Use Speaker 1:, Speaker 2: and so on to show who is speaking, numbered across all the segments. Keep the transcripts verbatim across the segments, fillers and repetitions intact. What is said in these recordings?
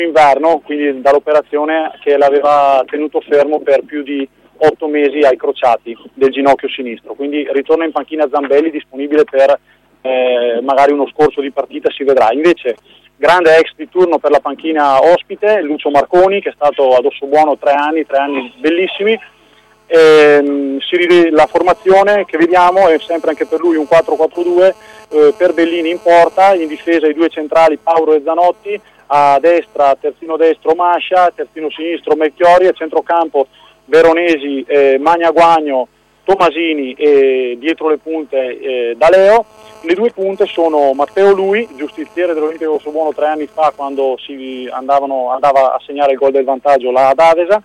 Speaker 1: inverno, quindi dall'operazione che l'aveva tenuto fermo per più di otto mesi ai crociati del ginocchio sinistro, quindi ritorna in panchina Zambelli, disponibile per eh, magari uno scorcio di partita, si vedrà. Invece grande ex di turno per la panchina ospite, Lucio Marconi, che è stato ad Ossobuono tre anni, tre anni bellissimi. E, si, la formazione che vediamo è sempre anche per lui un quattro quattro due, eh, per Bellini in porta, in difesa i due centrali Pauro e Zanotti, a destra terzino destro Mascia, terzino sinistro Melchiori, a centrocampo Veronesi, eh, Magnaguagno, Tomasini e dietro le punte eh, D'Aleo. Le due punte sono Matteo Lui, giustiziere dell'Olimpico Ossobuono tre anni fa quando si andavano, andava a segnare il gol del vantaggio là ad Avesa,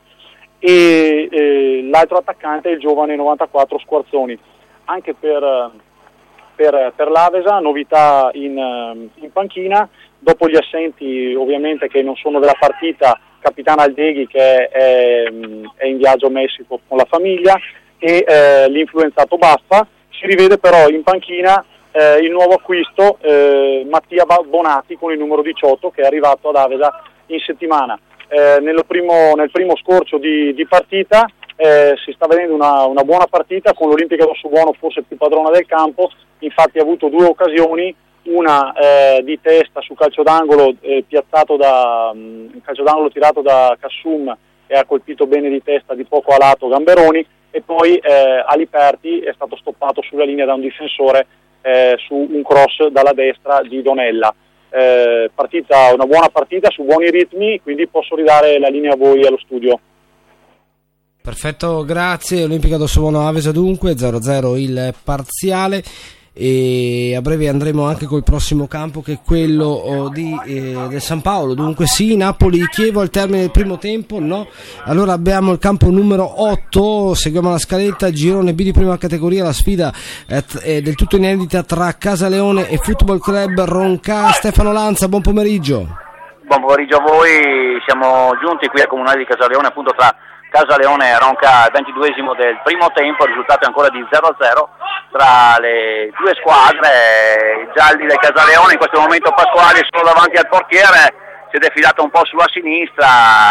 Speaker 1: e eh, l'altro attaccante è il giovane novantaquattro Squarzoni. Anche per, per, per l'Avesa novità in, in panchina, dopo gli assenti ovviamente che non sono della partita, capitano Aldeghi che è, è in viaggio a Messico con la famiglia, e eh, l'influenzato Baffa. Si rivede però in panchina eh, il nuovo acquisto eh, Mattia Bonatti con il numero diciotto, che è arrivato ad Avesa in settimana. Eh, nel, primo, nel primo scorcio di, di partita eh, si sta vedendo una, una buona partita, con l'Olimpica d'Ossobuono forse più padrona del campo. Infatti ha avuto due occasioni, una eh, di testa su calcio d'angolo eh, piazzato da um, calcio d'angolo tirato da Cassum, e ha colpito bene di testa di poco a lato Gamberoni, e poi eh, Aliperti è stato stoppato sulla linea da un difensore eh, su un cross dalla destra di Donella. Eh, partita, una buona partita su buoni ritmi, quindi posso ridare la linea a voi allo studio.
Speaker 2: Perfetto, grazie. Olimpica d'Ossobuono Avesa dunque zero a zero il parziale, e a breve andremo anche col prossimo campo, che è quello di, eh, del San Paolo. Dunque sì, Napoli-Chievo al termine del primo tempo, no? Allora abbiamo il campo numero otto, seguiamo la scaletta, girone B di prima categoria, la sfida è, è del tutto inedita tra Casaleone e Football Club Ronca. Stefano Lanza, buon pomeriggio.
Speaker 3: Buon pomeriggio a voi, siamo giunti qui al comunale di Casaleone, appunto tra Casaleone e Ronca, al ventiduesimo del primo tempo, il risultato è ancora di zero a zero tra le due squadre. I gialli del Casaleone, in questo momento Pasquali è solo davanti al portiere, si è defilato un po' sulla sinistra,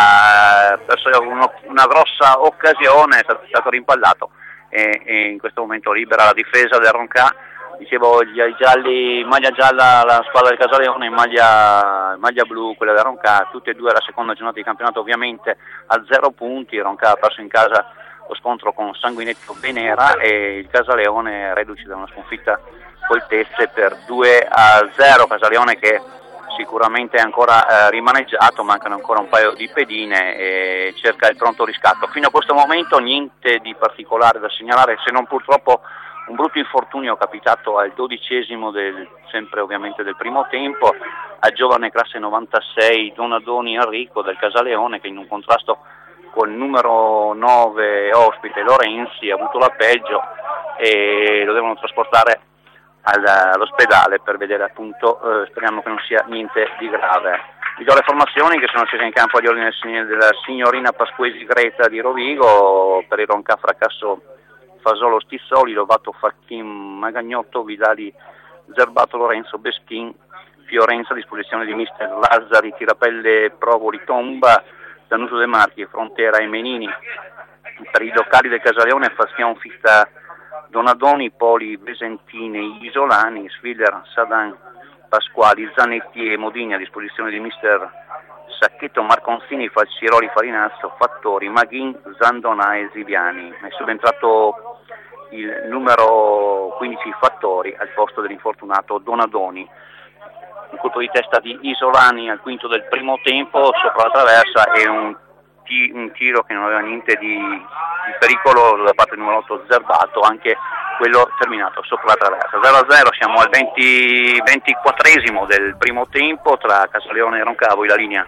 Speaker 3: ha perso uno, una grossa occasione, è stato, è stato rimpallato e, e in questo momento libera la difesa del Ronca. Dicevo, gli, i gialli, in maglia gialla la squadra del Casaleone, in maglia, in maglia blu quella del Ronca, tutte e due la seconda giornata di campionato ovviamente a zero punti. Ronca ha perso in casa lo scontro con Sanguinetto Venera, e il Casaleone reduce da una sconfitta col Tezze per due a zero. Casaleone che sicuramente è ancora eh, rimaneggiato, mancano ancora un paio di pedine e cerca il pronto riscatto. Fino a questo momento niente di particolare da segnalare, se non purtroppo un brutto infortunio capitato al dodicesimo del, sempre ovviamente del primo tempo, al giovane classe novantasei Donadoni Enrico del Casaleone, che in un contrasto col numero nove ospite Lorenzi ha avuto la peggio e lo devono trasportare al, all'ospedale per vedere, appunto, eh, speriamo che non sia niente di grave. Vi do le formazioni che sono scese in campo agli ordini della signorina Pasquesi Greta di Rovigo. Per il Ronca fracasso Fasolo Stizzoli, Lovato Facchin Magagnotto, Vidali Zerbato Lorenzo Beschin, Fiorenza a disposizione di mister Lazzari, Tirapelle Provoli Tomba, Danuso De Marchi, Frontera e Menini. Per i locali del Casaleone Faschion Fista Donadoni, Poli Vesentini Isolani, Sfiller Sadan Pasquali, Zanetti e Modini a disposizione di mister Sacchetto Marconzini, Falciroli Farinazzo, Fattori, Maghin, Zandona e Ziviani. È subentrato il numero quindici Fattori al posto dell'infortunato Donadoni. Un colpo di testa di Isolani al quinto del primo tempo sopra la traversa e un, t- un tiro che non aveva niente di, di pericolo da parte del numero otto Zerbato, anche quello terminato sopra la traversa. zero a zero, siamo al venti, ventiquattresimo del primo tempo tra Casaleone e Roncavo. La linea.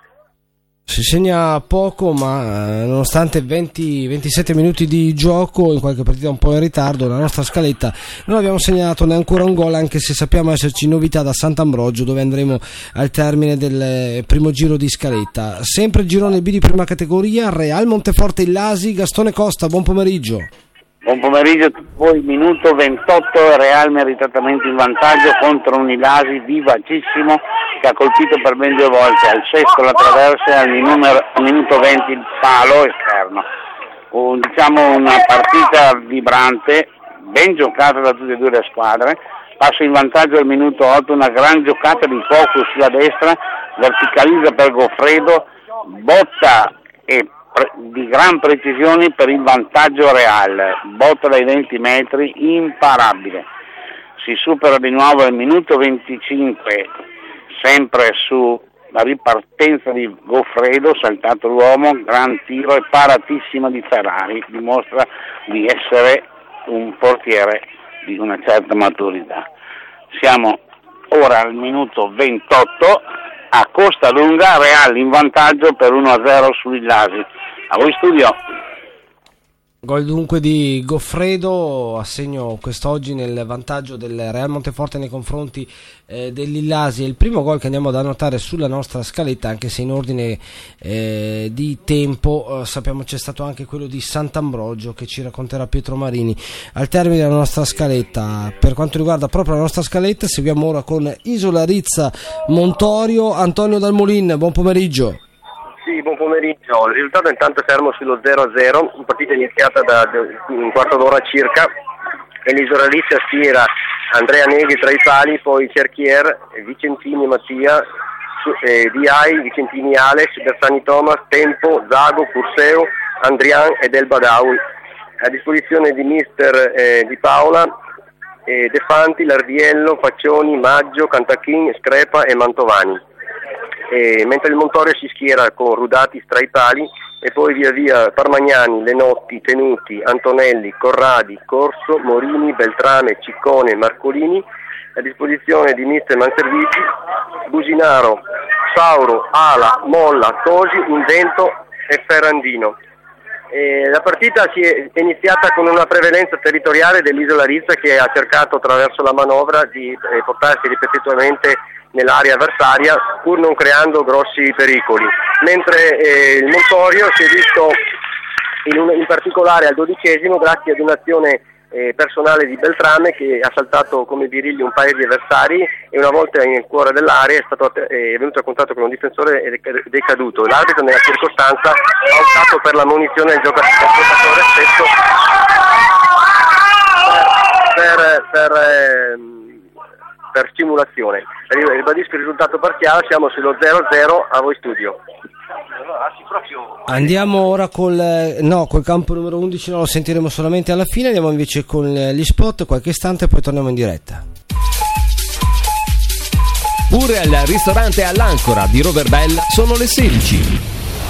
Speaker 2: Si segna poco, ma eh, nonostante venti ventisette minuti di gioco, in qualche partita un po' in ritardo, la nostra scaletta non abbiamo segnato neanche un gol, anche se sappiamo esserci novità da Sant'Ambrogio, dove andremo al termine del primo giro di scaletta. Sempre il girone B di prima categoria, Real Monteforte Illasi. Gastone Costa, buon pomeriggio.
Speaker 4: Buon pomeriggio a tutti voi, minuto ventotto, Real meritatamente in vantaggio contro un Ilasi vivacissimo che ha colpito per ben due volte, al sesto la traversa e al numero, minuto venti il palo esterno. Un, diciamo una partita vibrante, ben giocata da tutte e due le squadre. Passa in vantaggio al minuto otto, una gran giocata di focus sulla destra, verticalizza per Goffredo, botta e pre- di gran precisione per il vantaggio Real, botta dai venti metri, imparabile. Si supera di nuovo al minuto venticinque, sempre sulla ripartenza di Goffredo, saltato l'uomo, gran tiro e paratissima di Ferrari, dimostra di essere un portiere di una certa maturità. Siamo ora al minuto ventotto, a Costa Lunga, Real in vantaggio per uno a zero sull'Ilasi. A voi studio.
Speaker 2: Gol dunque di Goffredo, assegno quest'oggi nel vantaggio del Real Monteforte nei confronti eh, dell'Illasi. È il primo gol che andiamo ad annotare sulla nostra scaletta, anche se in ordine eh, di tempo eh, sappiamo c'è stato anche quello di Sant'Ambrogio che ci racconterà Pietro Marini al termine della nostra scaletta. Per quanto riguarda proprio la nostra scaletta, seguiamo ora con Isola Rizza Montorio. Antonio Dalmolin, buon pomeriggio.
Speaker 5: Sì, buon pomeriggio. Il risultato intanto è fermo sullo zero a zero, una partita iniziata da un quarto d'ora circa e l'Isola Rizza schiera Andrea Negri tra i pali, poi Cerchier, Vicentini Mattia, eh, Di Ai, Vicentini Alex, Bersani Thomas, Tempo, Zago, Curseo, Andrian ed El Badawi. A disposizione di mister eh, Di Paola, eh, De Fanti, Lardiello, Faccioni, Maggio, Cantachin, Screpa e Mantovani. E mentre il Montorio si schiera con Rudati tra i pali e poi via via Parmagnani, Lenotti, Tenuti, Antonelli, Corradi, Corso, Morini, Beltrame, Ciccone, Marcolini, a disposizione di mister Manserviti, Businaro, Sauro, Ala, Molla, Tosi, Invento e Ferrandino. E la partita si è iniziata con una prevalenza territoriale dell'Isola Rizza che ha cercato attraverso la manovra di eh, portarsi ripetutamente nell'area avversaria pur non creando grossi pericoli, mentre eh, il Montorio si è visto in, un, in particolare al dodicesimo grazie ad un'azione eh, personale di Beltrame che ha saltato come birilli un paio di avversari e una volta nel cuore dell'area è, stato, eh, è venuto a contatto con un difensore ed è decaduto. L'arbitro nella circostanza ha optato per la munizione del giocatore, del giocatore stesso per, per, per eh, per stimolazione. Ribadisco il risultato parziale, siamo sullo zero a zero, a voi studio.
Speaker 2: Andiamo ora col no, col campo numero undici, no, lo sentiremo solamente alla fine. Andiamo invece con gli spot qualche istante e poi torniamo in diretta.
Speaker 6: Pure al ristorante all'Ancora di Roverbell sono le sedici.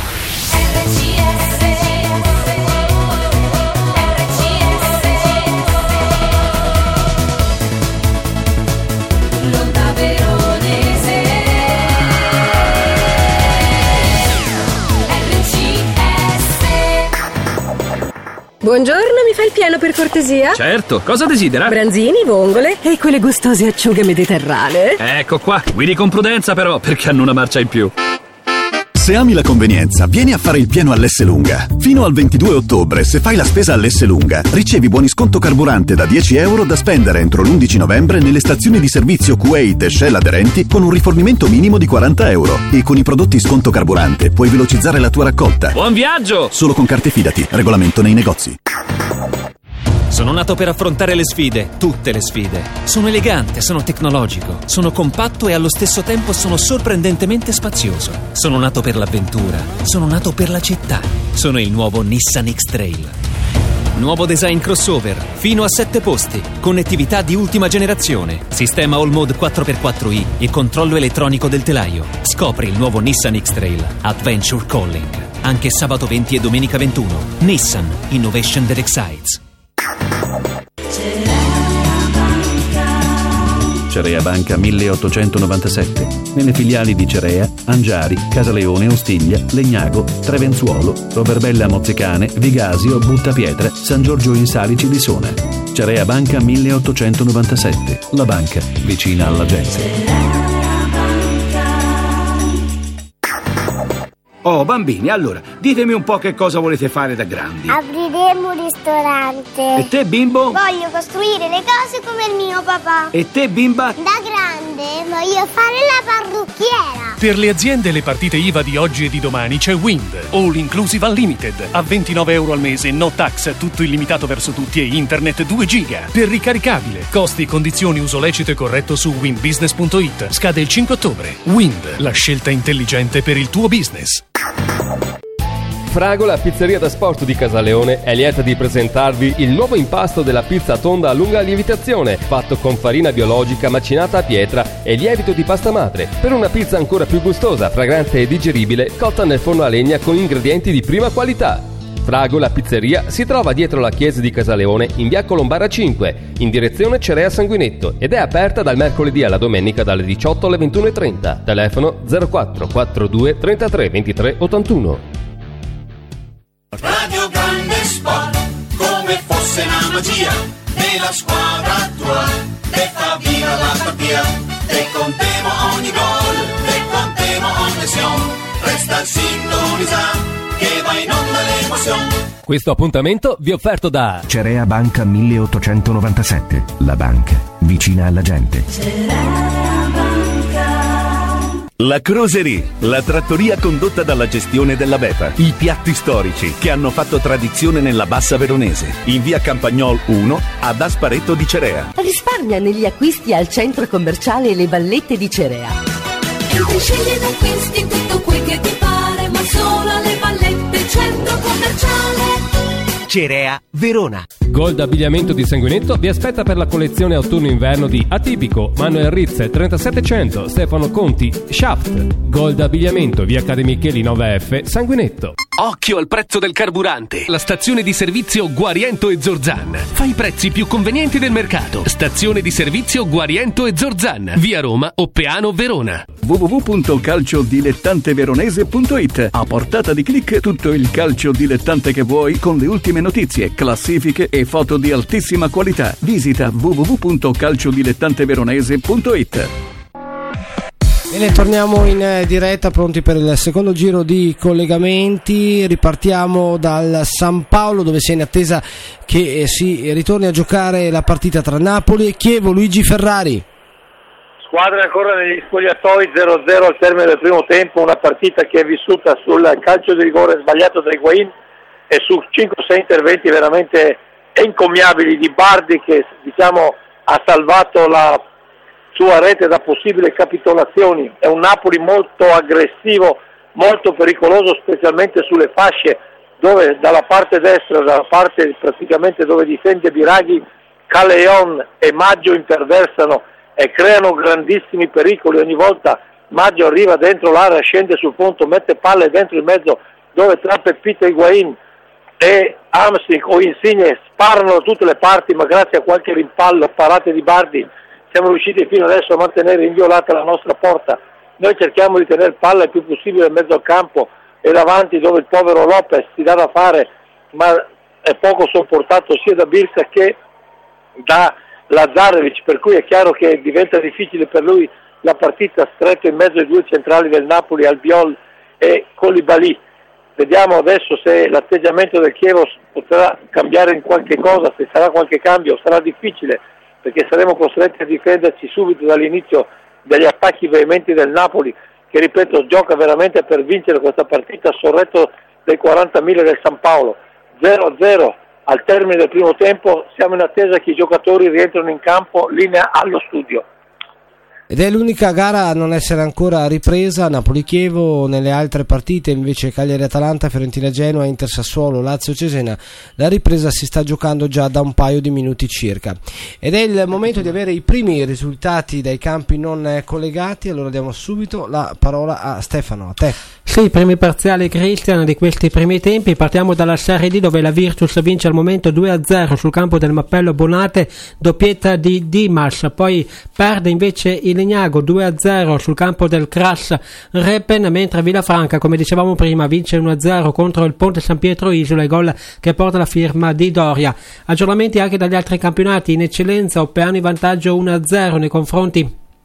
Speaker 7: Buongiorno, mi fa il piano per cortesia?
Speaker 6: Certo, cosa desidera?
Speaker 7: Branzini, vongole e quelle gustose acciughe mediterranee.
Speaker 6: Ecco qua, guidi con prudenza però, perché hanno una marcia in più.
Speaker 8: Se ami la convenienza, vieni a fare il pieno all'Esselunga. Fino al ventidue ottobre, se fai la spesa all'Esselunga, ricevi buoni sconto carburante da dieci euro da spendere entro l'undici novembre nelle stazioni di servizio Kuwait e Shell aderenti con un rifornimento minimo di quaranta euro. E con i prodotti sconto carburante puoi velocizzare la tua raccolta.
Speaker 6: Buon viaggio!
Speaker 8: Solo con carte Fidati, regolamento nei negozi.
Speaker 6: Sono nato per affrontare le sfide, tutte le sfide. Sono elegante, sono tecnologico, sono compatto e allo stesso tempo sono sorprendentemente spazioso. Sono nato per l'avventura, sono nato per la città. Sono il nuovo Nissan X-Trail. Nuovo design crossover, fino a sette posti, connettività di ultima generazione, sistema All Mode quattro per quattro i e controllo elettronico del telaio. Scopri il nuovo Nissan X-Trail, Adventure Calling. Anche sabato venti e domenica ventuno. Nissan, Innovation that excites.
Speaker 9: Cerea Banca milleottocentonovantasette. Nelle filiali di Cerea, Angiari, Casaleone, Ostiglia, Legnago, Trevenzuolo, Roverbella Mozzecane, Vigasio, Buttapietre, San Giorgio in Salici di Sona. Cerea Banca milleottocentonovantasette. La banca vicina alla gente.
Speaker 10: Oh, bambini, allora, ditemi un po' che cosa volete fare da grandi.
Speaker 11: Apriremo un ristorante.
Speaker 10: E te, bimbo?
Speaker 11: Voglio costruire le cose come il mio papà.
Speaker 10: E te, bimba?
Speaker 11: Da grande voglio fare la parrucchiera.
Speaker 12: Per le aziende e le partite I V A di oggi e di domani c'è Wind, All Inclusive Unlimited, a ventinove euro al mese, no tax, tutto illimitato verso tutti e internet due giga. Per ricaricabile, costi, condizioni, uso lecito e corretto su wind business punto it. Scade il cinque ottobre. Wind, la scelta intelligente per il tuo business.
Speaker 13: Fragola, pizzeria da sport di Casaleone, è lieta di presentarvi il nuovo impasto della pizza tonda a lunga lievitazione, fatto con farina biologica macinata a pietra e lievito di pasta madre, per una pizza ancora più gustosa, fragrante e digeribile, cotta nel forno a legna con ingredienti di prima qualità. Fragola Pizzeria si trova dietro la chiesa di Casaleone in via Colombara cinque, in direzione Cerea Sanguinetto, ed è aperta dal mercoledì alla domenica dalle diciotto alle ventuno e trenta. Telefono zero quattro quarantadue trentatré ventitré ottantuno.
Speaker 14: Radio Grande Sport, come fosse una magia, nella squadra tua, te fa viva la partita, te contemo ogni gol, te contemo ogni azione, resta sintonizzato, che va in onda l'emozione.
Speaker 13: Questo appuntamento vi è offerto da
Speaker 15: Cerea Banca milleottocentonovantasette, la banca vicina alla gente.
Speaker 8: La Croserie, la trattoria condotta dalla gestione della Bepa. I piatti storici che hanno fatto tradizione nella Bassa Veronese. In via Campagnol uno ad Asparetto di Cerea.
Speaker 7: Risparmia negli acquisti al centro commerciale Le Vallette di Cerea.
Speaker 14: Entri, scegli ed acquisti tutto quel che ti pare, ma solo alle Vallette, centro commerciale
Speaker 16: Cerea Verona.
Speaker 13: Gold Abbigliamento di Sanguinetto vi aspetta per la collezione autunno-inverno di Atipico, Manuel Rizze trentasettecento, Stefano Conti, Shaft. Gold Abbigliamento, via Accademicheli nove F, Sanguinetto.
Speaker 6: Occhio al prezzo del carburante. La stazione di servizio Guariento e Zorzan fa i prezzi più convenienti del mercato. Stazione di servizio Guariento e Zorzan, via Roma, Oppeano, Verona.
Speaker 8: w w w punto calciodilettanteveronese punto it. A portata di click tutto il calcio dilettante che vuoi, con le ultime notizie, classifiche e foto di altissima qualità. Visita w w w punto calciodilettanteveronese punto it.
Speaker 2: Bene, torniamo in diretta, pronti per il secondo giro di collegamenti. Ripartiamo dal San Paolo, dove si è in attesa che si ritorni a giocare la partita tra Napoli e Chievo. Luigi Ferrari.
Speaker 17: Squadra ancora negli spogliatoi, zero a zero al termine del primo tempo, una partita che è vissuta sul calcio di rigore sbagliato da Higuaín e su cinque sei interventi veramente encomiabili di Bardi, che diciamo ha salvato la sua rete da possibili capitolazioni. È un Napoli molto aggressivo, molto pericoloso, specialmente sulle fasce dove dalla parte destra, dalla parte praticamente dove difende Biraghi, Caleon e Maggio imperversano e creano grandissimi pericoli. Ogni volta Maggio arriva dentro l'area, scende sul punto, mette palle dentro in mezzo dove tra Pepito Higuaín e Hamsik o Insigne sparano da tutte le parti, ma grazie a qualche rimpallo, parate di Bardi, siamo riusciti fino adesso a mantenere inviolata la nostra porta. Noi cerchiamo di tenere palla il più possibile in mezzo al campo e davanti, dove il povero Lopez si dà da fare, ma è poco sopportato sia da Birsa che da Lazarevic, per cui è chiaro che diventa difficile per lui la partita stretto in mezzo ai due centrali del Napoli, Albiol e Koulibaly. Vediamo adesso se l'atteggiamento del Chievo potrà cambiare in qualche cosa, se sarà qualche cambio. Sarà difficile, perché saremo costretti a difenderci subito dall'inizio degli attacchi veementi del Napoli, che ripeto gioca veramente per vincere questa partita, sorretto dai quarantamila del San Paolo. zero a zero al termine del primo tempo, siamo in attesa che i giocatori rientrano in campo, linea allo studio.
Speaker 2: Ed è l'unica gara a non essere ancora ripresa, Napoli-Chievo. Nelle altre partite invece Cagliari-Atalanta, Fiorentina-Genoa, Inter-Sassuolo, Lazio-Cesena, la ripresa si sta giocando già da un paio di minuti circa. Ed è il momento di avere i primi risultati dai campi non collegati. Allora diamo subito la parola a Stefano, a te.
Speaker 18: Sì, i primi parziali, Cristian, di questi primi tempi. Partiamo dalla Serie D, dove la Virtus vince al momento due a zero sul campo del Mappello Bonate, doppietta di Dimas. Poi perde invece il Legnago due a zero sul campo del Cras Repen, mentre Villafranca, come dicevamo prima, vince uno a zero contro il Ponte San Pietro Isola, gol che porta la firma di Doria. Aggiornamenti anche dagli altri campionati. In eccellenza Oppeano in vantaggio uno a zero nei confronti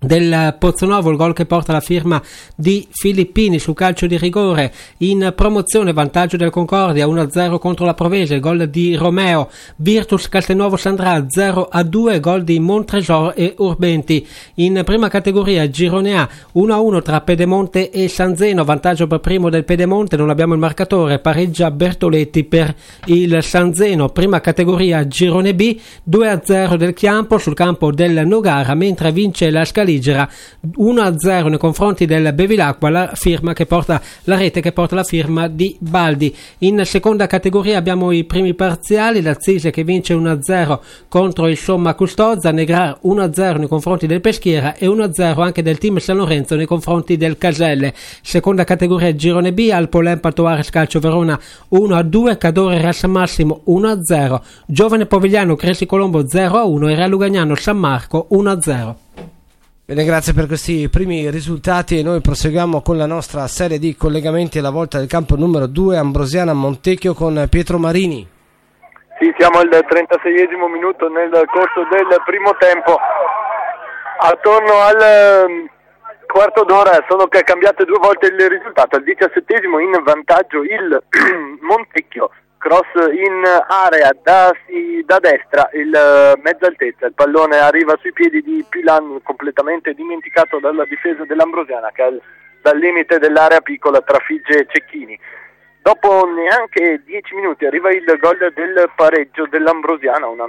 Speaker 18: del Pozzonovo, il gol che porta la firma di Filippini su calcio di rigore. In promozione vantaggio del Concordia uno a zero contro la Provese, il gol di Romeo. Virtus Castelnuovo Sandrà zero a due, gol di Montresor e Urbenti. In prima categoria girone A uno a uno tra Pedemonte e San Zeno, vantaggio per primo del Pedemonte, non abbiamo il marcatore, pareggia Bertoletti per il San Zeno. Prima categoria girone B due a zero del Chiampo sul campo del Nogara, mentre vince la Scaligera uno a zero nei confronti del Bevilacqua, la firma che porta la rete che porta la firma di Baldi. In seconda categoria abbiamo i primi parziali, l'Azzise che vince uno a zero contro il Somma Custozza, Negrar uno a zero nei confronti del Peschiera e uno a zero anche del team San Lorenzo nei confronti del Caselle. Seconda categoria girone B, Alpolempa Toares Calcio Verona uno a due, Cadore Real San Massimo uno a zero, Giovane Povigliano Cresi Colombo zero a uno e Real Lugagnano San Marco uno a zero.
Speaker 2: Bene, grazie per questi primi risultati e noi proseguiamo con la nostra serie di collegamenti alla volta del campo numero due, Ambrosiana Montecchio con Pietro Marini.
Speaker 19: Sì, siamo al trentaseiesimo minuto nel corso del primo tempo. Attorno al quarto d'ora sono cambiate due volte il risultato. Al diciassettesimo in vantaggio il Montecchio. Cross in area da, sì, da destra, il uh, mezza altezza, il pallone arriva sui piedi di Pilan, completamente dimenticato dalla difesa dell'Ambrosiana che al, dal limite dell'area piccola trafigge Cecchini. Dopo neanche dieci minuti arriva il gol del pareggio dell'Ambrosiana, un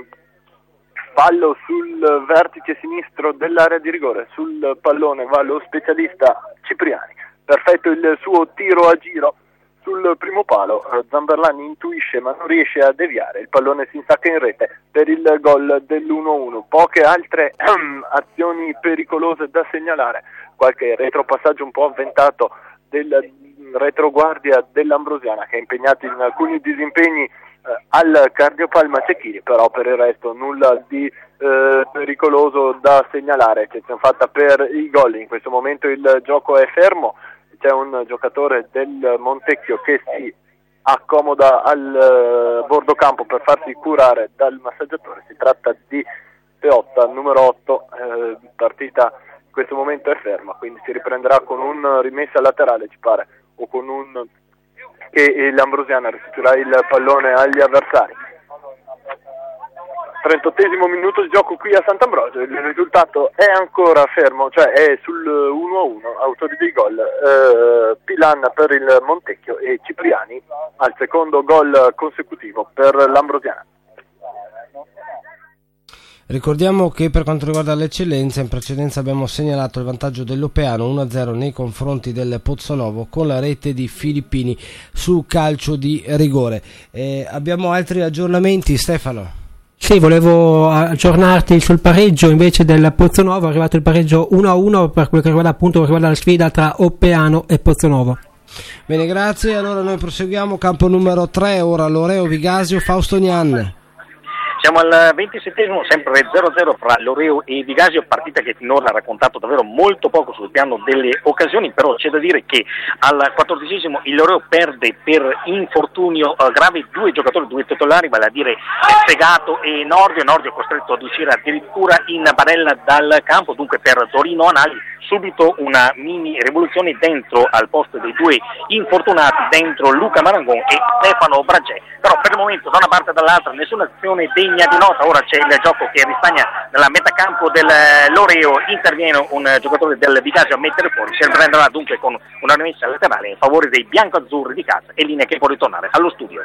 Speaker 19: fallo sul vertice sinistro dell'area di rigore, sul pallone va lo specialista Cipriani, perfetto il suo tiro a giro. Sul primo palo Zamberlani intuisce ma non riesce a deviare, il pallone si insacca in rete per il gol dell'uno a uno. Poche altre ehm, azioni pericolose da segnalare, qualche retropassaggio un po' avventato del retroguardia dell'Ambrosiana che è impegnato in alcuni disimpegni eh, al cardiopalma Cecchini, però per il resto nulla di eh, pericoloso da segnalare, eccezione fatta per i gol. In questo momento il gioco è fermo. C'è un giocatore del Montecchio che si accomoda al uh, bordo campo per farsi curare dal massaggiatore, si tratta di Peotta, numero otto, eh, partita in questo momento è ferma, quindi si riprenderà con un rimessa laterale ci pare, o con un che l'Ambrosiana restituirà il pallone agli avversari. trentottesimo minuto di gioco qui a Sant'Ambrogio, il risultato è ancora fermo, cioè è sul uno a uno, autori dei gol eh, Pilan per il Montecchio e Cipriani al secondo gol consecutivo per l'Ambrosiana.
Speaker 2: Ricordiamo che per quanto riguarda l'eccellenza in precedenza abbiamo segnalato il vantaggio dell'Opeano uno a zero nei confronti del Pozzonovo con la rete di Filippini su calcio di rigore. Eh, abbiamo altri aggiornamenti, Stefano?
Speaker 18: Sì, volevo aggiornarti sul pareggio invece del Pozzonovo, è arrivato il pareggio uno a uno per quello che riguarda appunto riguarda la sfida tra Oppeano e Pozzonovo.
Speaker 2: Bene, grazie, allora noi proseguiamo, campo numero tre, ora Loreo Vigasio, Fausto Nian.
Speaker 20: Siamo al ventisettesimo, sempre zero a zero fra Loreo e Vigasio, partita che finora ha raccontato davvero molto poco sul piano delle occasioni, però c'è da dire che al quattordicesimo il Loreo perde per infortunio uh, grave due giocatori, due titolari, vale a dire Segato e Nordio. Nordio è costretto ad uscire addirittura in barella dal campo, dunque per Torino Anali subito una mini rivoluzione dentro al posto dei due infortunati, dentro Luca Marangon e Stefano Bragè, però per il momento da una parte e dall'altra nessuna azione degna di nota. Ora c'è il gioco che ristagna nella metacampo del Loreo, interviene un giocatore del Vigasio a mettere fuori, si riprenderà dunque con una rimessa laterale in favore dei bianco-azzurri di casa e linea che può ritornare allo studio.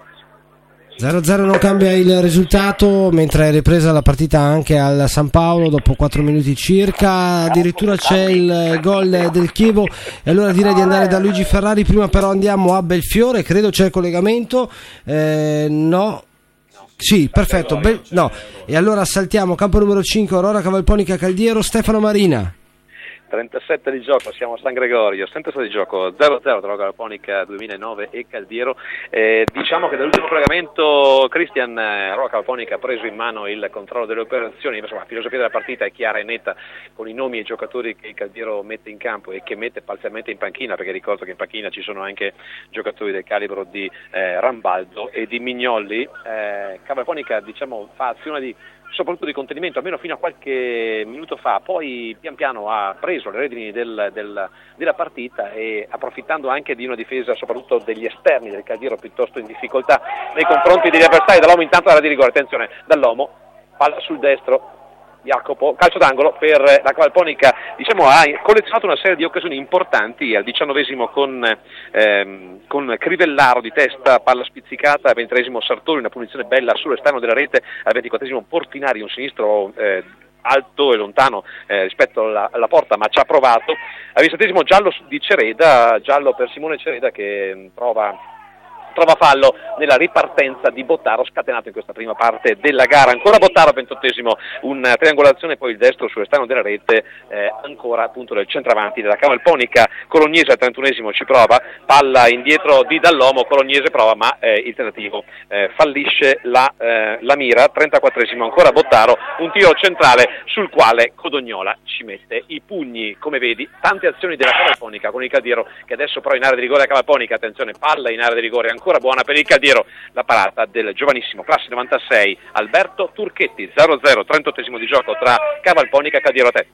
Speaker 2: zero a zero non cambia il risultato, mentre è ripresa la partita anche al San Paolo dopo quattro minuti circa, addirittura c'è il gol del Chievo e allora direi di andare da Luigi Ferrari. Prima però andiamo a Belfiore, credo c'è il collegamento, eh, no sì, perfetto, Bel- no e allora saltiamo campo numero cinque, Aurora Cavalponica Caldiero, Stefano Marina.
Speaker 21: trentasette di gioco, siamo a San Gregorio, trentasette di gioco, zero a zero tra Cavalponica duemilanove e Caldiero. Eh, diciamo che dall'ultimo collegamento Cristian eh, Roca Cavalponica ha preso in mano il controllo delle operazioni, insomma la filosofia della partita è chiara e netta con i nomi e i giocatori che il Caldiero mette in campo e che mette parzialmente in panchina, perché ricordo che in panchina ci sono anche giocatori del calibro di eh, Rambaldo e di Mignolli. Eh, Cavalponica diciamo fa azione di soprattutto di contenimento, almeno fino a qualche minuto fa, poi pian piano ha preso le redini del, del, della partita e approfittando anche di una difesa soprattutto degli esterni del Caldiero piuttosto in difficoltà nei confronti degli avversari. Dall'uomo intanto alla di rigore, attenzione, Dall'uomo, palla sul destro, Jacopo, calcio d'angolo per la Cavalponica, diciamo ha collezionato una serie di occasioni importanti al diciannovesimo con, ehm, con Crivellaro di testa, palla spizzicata, al ventitreesimo Sartori, una punizione bella sull'esterno della rete, al ventiquattresimo Portinari, un sinistro eh, alto e lontano eh, rispetto alla, alla porta, ma ci ha provato, al ventisettesimo giallo di Cereda, giallo per Simone Cereda che prova trova fallo nella ripartenza di Bottaro, scatenato in questa prima parte della gara. Ancora Bottaro, ventottesimo, una triangolazione, poi il destro sull'esterno della rete, eh, ancora appunto del centravanti della Cavalponica. Colognese al trentunesimo ci prova, palla indietro di Dall'uomo, Colognese prova ma eh, il tentativo eh, fallisce la, eh, la mira. Trentaquattresimo ancora Bottaro, un tiro centrale sul quale Codognola ci mette i pugni. Come vedi, tante azioni della Cavalponica con il Caldiero che adesso però in area di rigore a Cavalponica, attenzione, palla in area di rigore ancora buona per il Caldiero, la parata del giovanissimo classe novantasei Alberto Turchetti. Zero a zero, trentottesimo di gioco tra Cavalponica e Caldiero a te.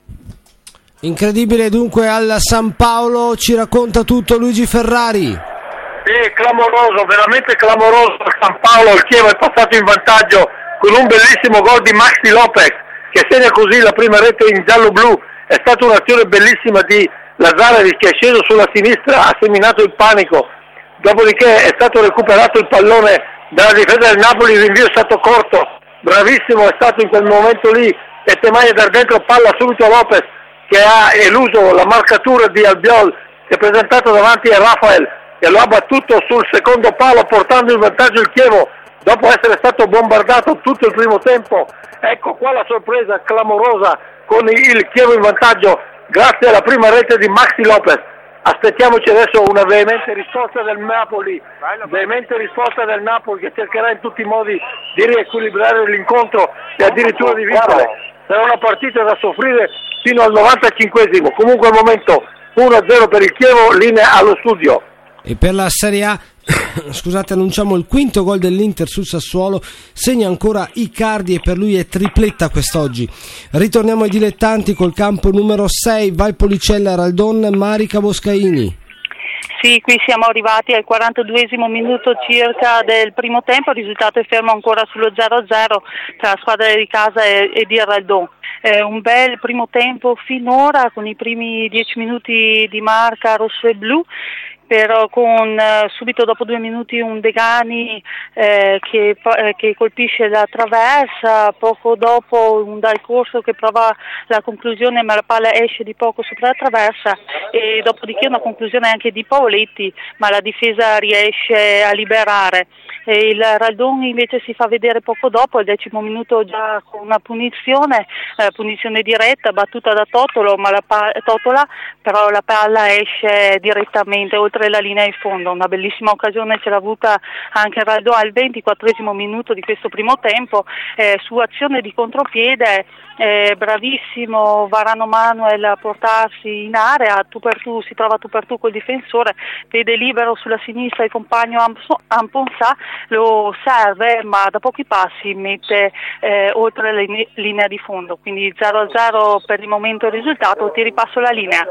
Speaker 2: Incredibile dunque al San Paolo, ci racconta tutto Luigi Ferrari.
Speaker 17: Sì, clamoroso, veramente clamoroso al San Paolo. Il Chievo è passato in vantaggio con un bellissimo gol di Maxi Lopez che segna così la prima rete in giallo-blu. È stata un'azione bellissima di Lazarevic che è sceso sulla sinistra, ha seminato il panico. Dopodiché è stato recuperato il pallone dalla difesa del Napoli, il rinvio è stato corto, bravissimo è stato in quel momento lì e Temaia da dentro, palla subito a Lopez che ha eluso la marcatura di Albiol, si è presentato davanti a Rafael e lo ha battuto sul secondo palo portando in vantaggio il Chievo dopo essere stato bombardato tutto il primo tempo. Ecco qua la sorpresa clamorosa con il Chievo in vantaggio grazie alla prima rete di Maxi Lopez. Aspettiamoci adesso una veemente risposta del Napoli, veemente risposta del Napoli che cercherà in tutti i modi di riequilibrare l'incontro e addirittura di vincere. Sarà una partita da soffrire fino al novantacinquesimo. Comunque al momento uno a zero per il Chievo, linea allo studio.
Speaker 2: E per la Serie A, scusate, annunciamo il quinto gol dell'Inter sul Sassuolo, segna ancora Icardi e per lui è tripletta quest'oggi. Ritorniamo ai dilettanti col campo numero sei, Valpolicella, Raldon, Marica, Boscaini.
Speaker 1: Sì, qui siamo arrivati al quarantaduesimo minuto circa del primo tempo, il risultato è fermo ancora sullo zero a zero tra la squadra di casa e, e di Raldon. Eh, un bel primo tempo finora con i primi dieci minuti di marca rosso e blu, però con eh, subito dopo due minuti un Degani eh, che, eh, che colpisce la traversa, poco dopo un Dal Corso che prova la conclusione ma la palla esce di poco sopra la traversa e dopodiché una conclusione anche di Paoletti ma la difesa riesce a liberare. E il Raldon invece si fa vedere poco dopo, al decimo minuto già con una punizione, eh, punizione diretta battuta da Totolo, ma la pa- Totola, però la palla esce direttamente oltre la linea di fondo. Una bellissima occasione ce l'ha avuta anche Raldon al ventiquattresimo minuto di questo primo tempo, eh, su azione di contropiede, eh, bravissimo Varano Manuel a portarsi in area, tu per tu, si trova tu per tu col difensore, vede libero sulla sinistra il compagno Amponsà, lo serve ma da pochi passi mette eh, oltre la linea di fondo, quindi zero a zero per il momento il risultato. Ti ripasso la linea.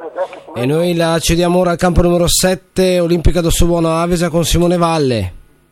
Speaker 2: E noi la cediamo ora al campo numero sette, Olimpica d'Ossobuono Avesa con Simone Valle.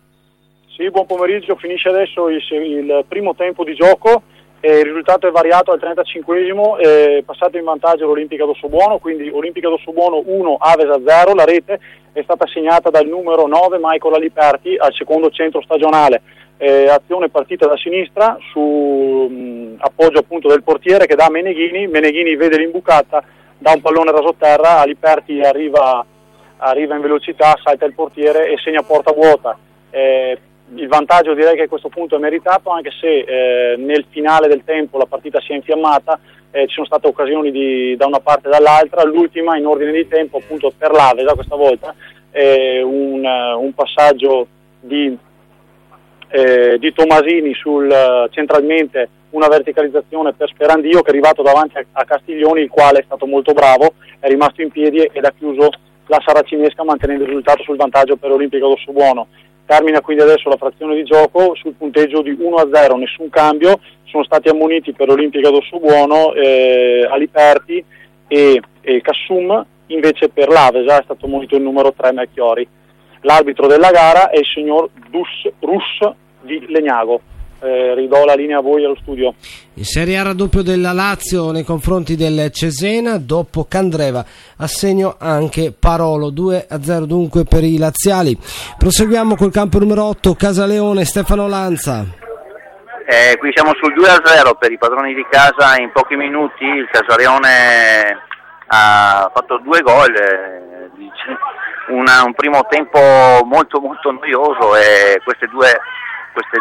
Speaker 22: Sì, buon pomeriggio, finisce adesso il, il primo tempo di gioco e il risultato è variato al trentacinquesimo, è passato in vantaggio l'Olimpica d'Ossobuono, quindi Olimpica d'Ossobuono uno, Avesa zero, la rete è stata segnata dal numero nove Michael Aliperti al secondo centro stagionale. Eh, azione partita da sinistra su mh, appoggio appunto del portiere che dà a Meneghini, Meneghini vede l'imbucata, dà un pallone rasoterra, Aliperti arriva, arriva in velocità, salta il portiere e segna porta vuota. Eh, il vantaggio direi che a questo punto è meritato, anche se eh, nel finale del tempo la partita si è infiammata, eh, ci sono state occasioni di, da una parte e dall'altra, l'ultima in ordine di tempo appunto per l'Avesa questa volta, eh, un, un passaggio di, eh, di Tomasini sul centralmente, una verticalizzazione per Sperandio che è arrivato davanti a, a Castiglioni, il quale è stato molto bravo, è rimasto in piedi ed ha chiuso la saracinesca mantenendo il risultato sul vantaggio per Olimpica d'Ossobuono. Termina quindi adesso la frazione di gioco sul punteggio di uno a zero, nessun cambio, sono stati ammoniti per l'Olimpica d'Ossobuono eh, Aliperti e, e Cassum, invece per l'Avesa è stato ammonito il numero tre Melchiori. L'arbitro della gara è il signor Dus Rus di Legnago. Eh, ridò la linea a voi allo studio.
Speaker 2: In Serie A raddoppio della Lazio nei confronti del Cesena, dopo Candreva assegno anche Parolo, due a zero dunque per i laziali. Proseguiamo col campo numero otto, Casaleone, Stefano Lanza.
Speaker 3: Eh, qui siamo sul due a zero per i padroni di casa. In pochi minuti il Casaleone ha fatto due gol, eh, una, un primo tempo molto molto noioso e queste due queste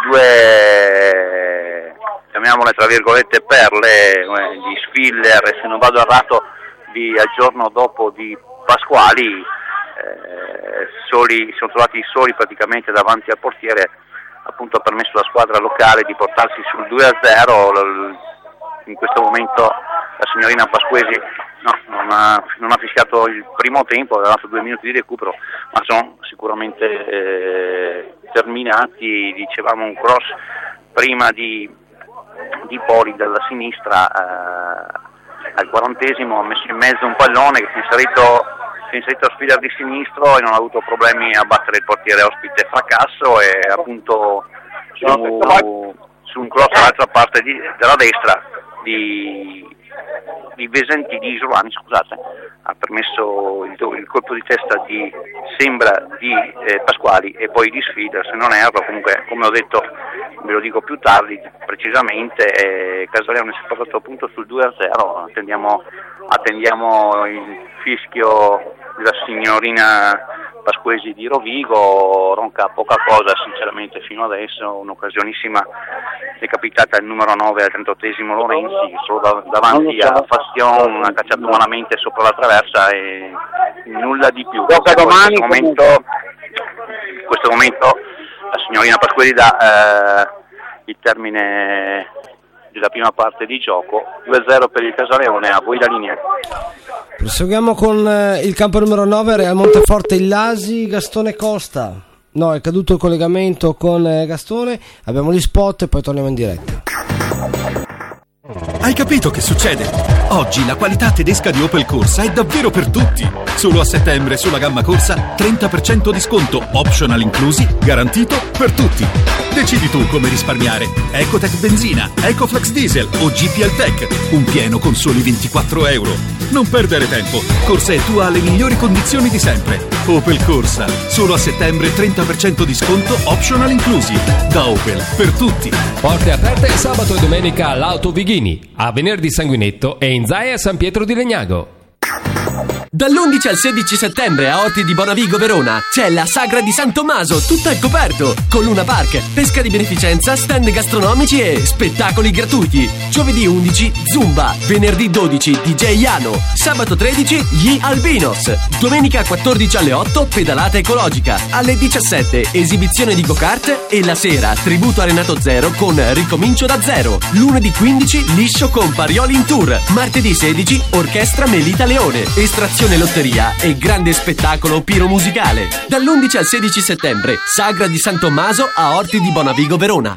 Speaker 3: due chiamiamole tra virgolette perle eh, di Spiller e, se non vado errato, di al giorno dopo di Pasquali, eh, soli, si sono trovati soli praticamente davanti al portiere, appunto ha permesso alla squadra locale di portarsi sul due a zero. In questo momento la signorina Pasquesi no, non, ha, non ha fischiato il primo tempo, ha dato due minuti di recupero, ma sono sicuramente eh, terminati. Dicevamo un cross prima di, di Poli dalla sinistra eh, al quarantesimo, ha messo in mezzo un pallone che si è inserito, si è inserito a sfida di sinistro e non ha avuto problemi a battere il portiere ospite. Fracasso e appunto su, su un cross dall'altra parte di, della destra di, di Vesenti, di Giovanni, scusate, ha permesso il, il colpo di testa di sembra di eh, Pasquali e poi di Sfida, se non erro. Comunque, come ho detto, ve lo dico più tardi precisamente, eh, Casaleone si è portato appunto sul due a zero. Attendiamo, attendiamo il fischio della signorina Pasquesi di Rovigo. Ronca poca cosa sinceramente fino adesso, un'occasionissima è capitata il numero nove al trentottesimo Lorenzi, solo da, davanti a Fastion, ha cacciato malamente sopra la traversa e nulla di più. In questo momento, in questo momento la signorina Pasquesi dà eh, il termine della prima parte di gioco. Due a zero per il Casaleone, a voi la linea.
Speaker 2: Proseguiamo con eh, il campo numero nove, Real Monteforte Illasi, Gastone Costa. No, è caduto il collegamento con eh, Gastone, abbiamo gli spot e poi torniamo in diretta.
Speaker 4: Hai capito che succede? Oggi la qualità tedesca di Opel Corsa è davvero per tutti. Solo a settembre sulla gamma Corsa trenta per cento di sconto, optional inclusi, garantito per tutti. Decidi tu come risparmiare. Ecotec benzina, Ecoflex diesel o G P L Tech. Un pieno con soli ventiquattro euro. Non perdere tempo. Corsa è tua alle migliori condizioni di sempre. Opel Corsa. Solo a settembre trenta per cento di sconto, optional inclusi. Da Opel per tutti.
Speaker 13: Porte aperte sabato e domenica all'Auto Vighini, a venerdì Sanguinetto e in Zaia San Pietro di Legnago.
Speaker 23: Dall'undici al sedici settembre a Orti di Bonavigo Verona c'è la Sagra di San Tommaso, tutta al coperto, con Luna Park, pesca di beneficenza, stand gastronomici e spettacoli gratuiti. Giovedì undici Zumba, venerdì dodici D J Iano, sabato tredici Gli Albinos, domenica quattordici alle otto pedalata ecologica, alle diciassette esibizione di go-kart e la sera tributo a Renato Zero con Ricomincio da zero. Lunedì quindici liscio con Parioli in tour, martedì sedici orchestra Melita Leone, estrazione lotteria e grande spettacolo piromusicale. Dall'undici al sedici settembre, Sagra di San Tommaso a Orti di Bonavigo Verona.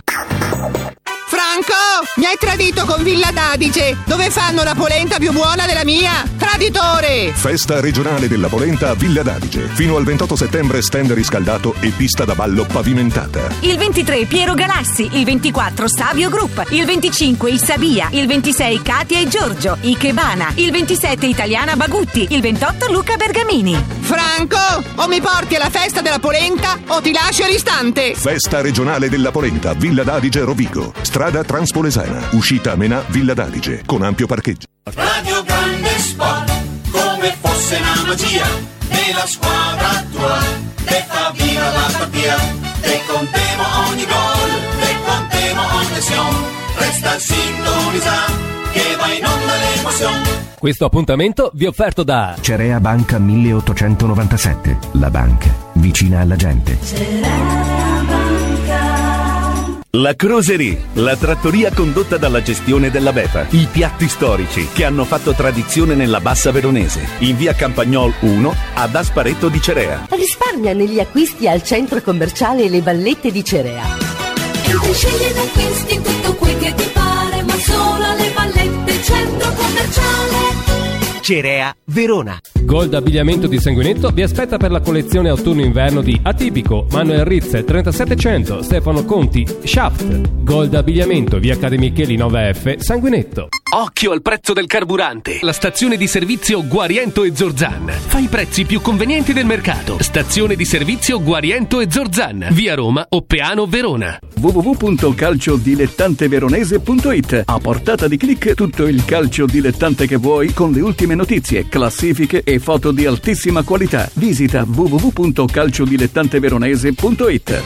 Speaker 24: Franco, mi hai tradito con Villa d'Adige, dove fanno la polenta più buona della mia. Traditore!
Speaker 25: Festa regionale della polenta a Villa d'Adige. Fino al ventotto settembre stand riscaldato e pista da ballo pavimentata.
Speaker 26: Il ventitré Piero Galassi, il ventiquattro Savio Group, il venticinque il Sabia, il ventisei Katia e Giorgio, Ikebana, il ventisette Italiana Bagutti, il ventotto Luca Bergamini.
Speaker 24: Franco, o mi porti alla festa della polenta o ti lascio l'istante.
Speaker 25: Festa regionale della polenta, Villa d'Adige Rovigo. Strada Transpolesana, uscita Menà Villa d'Adige, con ampio parcheggio.
Speaker 14: Radio Grande Sport, come fosse una magia, nella squadra tua, te fa viva la partita, te contemo ogni gol, te contemo ogni azione, resta sintonizzato, che va in onda l'emozione.
Speaker 13: Questo appuntamento vi è offerto da
Speaker 15: Cerea Banca milleottocentonovantasette, la banca vicina alla gente.
Speaker 9: La Croserie, la trattoria condotta dalla gestione della Bepa. I piatti storici che hanno fatto tradizione nella Bassa Veronese. In via Campagnol uno ad Asparetto di Cerea.
Speaker 7: Risparmia negli acquisti al centro commerciale Le Vallette di Cerea.
Speaker 14: E scegli ed acquisti tutto quel che ti pare. commerciale.
Speaker 23: Cerea Verona.
Speaker 13: Gold Abbigliamento di Sanguinetto vi aspetta per la collezione autunno-inverno di Atipico, Manuel Rizze trentasettecento, Stefano Conti, Shaft. Gold Abbigliamento, via Accademicheli nove F, Sanguinetto.
Speaker 23: Occhio al prezzo del carburante. La stazione di servizio Guariento e Zorzan fa i prezzi più convenienti del mercato. Stazione di servizio Guariento e Zorzan, via Roma, Oppeano, Verona.
Speaker 8: w w w punto calciodilettanteveronese punto it. A portata di click tutto il calcio dilettante che vuoi, con le ultime notizie, classifiche e foto di altissima qualità. Visita w w w punto calciodilettanteveronese punto it.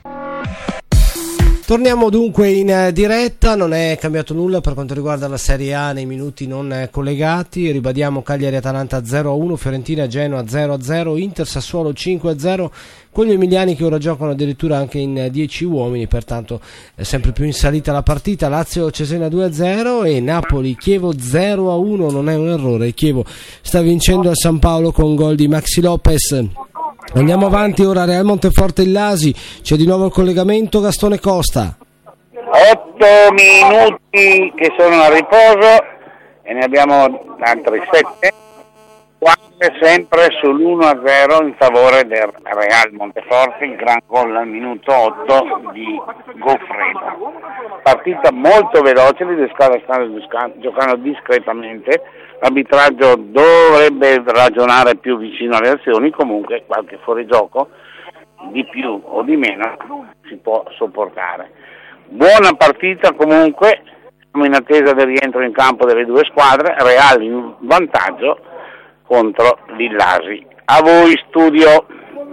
Speaker 2: Torniamo dunque in diretta, non è cambiato nulla per quanto riguarda la Serie A nei minuti non collegati. Ribadiamo Cagliari-Atalanta zero a uno, Fiorentina-Genoa zero a zero, Inter-Sassuolo cinque a zero, con gli emiliani che ora giocano addirittura anche in dieci uomini, pertanto è sempre più in salita la partita. Lazio-Cesena due a zero e Napoli-Chievo zero a uno, non è un errore, il Chievo sta vincendo al San Paolo con gol di Maxi Lopez. Andiamo avanti, ora Real Monteforte il Lasi, c'è di nuovo il collegamento, Gastone Costa.
Speaker 5: Otto minuti che sono a riposo e ne abbiamo altri sette, quasi sempre sull'uno a zero in favore del Real Monteforte, il gran gol al minuto otto di Goffredo. Partita molto veloce, le due squadre stanno giocando discretamente. L'arbitraggio dovrebbe ragionare più vicino alle azioni, comunque qualche fuorigioco di più o di meno si può sopportare. Buona partita comunque, siamo in attesa del rientro in campo delle due squadre, Real in vantaggio contro l'Illasi. A voi studio.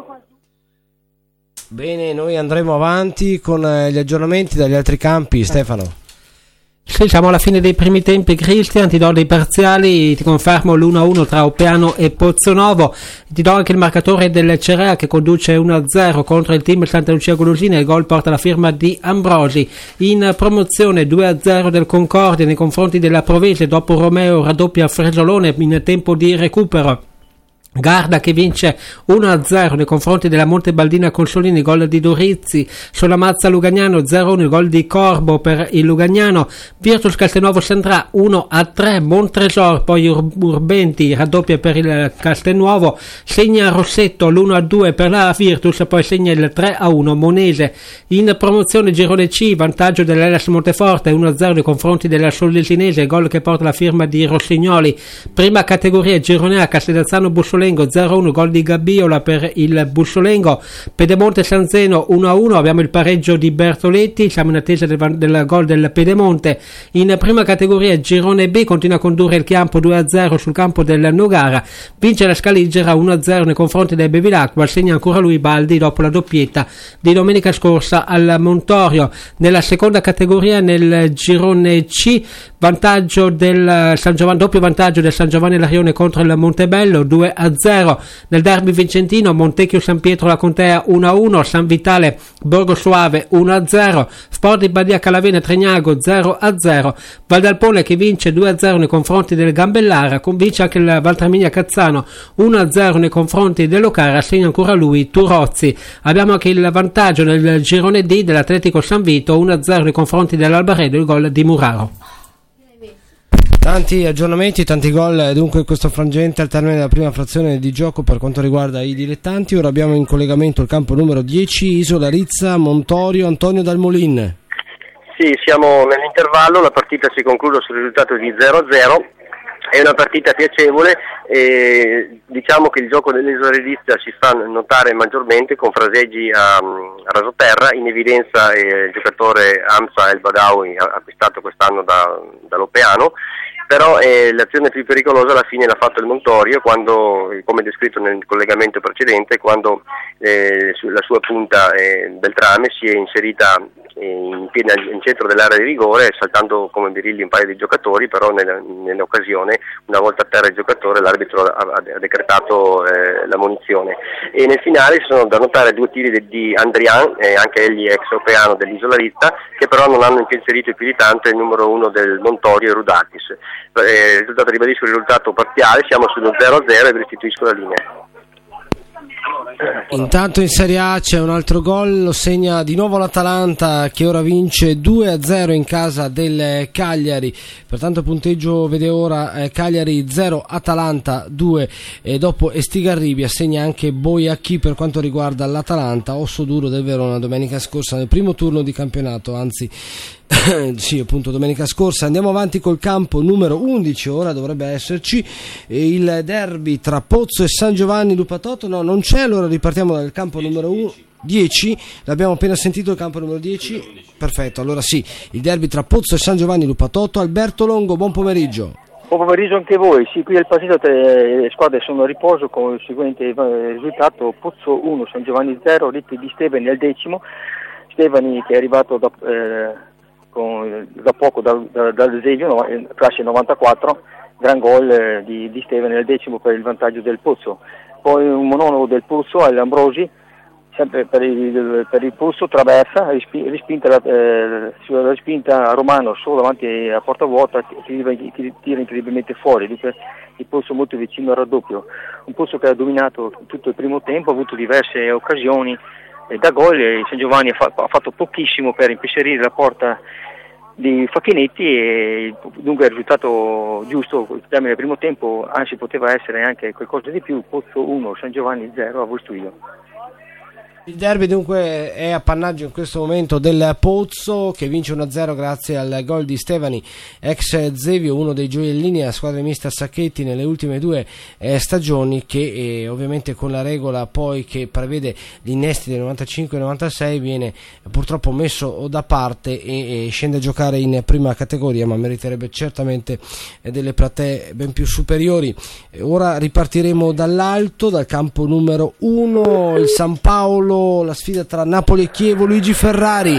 Speaker 2: Bene, noi andremo avanti con gli aggiornamenti dagli altri campi, Stefano.
Speaker 18: Sì, siamo alla fine dei primi tempi, Cristian, ti do dei parziali, ti confermo l'uno a uno tra Oppeano e Pozzonovo, ti do anche il marcatore del Cerea che conduce uno a zero contro il team Santa Lucia Golosina, il gol porta la firma di Ambrosi. In promozione due a zero del Concordia nei confronti della Provese, dopo Romeo raddoppia Fresolone in tempo di recupero. Garda che vince uno a zero nei confronti della Montebaldina Consolini, gol di Dorizzi. Solamazza Lugagnano zero a uno, il gol di Corbo per il Lugagnano. Virtus Castelnuovo Sandrà uno a tre, Montresor, poi Ur- Urbenti raddoppia per il Castelnuovo, segna Rossetto l'uno a due per la Virtus, poi segna il tre a uno Monese. In promozione Girone C, vantaggio dell'Hellas Monteforte uno a zero nei confronti della Sollesinese, gol che porta la firma di Rossignoli. Prima categoria Girone A, Castellazzano Bussolengo zero a uno, gol di Gabbiola per il Bussolengo. Pedemonte San Zeno uno a uno, abbiamo il pareggio di Bertoletti, siamo in attesa del, del gol del Pedemonte. In prima categoria Girone B continua a condurre il Chiampo due a zero sul campo del Nogara, vince la Scaligera uno a zero nei confronti del Bevilacqua, segna ancora lui Baldi dopo la doppietta di domenica scorsa al Montorio. Nella seconda categoria nel Girone C, vantaggio del San Giovanni, doppio vantaggio del San Giovanni Larione contro il Montebello due a zero. Nel derby vicentino Montecchio San Pietro La Contea uno a uno, San Vitale Borgo Soave uno a zero, Sport di Badia Calavena Tregnago zero a zero, Valdalpone che vince due a zero nei confronti del Gambellara, convince anche il Valtraminia Cazzano uno a zero nei confronti dell'Ocara, segna ancora lui Turozzi. Abbiamo anche il vantaggio nel girone D dell'Atletico San Vito uno a zero nei confronti dell'Albaredo, il gol di Muraro.
Speaker 2: Tanti aggiornamenti, tanti gol dunque in questo frangente al termine della prima frazione di gioco per quanto riguarda i dilettanti. Ora abbiamo in collegamento il campo numero dieci, Isola Rizza, Montorio, Antonio Dalmolin.
Speaker 6: Sì, siamo nell'intervallo, la partita si conclude sul risultato di zero a zero, è una partita piacevole e diciamo che il gioco dell'Isola Rizza si fa notare maggiormente con fraseggi a, a rasoterra, in evidenza eh, il giocatore Hamza El Badawi acquistato quest'anno da, dall'Oppeano. Però eh, l'azione più pericolosa alla fine l'ha fatto il Montorio quando, come descritto nel collegamento precedente, quando eh, sulla sua punta eh, Beltrame si è inserita eh, in, piena, in centro dell'area di rigore, saltando come birilli un paio di giocatori, però nella, nell'occasione, una volta a terra il giocatore, l'arbitro ha, ha decretato eh, la munizione. E nel finale si sono da notare due tiri di, di Andrian, eh, anche egli ex Oppeano dell'Isola Rizza, che però non hanno inserito più di tanto il numero uno del Montorio e Rudatis. Eh, il risultato, ribadisco il risultato parziale, siamo sullo zero a zero e vi restituisco la linea.
Speaker 2: Intanto in Serie A c'è un altro gol, lo segna di nuovo l'Atalanta che ora vince due a zero in casa del Cagliari, pertanto il punteggio vede ora eh, Cagliari zero, Atalanta due, e dopo Estigarribia segna anche Boiacchi per quanto riguarda l'Atalanta, osso duro del Verona domenica scorsa nel primo turno di campionato, anzi sì, appunto domenica scorsa. Andiamo avanti col campo numero undici, ora dovrebbe esserci il derby tra Pozzo e San Giovanni Lupatotto, no non c'è, allora ripartiamo dal campo numero dieci, l'abbiamo appena sentito il campo numero dieci, perfetto, allora sì, il derby tra Pozzo e San Giovanni Lupatotto. Alberto Longo, buon pomeriggio.
Speaker 10: Buon pomeriggio anche voi, sì, qui il partito le squadre sono a riposo con il seguente risultato: Pozzo uno, San Giovanni zero, rete di Stevani al decimo, Stevani che è arrivato da, eh, con, da poco dal da, da Esegio, classe novantaquattro, gran gol eh, di, di Stevani al decimo per il vantaggio del Pozzo. Poi un monologo del Pozzo all'Ambrosi, sempre per il, per il Pozzo, traversa, respinta, la, eh, sulla respinta a Romano solo davanti a porta vuota, tira, tira incredibilmente fuori, il Pozzo molto vicino al raddoppio, un Pozzo che ha dominato tutto il primo tempo, ha avuto diverse occasioni eh, da gol, e San Giovanni ha, fa, ha fatto pochissimo per impensierire la porta di Facchinetti, e dunque il risultato giusto il termine del primo tempo, anzi poteva essere anche qualcosa di più. Pozzo uno, San Giovanni zero, a Vostuio.
Speaker 2: Il derby dunque è appannaggio in questo momento del Pozzo, che vince uno a zero grazie al gol di Stevani, ex Zevio, uno dei gioiellini della squadra mista Sacchetti nelle ultime due eh, stagioni, che eh, ovviamente con la regola poi che prevede gli innesti del novantacinque novantasei viene eh, purtroppo messo da parte e, e scende a giocare in prima categoria, ma meriterebbe certamente eh, delle platee ben più superiori. Eh, ora ripartiremo dall'alto, dal campo numero uno, il San Paolo, la sfida tra Napoli e Chievo. Luigi Ferrari.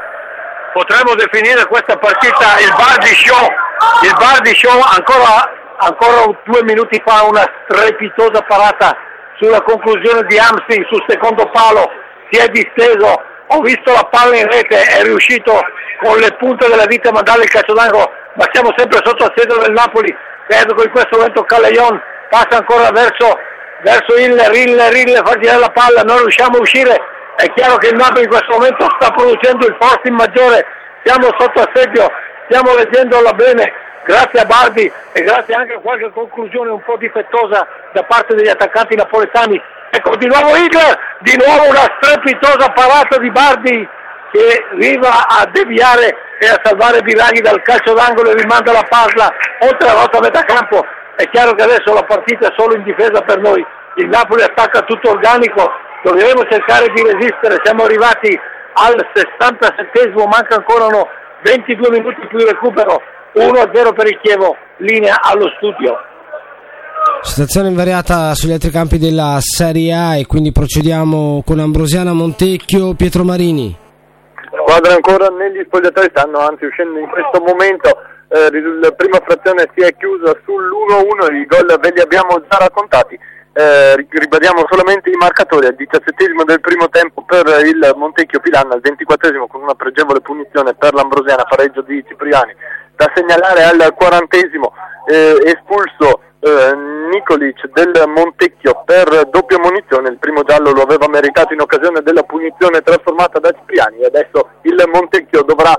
Speaker 17: Potremmo definire questa partita il Bardi Show, il Bardi Show. Ancora, ancora due minuti fa una strepitosa parata sulla conclusione di Amsi sul secondo palo, si è disteso, ho visto la palla in rete, è riuscito con le punte della dita a mandare il calcio d'angolo, ma siamo sempre sotto assedio del Napoli. Credo che in questo momento Calejon passa ancora verso verso il Rille, Rille fa girare la palla, non riusciamo a uscire. È chiaro che il Napoli in questo momento sta producendo il forcing maggiore, siamo sotto assedio, stiamo leggendola bene, grazie a Bardi e grazie anche a qualche conclusione un po' difettosa da parte degli attaccanti napoletani. Ecco di nuovo Hitler, di nuovo una strepitosa parata di Bardi che arriva a deviare e a salvare Biraghi dal calcio d'angolo e rimanda la palla oltre la nostra metà campo. È chiaro che adesso la partita è solo in difesa per noi, il Napoli attacca tutto organico, dovremo cercare di resistere, siamo arrivati al sessantasettesimo, mancano ancora ventidue minuti più di recupero, uno a zero per il Chievo, linea allo studio.
Speaker 2: Situazione invariata sugli altri campi della Serie A e quindi procediamo con Ambrosiana Montecchio. Pietro Marini.
Speaker 11: Squadra ancora negli spogliatoi, stanno anzi uscendo in questo momento. Eh, la prima frazione si è chiusa sull'uno a uno, i gol ve li abbiamo già raccontati, eh, ribadiamo solamente i marcatori: al diciassettesimo del primo tempo per il Montecchio Pilanna, al ventiquattresimo con una pregevole punizione per l'Ambrosiana, pareggio di Cipriani. Da segnalare al quarantesimo eh, espulso eh, Nicolic del Montecchio per doppia munizione, il primo giallo lo aveva meritato in occasione della punizione trasformata da Cipriani, e adesso il Montecchio dovrà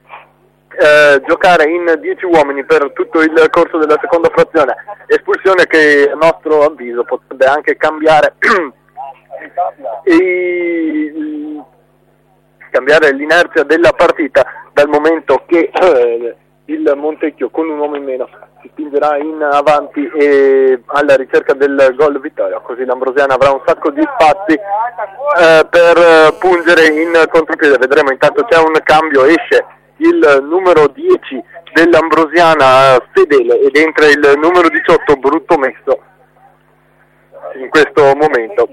Speaker 11: Eh, giocare in dieci uomini per tutto il corso della seconda frazione, espulsione che a nostro avviso potrebbe anche cambiare e, cambiare l'inerzia della partita, dal momento che eh, il Montecchio con un uomo in meno si spingerà in avanti e alla ricerca del gol vittoria, così l'Ambrosiana avrà un sacco di spazi eh, per pungere in contropiede. Vedremo, intanto c'è un cambio, esce il numero dieci dell'Ambrosiana Fedele ed entra il numero diciotto Brutto Messo in questo momento,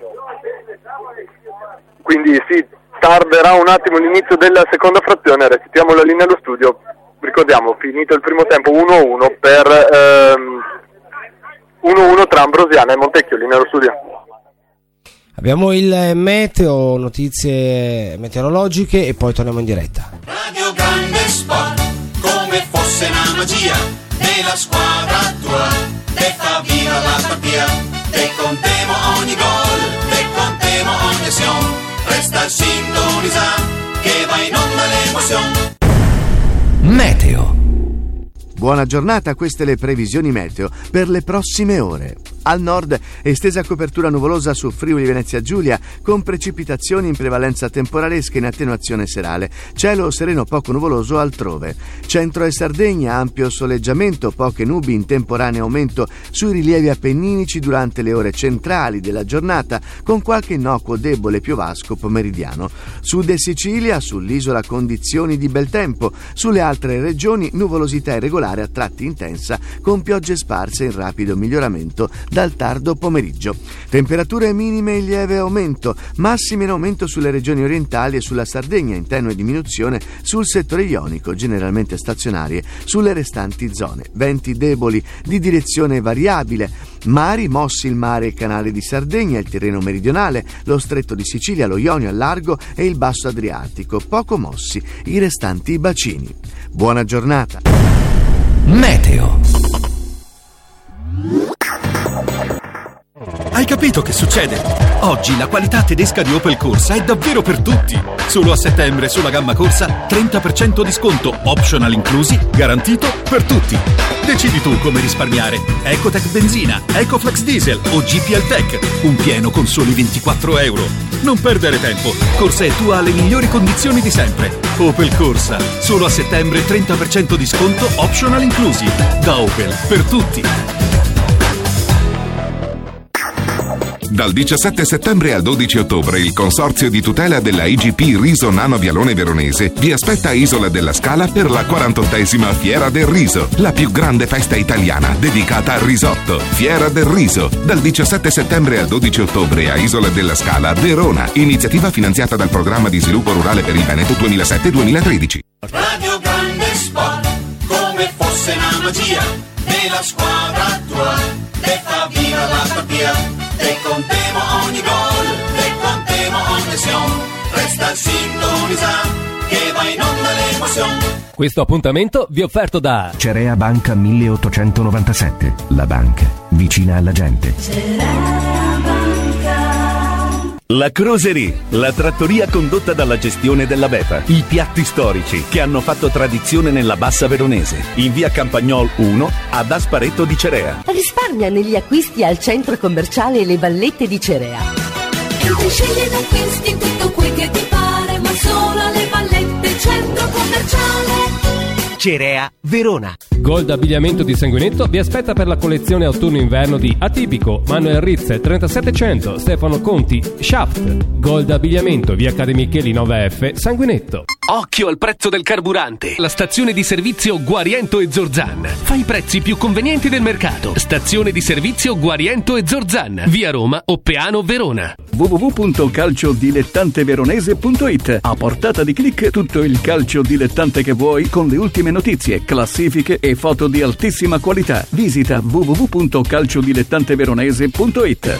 Speaker 11: quindi si tarderà un attimo l'inizio della seconda frazione. Restituiamo la linea allo studio, ricordiamo finito il primo tempo uno a uno per ehm, uno a uno tra Ambrosiana e Montecchio. Linea allo studio.
Speaker 2: Abbiamo il meteo, notizie meteorologiche e poi torniamo in diretta.
Speaker 14: Radio Grande Sport, come fosse una magia, della squadra tua, te fa viva la partita, te contiamo ogni gol, te emoción.
Speaker 1: Meteo. Buona giornata, queste le previsioni meteo per le prossime ore. Al nord, estesa copertura nuvolosa su Friuli Venezia Giulia, con precipitazioni in prevalenza temporalesche in attenuazione serale. Cielo sereno poco nuvoloso altrove. Centro e Sardegna, ampio soleggiamento, poche nubi in temporaneo aumento sui rilievi appenninici durante le ore centrali della giornata, con qualche innocuo debole piovasco pomeridiano. Sud e Sicilia, sull'isola condizioni di bel tempo. Sulle altre regioni, nuvolosità irregolare a tratti intensa, con piogge sparse in rapido miglioramento dal tardo pomeriggio. Temperature minime in lieve aumento, massime in aumento sulle regioni orientali e sulla Sardegna, in tenue diminuzione sul settore ionico, generalmente stazionarie sulle restanti zone. Venti deboli di direzione variabile, mari mossi il mare e il canale di Sardegna, il Tirreno meridionale, lo stretto di Sicilia, lo Ionio al largo e il basso Adriatico, poco mossi i restanti bacini. Buona giornata.
Speaker 4: Meteo. Hai capito che succede? Oggi la qualità tedesca di Opel Corsa è davvero per tutti. Solo a settembre sulla gamma Corsa trenta per cento di sconto, optional inclusi, garantito per tutti. Decidi tu come risparmiare. Ecotec benzina, Ecoflex diesel o G P L Tech. Un pieno con soli ventiquattro euro. Non perdere tempo. Corsa è tua alle migliori condizioni di sempre. Opel Corsa. Solo a settembre trenta per cento di sconto, optional inclusi. Da Opel per tutti.
Speaker 25: Dal diciassette settembre al dodici ottobre il Consorzio di tutela della I G P Riso Nano Vialone Veronese vi aspetta a Isola della Scala per la quarantottesima Fiera del Riso, la più grande festa italiana dedicata al risotto. Fiera del Riso, dal diciassette settembre al dodici ottobre a Isola della Scala, Verona. Iniziativa finanziata dal Programma di Sviluppo Rurale per il Veneto duemilasette duemilatredici.
Speaker 14: Radio Grande Sport, come fosse una magia, nella squadra tua, te fa viva la partita. Te contemo ogni gol, te contemo ogni azione. Resta sintonizzato, che va in onda l'emozione.
Speaker 13: Questo appuntamento vi è offerto da
Speaker 15: Cerea Banca milleottocentonovantasette, la banca vicina alla gente.
Speaker 8: La Croserie, la trattoria condotta dalla gestione della Bepa. I piatti storici che hanno fatto tradizione nella Bassa Veronese. In via Campagnol uno ad Asparetto di Cerea.
Speaker 7: Risparmia negli acquisti al centro commerciale Le Vallette di Cerea.
Speaker 14: Entri, scegli ed acquisti tutto quel che ti pare, ma solo alle Vallette, centro commerciale
Speaker 23: Cerea Verona.
Speaker 13: Gold Abbigliamento di Sanguinetto vi aspetta per la collezione autunno-inverno di Atipico, Manuel Rizze trentasettecento, Stefano Conti, Shaft. Gold Abbigliamento, via Accademicheli nove F, Sanguinetto.
Speaker 23: Occhio al prezzo del carburante. La stazione di servizio Guariento e Zorzan fa i prezzi più convenienti del mercato. Stazione di servizio Guariento e Zorzan, via Roma, Oppeano, Verona.
Speaker 8: w w w punto calciodilettanteveronese punto it. A portata di click tutto il calcio dilettante che vuoi, con le ultime notizie, classifiche e foto di altissima qualità. Visita w w w punto calciodilettanteveronese punto it.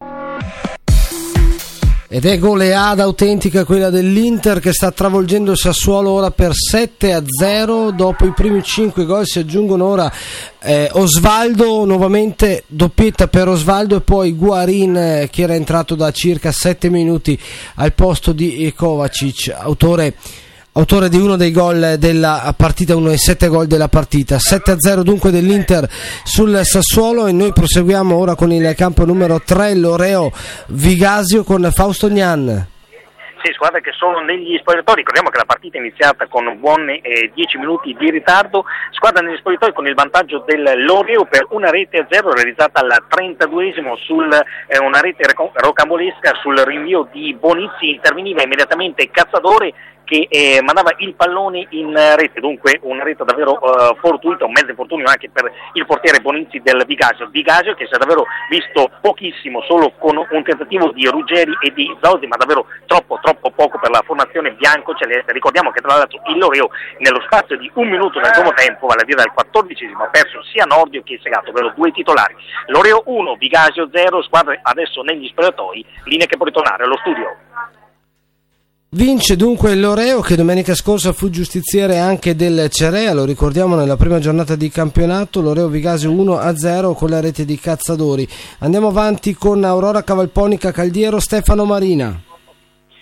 Speaker 2: Ed è goleada autentica quella dell'Inter, che sta travolgendo il Sassuolo ora per sette a zero. Dopo i primi cinque gol si aggiungono ora eh, Osvaldo, nuovamente doppietta per Osvaldo, e poi Guarin eh, che era entrato da circa sette minuti al posto di Kovacic, autore autore di uno dei gol della partita, uno dei sette gol della partita. Sette a zero dunque dell'Inter sul Sassuolo, e noi proseguiamo ora con il campo numero tre, Loreo Vigasio, con Fausto Gnan.
Speaker 12: Sì, squadre che sono negli spogliatoi. Ricordiamo che la partita è iniziata con buoni eh, dieci minuti di ritardo. Squadra negli spogliatoi con il vantaggio del Loreo per una rete a zero realizzata al trentaduesimo sul eh, una rete rocambolesca sul rinvio di Bonizzi. Interveniva immediatamente Cazzadore, che eh, mandava il pallone in rete, dunque una rete davvero eh, fortuita, un mezzo infortunio anche per il portiere Bonizzi del Vigasio. Vigasio che si è davvero visto pochissimo, solo con un tentativo di Ruggeri e di Zoldi, ma davvero troppo troppo poco per la formazione bianco-celeste. Ricordiamo che tra l'altro il Loreo nello spazio di un minuto nel primo tempo, vale a dire dal quattordicesimo, ha perso sia Nordio che Segato, ovvero due titolari. Loreo uno, Vigasio zero, squadre adesso negli spogliatoi, linee che può ritornare allo studio.
Speaker 2: Vince dunque il Loreo, che domenica scorsa fu giustiziere anche del Cerea, lo ricordiamo, nella prima giornata di campionato. Loreo Vigasio uno a zero con la rete di Cazzadori. Andiamo avanti con Aurora Cavalponica Caldiero, Stefano Marina.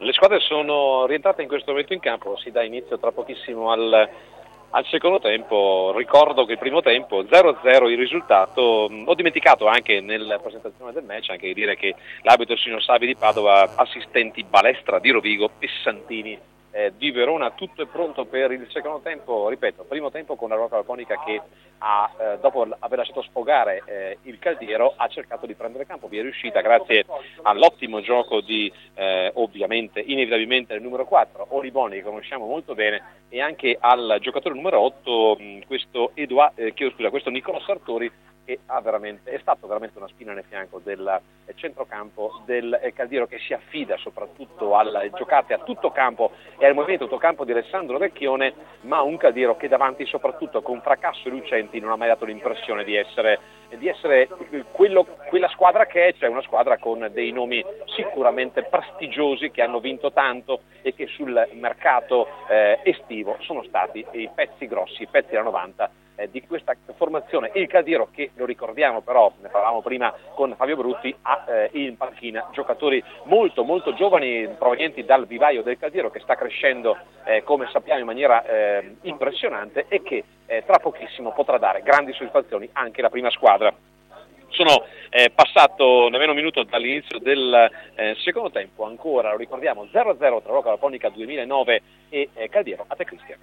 Speaker 3: Le squadre sono rientrate in questo momento in campo, si dà inizio tra pochissimo al, al secondo tempo. Ricordo che il primo tempo zero a zero il risultato. Ho dimenticato anche nella presentazione del match anche di dire che l'arbitro signor Savi di Padova, assistenti Balestra di Rovigo e Santini eh, di Verona, tutto è pronto per il secondo tempo. Ripeto, primo tempo con la Rocca Laponica che ha, eh, dopo aver lasciato sfogare eh, il Caldiero, ha cercato di prendere campo, vi è riuscita grazie all'ottimo gioco di eh, ovviamente inevitabilmente il numero quattro Oliboni, che conosciamo molto bene, e anche al giocatore numero otto mh, questo, Edua, eh, chiedo scusa, questo Nicola Sartori, che ha veramente, è stato veramente una spina nel fianco del eh, centrocampo del eh, Caldiero, che si affida soprattutto alle giocate a tutto campo e al movimento tutto campo di Alessandro Vecchione, ma un Caldiero che davanti soprattutto con Fracasso e Lucenti non ha mai dato l'impressione di essere, di essere quello, quella squadra che è, cioè una squadra con dei nomi sicuramente prestigiosi che hanno vinto tanto e che sul mercato eh, estivo sono stati i pezzi grossi, i pezzi da novanta eh, di questa formazione. Il Caldiero, che lo ricordiamo però, ne parlavamo prima con Fabio Brutti, ha eh, in panchina giocatori molto molto giovani provenienti dal vivaio del Caldiero, che sta crescendo eh, come sappiamo in maniera eh, impressionante e che eh, tra pochissimo potrà dare grandi soddisfazioni anche la prima squadra. Sono eh, passato nemmeno un minuto dall'inizio del eh, secondo tempo, ancora lo ricordiamo zero a zero tra Rocca Laponica duemilanove e eh, Caldiero. A te Cristian.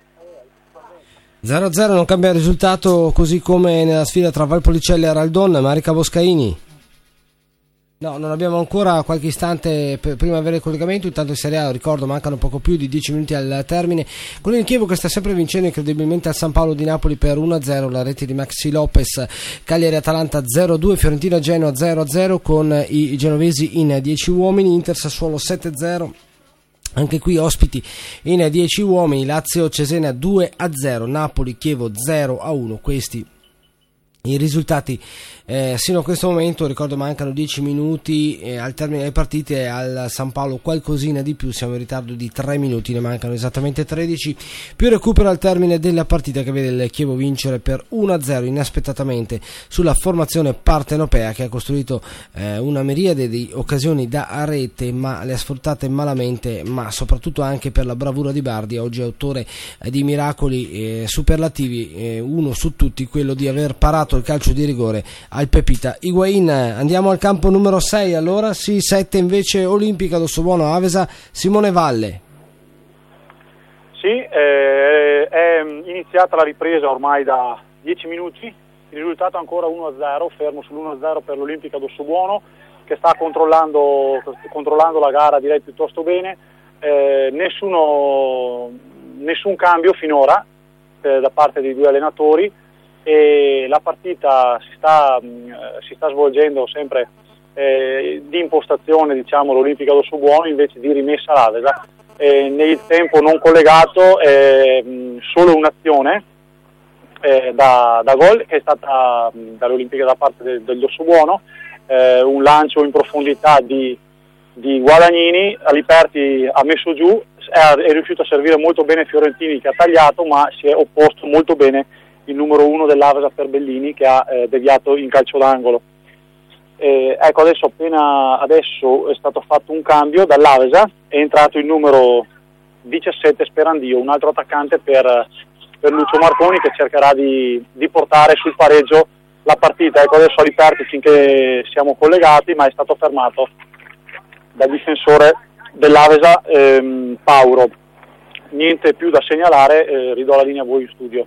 Speaker 2: zero a zero non cambia il risultato, così come nella sfida tra Valpolicella e Araldon. Marica Boscaini. No, non abbiamo ancora qualche istante per prima di avere il collegamento. Intanto in Serie A, ricordo, mancano poco più di dieci minuti al termine, con il Chievo che sta sempre vincendo incredibilmente al San Paolo di Napoli per uno a zero, la rete di Maxi Lopez. Cagliari Atalanta zero a due, Fiorentina Genoa zero a zero con i genovesi in dieci uomini, Inter Sassuolo sette a zero. Anche qui ospiti in dieci uomini, Lazio Cesena due a zero, Napoli Chievo zero a uno. Questi i risultati eh, sino a questo momento. Ricordo, mancano dieci minuti eh, al termine delle partite. Al San Paolo qualcosina di più, siamo in ritardo di tre minuti, ne mancano esattamente tredici, più recupero al termine della partita che vede il Chievo vincere per uno a zero inaspettatamente sulla formazione partenopea, che ha costruito eh, una miriade di occasioni da rete, ma le ha sfruttate malamente, ma soprattutto anche per la bravura di Bardi, oggi autore eh, di miracoli eh, superlativi, eh, uno su tutti quello di aver parato il calcio di rigore al Pepita Higuaín. Andiamo al campo numero sei, allora sì, sette invece Olimpica Dossobuono Avesa, Simone Valle.
Speaker 16: Sì, eh, è iniziata la ripresa ormai da dieci minuti, il risultato è ancora uno a zero, fermo sull'uno a zero per l'Olimpica Dossobuono, che sta controllando, controllando la gara direi piuttosto bene. Eh, nessuno, nessun cambio finora eh, da parte dei due allenatori, e la partita si sta, mh, si sta svolgendo sempre eh, di impostazione, diciamo, l'Olimpica Dossobuono invece di rimessa l'Avesa, eh, nel tempo non collegato, eh, mh, solo un'azione eh, da, da gol che è stata mh, dall'Olimpica da parte del, del Dossobuono, eh, un lancio in profondità di, di Guadagnini, Aliperti ha messo giù, è, è riuscito a servire molto bene Fiorentini, che ha tagliato, ma si è opposto molto bene il numero uno dell'Avesa per Bellini, che ha eh, deviato in calcio d'angolo. Eh, ecco, adesso appena adesso è stato fatto un cambio dall'Avesa, è entrato il numero diciassette Sperandio, un altro attaccante per, per Lucio Marconi, che cercherà di, di portare sul pareggio la partita. Ecco, adesso Aliperti finché siamo collegati, ma è stato fermato dal difensore dell'Avesa, ehm, Pauro. Niente più da segnalare, eh, ridò la linea a voi in studio.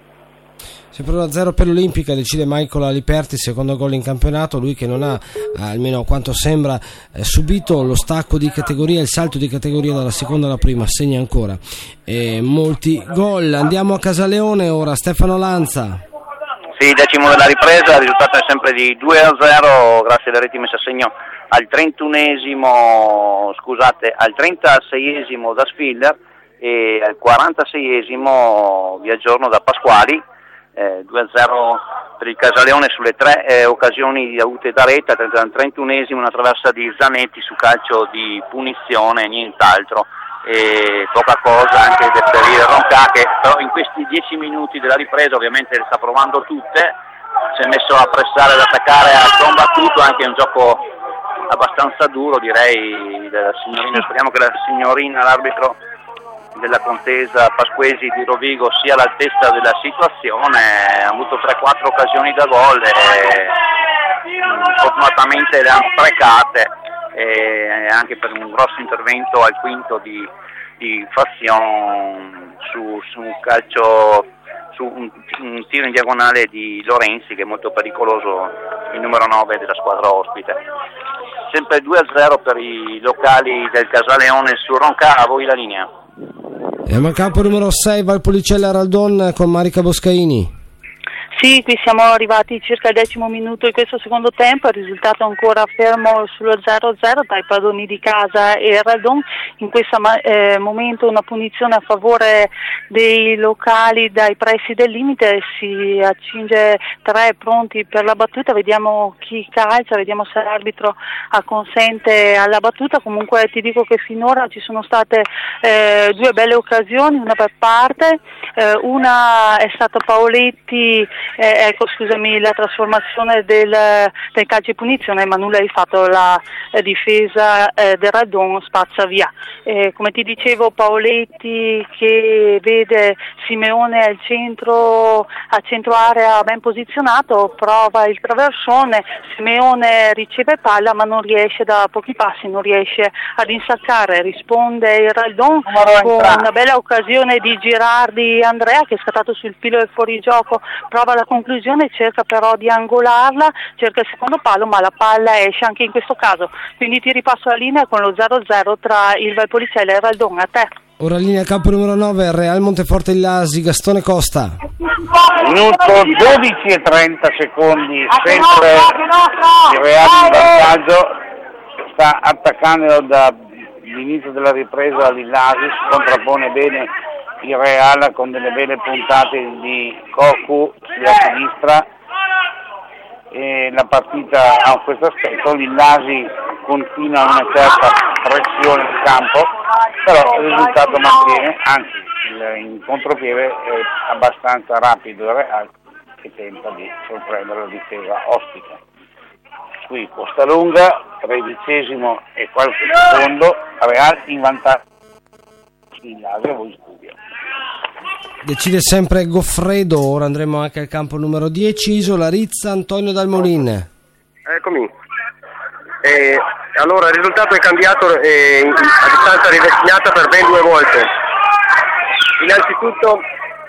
Speaker 2: Sempre uno a zero per l'Olimpica, decide Michael Aliperti, secondo gol in campionato, lui che non ha, almeno a quanto sembra, eh, subito lo stacco di categoria, il salto di categoria dalla seconda alla prima, segna ancora eh, molti gol. Andiamo a Casaleone ora, Stefano Lanza.
Speaker 19: Sì, decimo della ripresa, il risultato è sempre di due a zero grazie alle reti messe a segno al trentunesimo, scusate, al trentaseiesimo da Spiller e al quarantaseiesimo Viaggiorno da Pasquali. Eh, due a zero per il Casaleone sulle tre eh, occasioni avute da rete. Al trentunesimo una traversa di Zanetti su calcio di punizione, nient'altro, e poca cosa anche del perire Ronca, che però in questi dieci minuti della ripresa ovviamente le sta provando tutte, si è messo a pressare, ad attaccare, ha combattuto anche un gioco abbastanza duro, direi, della signorina. Speriamo che la signorina, l'arbitro della contesa Pasquesi di Rovigo, sia all'altezza della situazione. Ha avuto tre quattro occasioni da gol e fortunatamente le hanno sprecate, e anche per un grosso intervento al quinto di, di Fassion su, su un calcio, su un, un tiro in diagonale di Lorenzi, che è molto pericoloso, il numero nove della squadra ospite. Sempre due a zero per i locali del Casaleone su Ronca. A voi la linea.
Speaker 2: Siamo al campo numero sei, Valpolicella Raldon con Marica Boscaini.
Speaker 9: Sì, qui siamo arrivati circa al decimo minuto di questo secondo tempo, il risultato ancora fermo sullo zero a zero tra i padroni di casa e Raldon. In questo eh, momento una punizione a favore dei locali dai pressi del limite, si accinge tre pronti per la battuta, vediamo chi calcia, vediamo se l'arbitro acconsente alla battuta. Comunque ti dico che finora ci sono state eh, due belle occasioni, una per parte, eh, una è stata Paoletti. Eh, ecco, scusami, la trasformazione del, del calcio di punizione, ma nulla hai fatto, la eh, difesa eh, del Raldon spazza via. Eh, come ti dicevo, Paoletti che vede Simeone al centro, a centro area ben posizionato, prova il traversone, Simeone riceve palla ma non riesce, da pochi passi non riesce ad insaccare, risponde il Raldon con una bella occasione di Girardi Andrea, che è scattato sul filo del fuorigioco, prova la conclusione, cerca però di angolarla, cerca il secondo palo, ma la palla esce anche in questo caso. Quindi ti ripasso la linea con lo zero a zero tra il Valpolicella e il Raldon. A te.
Speaker 2: Ora linea campo numero nove, Real Monteforte Illasi, Gastone Costa.
Speaker 5: Minuto dodici e trenta secondi, sempre il Real in vantaggio, sta attaccando dall'inizio della ripresa l'Illasi, si contrappone bene il Real con delle belle puntate di Cocu sulla sinistra, e la partita ha questo aspetto. L'Illasi continua una certa pressione in campo, però il risultato mantiene, anzi in contropiede è abbastanza rapido il Real, che tenta di sorprendere la difesa ospite. Qui Costa Lunga, tredicesimo e qualche secondo, Real in vantaggio. L'Illasi a voi studio.
Speaker 2: Decide sempre Goffredo. Ora andremo anche al campo numero dieci, Isola Rizza, Antonio Dalmolin.
Speaker 6: Eccomi. Eh, allora il risultato è cambiato eh, a distanza ridestinata per ben due volte. Innanzitutto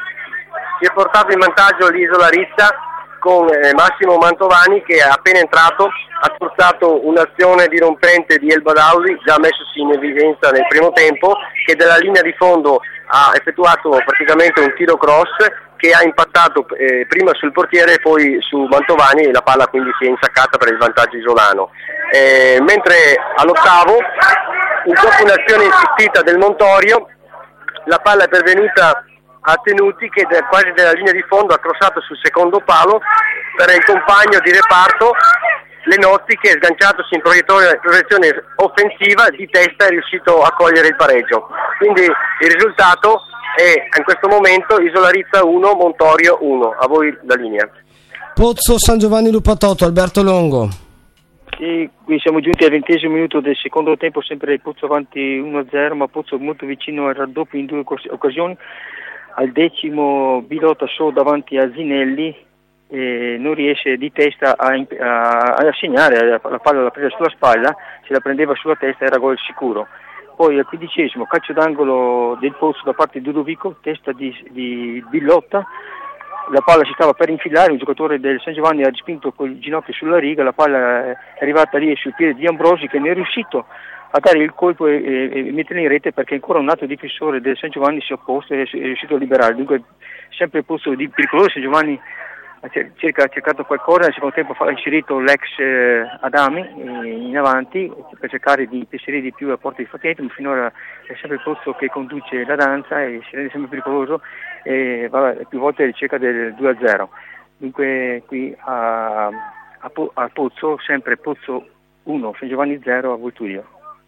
Speaker 6: si è portato in vantaggio l'Isola Rizza con eh, Massimo Mantovani, che è appena entrato, ha sfruttato un'azione dirompente di El Badawi, già messosi in evidenza nel primo tempo, che dalla linea di fondo ha effettuato praticamente un tiro cross che ha impattato eh, prima sul portiere e poi su Mantovani, e la palla quindi si è insaccata per il vantaggio isolano. Eh, mentre all'ottavo, dopo un'azione insistita del Montorio, la palla è pervenuta a Tenuti, che da, quasi dalla linea di fondo ha crossato sul secondo palo per il compagno di reparto Lenotti, che sganciatosi in proiezione offensiva di testa è riuscito a cogliere il pareggio. Quindi il risultato è in questo momento Isola Rizza uno, Montorio uno. A voi la linea.
Speaker 2: Pozzo San Giovanni Lupatotto, Alberto Longo.
Speaker 10: Sì, qui siamo giunti al ventesimo minuto del secondo tempo, sempre Pozzo avanti uno a zero, ma Pozzo molto vicino al raddoppio in due occasioni. Al decimo Bilota solo davanti a Zinelli, e non riesce di testa a, a, a segnare, la, la palla l'ha presa sulla spalla, se la prendeva sulla testa era gol sicuro. Poi al quindicesimo calcio d'angolo del Pozzo da parte di Ludovico, testa di, di Billotta, la palla si stava per infilare, un giocatore del San Giovanni ha respinto col ginocchio sulla riga, la palla è arrivata lì sul piede di Ambrosi, che ne è riuscito a dare il colpo e, e, e metterla in rete, perché ancora un altro difensore del San Giovanni si è opposto e è riuscito a liberare. Dunque sempre il posto di pericoloso, San Giovanni ha, cerca, ha cercato qualcosa, nel secondo tempo ha inserito l'ex eh, Adami eh, in avanti per cercare di inserire di più la porta di Fatente, ma finora è sempre il posto che conduce la danza e si rende sempre pericoloso, e va più volte ricerca del due a zero. Dunque qui a, a, a Pozzo, sempre Pozzo uno, San Giovanni zero, a Volturio.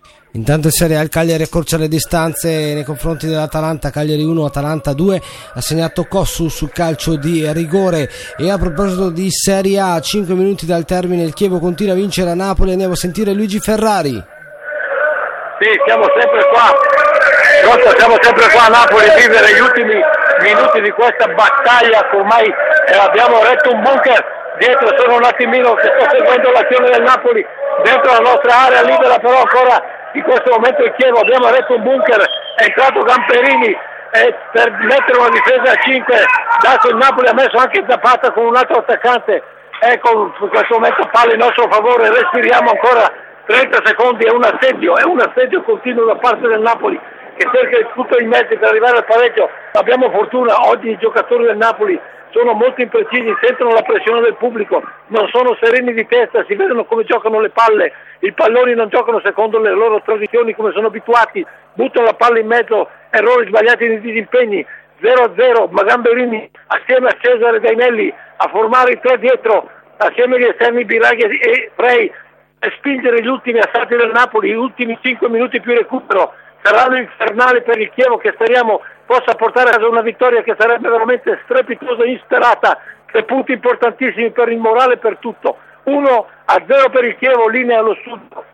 Speaker 2: Intanto in Serie A il Cagliari accorcia le distanze nei confronti dell'Atalanta. Cagliari uno, Atalanta due, ha segnato Cossu sul calcio di rigore. E a proposito di Serie A, cinque minuti dal termine il Chievo continua a vincere a Napoli. Andiamo a sentire Luigi Ferrari.
Speaker 17: Sì, siamo sempre qua, pronto, siamo sempre qua a Napoli a vivere gli ultimi minuti di questa battaglia che ormai eh, abbiamo retto un bunker dietro. Sono un attimino che sto seguendo l'azione del Napoli dentro la nostra area libera, però ancora in questo momento il Chievo, abbiamo retto un bunker, è entrato Gamperini e per mettere una difesa a cinque, dato il Napoli ha messo anche Zapata con un altro attaccante, ecco in questo momento palla in nostro favore, respiriamo ancora trenta secondi, è un assedio, è un assedio continuo da parte del Napoli che cerca di tutto i mezzi per arrivare al pareggio. Abbiamo fortuna, oggi i giocatori del Napoli sono molto imprecisi, sentono la pressione del pubblico, non sono sereni di testa, si vedono come giocano le palle, i palloni non giocano secondo le loro tradizioni come sono abituati, buttano la palla in mezzo, errori sbagliati nei disimpegni, zero a zero, ma Gamberini assieme a Cesare Dainelli a formare i tre dietro, assieme agli esterni Biraghi e Frey, a spingere gli ultimi assalti del Napoli, gli ultimi cinque minuti più recupero, saranno infernali per il Chievo che speriamo possa portare a casa una vittoria che sarebbe veramente strepitosa e insperata, tre punti importantissimi per il morale e per tutto. uno a zero per il Chievo, linea allo studio.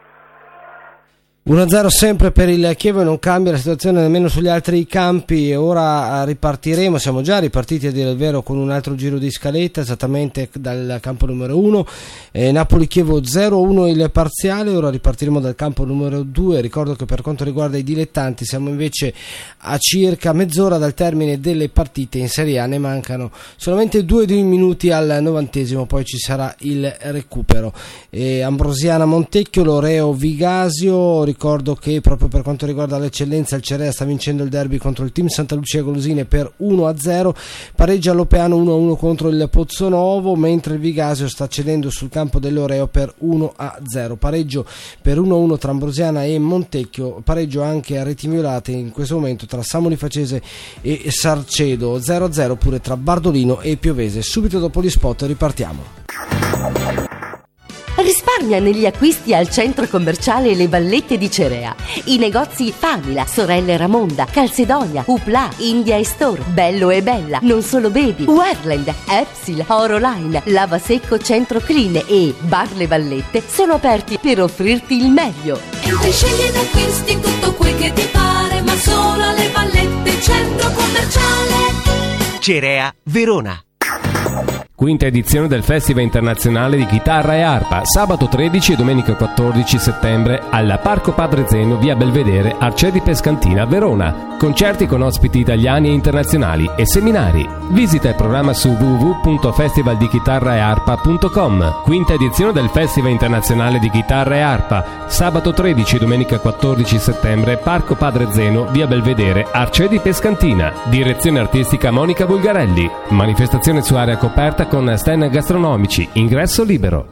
Speaker 2: uno a zero sempre per il Chievo e non cambia la situazione nemmeno sugli altri campi. Ora ripartiremo, siamo già ripartiti a dire il vero con un altro giro di scaletta esattamente dal campo numero uno, eh, Napoli-Chievo zero a uno il parziale. Ora ripartiremo dal campo numero due. Ricordo che per quanto riguarda i dilettanti siamo invece a circa mezz'ora dal termine delle partite in Serie A, ne mancano solamente due minuti al novantesimo, poi ci sarà il recupero. eh, Ambrosiana Montecchio, Loreo Vigasio. Ricordo che proprio per quanto riguarda l'eccellenza il Cerea sta vincendo il derby contro il team Santa Lucia Golosine per uno a zero, pareggia Lopeano uno a uno contro il Pozzonovo, mentre il Vigasio sta cedendo sul campo dell'Oreo per uno a zero. Pareggio per uno a uno tra Ambrosiana e Montecchio, pareggio anche a reti violate in questo momento tra Samoli Facese e Sarcedo, zero a zero pure tra Bardolino e Piovese. Subito dopo gli spot ripartiamo.
Speaker 18: Risparmia negli acquisti al centro commerciale Le Vallette di Cerea. I negozi Famila, Sorelle Ramonda, Calcedonia, Upla, India e Store, Bello e Bella, Non Solo Baby, Werland, Epsil, Oroline, Lava Secco Centro Clean e Bar Le Vallette sono aperti per offrirti il meglio.
Speaker 14: Entri, scegli ed acquisti tutto quel che ti pare, ma solo alle Vallette centro commerciale
Speaker 23: Cerea Verona.
Speaker 13: Quinta edizione del Festival Internazionale di Chitarra e Arpa, sabato tredici e domenica quattordici settembre alla Parco Padre Zeno, via Belvedere, Arcieri Pescantina, Verona. Concerti con ospiti italiani e internazionali e seminari. Visita il programma su w w w punto festival di chitarra e arpa punto com. Quinta edizione del Festival Internazionale di Chitarra e Arpa, sabato tredici e domenica quattordici settembre, Parco Padre Zeno, via Belvedere, Arcieri Pescantina. Direzione artistica Monica Bulgarelli. Manifestazione su area coperta con stand gastronomici, ingresso libero.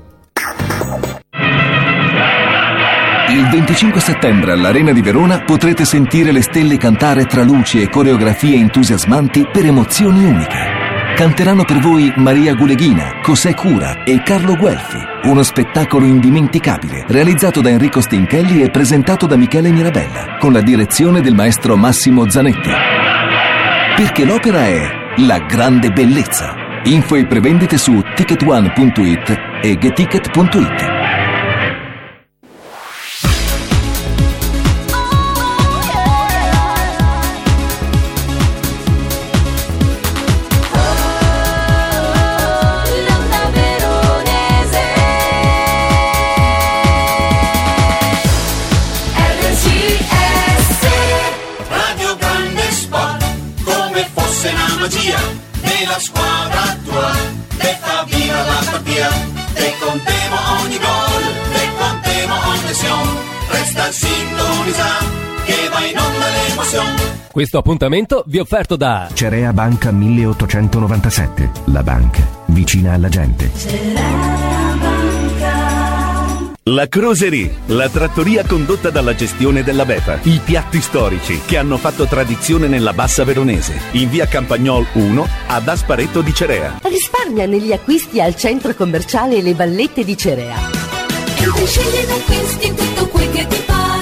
Speaker 8: Il venticinque settembre all'Arena di Verona potrete sentire le stelle cantare tra luci e coreografie entusiasmanti per emozioni uniche. Canteranno per voi Maria Guleghina, José Cura e Carlo Guelfi. Uno spettacolo indimenticabile, realizzato da Enrico Stinchelli e presentato da Michele Mirabella, con la direzione del maestro Massimo Zanetti. Perché l'opera è La grande bellezza. Info e prevendite su ticket one punto it e geticket punto it.
Speaker 14: Radio Grande Sport, come fosse una magia, nella squadra tua, te fa viva la partita, te contemo ogni gol, te contemo ogni azione, resta sintonizzato, che va in onda l'emozione.
Speaker 13: Questo appuntamento vi è offerto da
Speaker 15: Cerea Banca milleottocentonovantasette, la banca vicina alla gente.
Speaker 20: La Croserie, la trattoria condotta dalla gestione della Beta. I piatti storici che hanno fatto tradizione nella Bassa Veronese. In via Campagnol uno ad Asparetto di Cerea.
Speaker 18: Risparmia negli acquisti al centro commerciale Le Vallette di Cerea.
Speaker 14: Entri, scegli ed acquisti tutto quel che ti pare,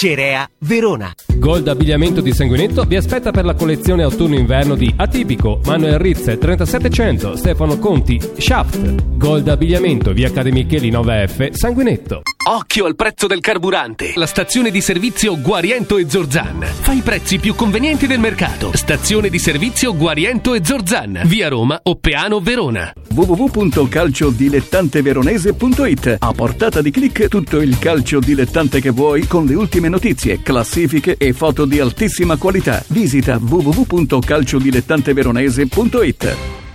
Speaker 23: Cerea Verona.
Speaker 13: Gold Abbigliamento di Sanguinetto vi aspetta per la collezione autunno-inverno di Atipico, Manuel Rizze trentasettecento, Stefano Conti, Shaft. Gold Abbigliamento, via Accademia Micheli nove F, Sanguinetto.
Speaker 23: Occhio al prezzo del carburante. La stazione di servizio Guariento e Zorzan fa i prezzi più convenienti del mercato. Stazione di servizio Guariento e Zorzan, via Roma, Oppeano, Verona.
Speaker 8: w w w punto calciodilettanteveronese punto it. A portata di clic tutto il calcio dilettante che vuoi, con le ultime notizie, classifiche e foto di altissima qualità. Visita w w w punto calciodilettanteveronese punto it.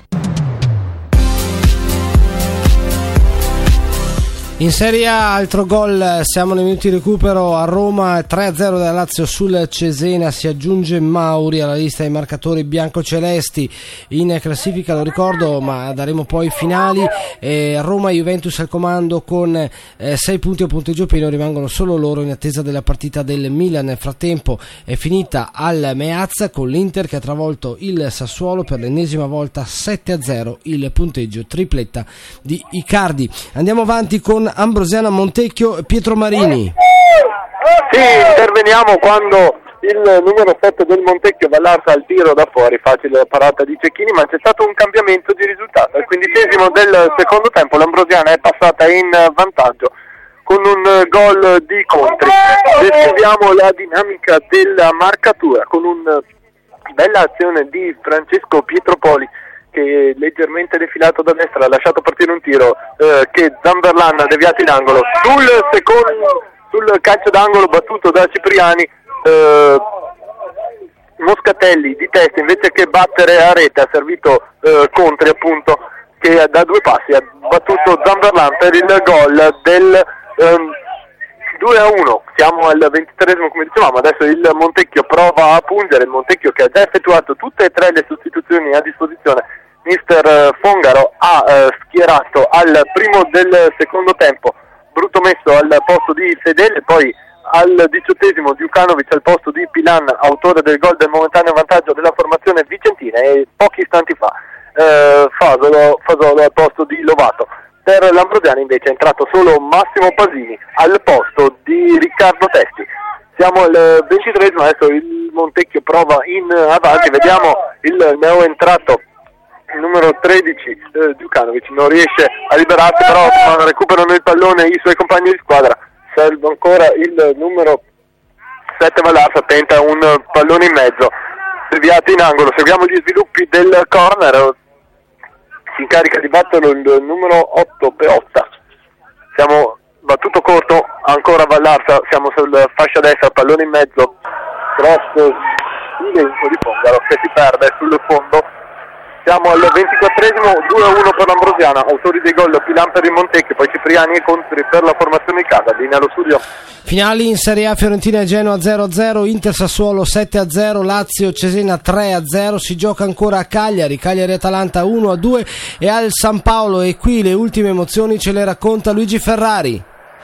Speaker 2: In Serie A, altro gol, siamo nei minuti di recupero a Roma, tre a zero della Lazio sul Cesena, si aggiunge Mauri alla lista dei marcatori biancocelesti in classifica, lo ricordo, ma daremo poi i finali. eh, Roma e Juventus al comando con eh, sei punti a punteggio pieno, rimangono solo loro in attesa della partita del Milan. Nel frattempo è finita al Meazza con l'Inter che ha travolto il Sassuolo per l'ennesima volta, sette a zero il punteggio, tripletta di Icardi. Andiamo avanti con Ambrosiana, Montecchio, Pietro Marini.
Speaker 6: Sì, interveniamo quando il numero sette del Montecchio Vallarta al tiro da fuori, facile la parata di Cecchini, ma c'è stato un cambiamento di risultato. Al quindicesimo del secondo tempo l'Ambrosiana è passata in vantaggio con un gol di Contri. Descriviamo la dinamica della marcatura con una bella azione di Francesco Pietropoli, che leggermente defilato da destra ha lasciato partire un tiro eh, che Zamberlan ha deviato in angolo. Sul secondo, sul calcio d'angolo battuto da Cipriani, eh, Moscatelli di testa invece che battere a rete ha servito eh, Contri, appunto, che da due passi ha battuto Zamberlan per il gol del ehm, due a uno. Siamo al ventitreesimo, come dicevamo, adesso il Montecchio prova a pungere, il Montecchio che ha già effettuato tutte e tre le sostituzioni a disposizione. Mister Fongaro ha eh, schierato al primo del secondo tempo Brutto Messo al posto di Fedele, poi al diciottesimo Djukanovic al posto di Pilan, autore del gol del momentaneo vantaggio della formazione vicentina, e pochi istanti fa eh, Fasolo, Fasolo al posto di Lovato. Per l'Ambrosiana invece è entrato solo Massimo Pasini al posto di Riccardo Testi. Siamo al ventitreesimo, adesso il Montecchio prova in avanti, vediamo il neo entrato il numero tredici eh, Djukanovic, non riesce a liberarsi, però recuperano il pallone i suoi compagni di squadra. Serve ancora il numero sette Vallarta, tenta un pallone in mezzo, deviato in angolo. Seguiamo gli sviluppi del corner, si incarica di batterlo il numero otto Peotta. Siamo battuto corto, ancora Vallarta, siamo sulla fascia destra, pallone in mezzo, cross lento di Fongaro che si perde sul fondo. Siamo al ventiquattresimo, due a uno per l'Ambrosiana, autori dei gol Pilan per il Montecchio, poi Cipriani e Contri per la formazione di casa. Linea allo studio.
Speaker 2: Finali in Serie A, Fiorentina e Genoa zero a zero, Inter Sassuolo sette a zero, Lazio Cesena tre a zero, si gioca ancora a Cagliari, Cagliari Atalanta uno a due e al San Paolo, e qui le ultime emozioni ce le racconta Luigi Ferrari.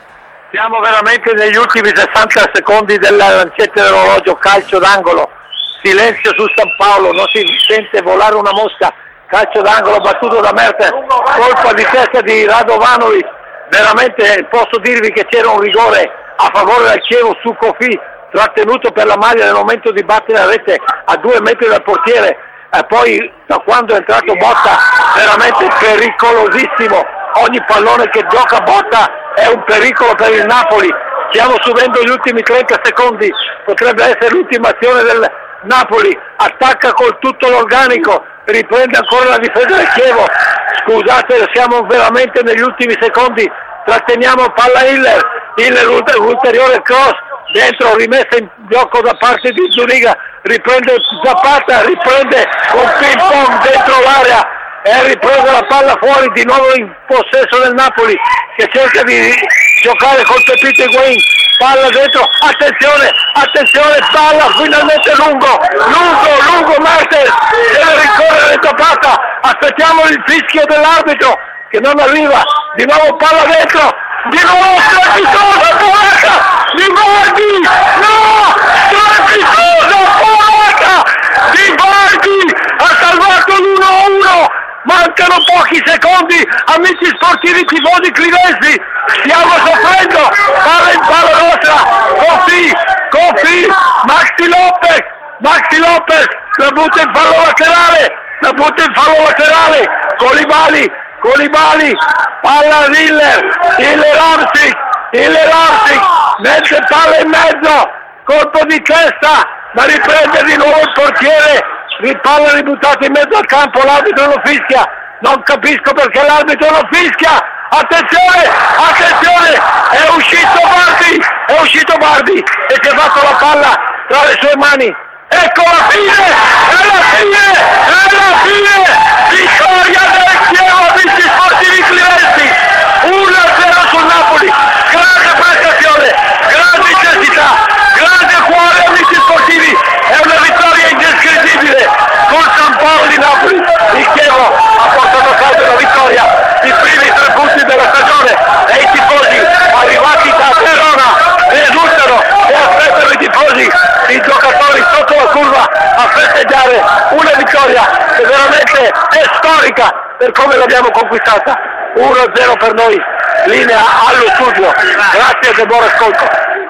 Speaker 17: Siamo veramente negli ultimi sessanta secondi della lancetta dell'orologio, calcio d'angolo. Silenzio su San Paolo, non si sente volare una mosca, calcio d'angolo battuto da Mertens, colpa di testa di Radovanovic. Veramente posso dirvi che c'era un rigore a favore del Chievo su Cofì, trattenuto per la maglia nel momento di battere la rete a due metri dal portiere, e poi da quando è entrato Botta veramente pericolosissimo, ogni pallone che gioca Botta è un pericolo per il Napoli. Stiamo subendo gli ultimi trenta secondi, potrebbe essere l'ultima azione del Napoli, attacca col tutto l'organico, riprende ancora la difesa del Chievo. Scusate, siamo veramente negli ultimi secondi, tratteniamo palla Hiller, Hiller ulteriore cross, dentro rimessa in gioco da parte di Zuniga, riprende Zapata, riprende un ping pong dentro l'area e riprende la palla fuori, di nuovo in possesso del Napoli che cerca di giocare col Pepito Higuain. Palla dentro, attenzione, attenzione, palla finalmente lungo, lungo, lungo Mertens, deve rincorrere Zapata, aspettiamo il fischio dell'arbitro che non arriva, di nuovo palla dentro, di nuovo strepitosa, Polacca, di Vardi, no, strepitosa, Polacca, di Vardi, ha salvato l'uno a uno. Mancano pochi secondi, amici sportivi tifosi clivesi, stiamo soffrendo, palla in palla nostra, Cofì, Maxi Lopez, Maxi Lopez, la butta in fallo laterale, la butta in fallo laterale, Colibali, Colibali, palla Hiller, Hiller Arsic, Hiller Arsic, mette palla in mezzo, colpo di testa, ma riprende di nuovo il portiere, palla ributtata in mezzo al campo, l'arbitro lo fischia, non capisco perché l'arbitro lo fischia, attenzione, attenzione, è uscito Bardi, è uscito Bardi e si è fatto la palla tra le sue mani, ecco la fine, è la fine, è la fine, vittoria del Chievo, Amici Sportivi Cliventi, uno a zero sul Napoli, grande prestazione, grande intensità, grande cuore Amici Sportivi, è una vittoria indescrivibile col San Paolo di Napoli, il Chievo ha portato a casa la vittoria, i primi tre punti della stagione e i tifosi arrivati da Verona esultano e aspettano i tifosi, i giocatori sotto la curva a festeggiare una vittoria che veramente è storica per come l'abbiamo conquistata. uno a zero per noi, linea allo studio, grazie e buon ascolto.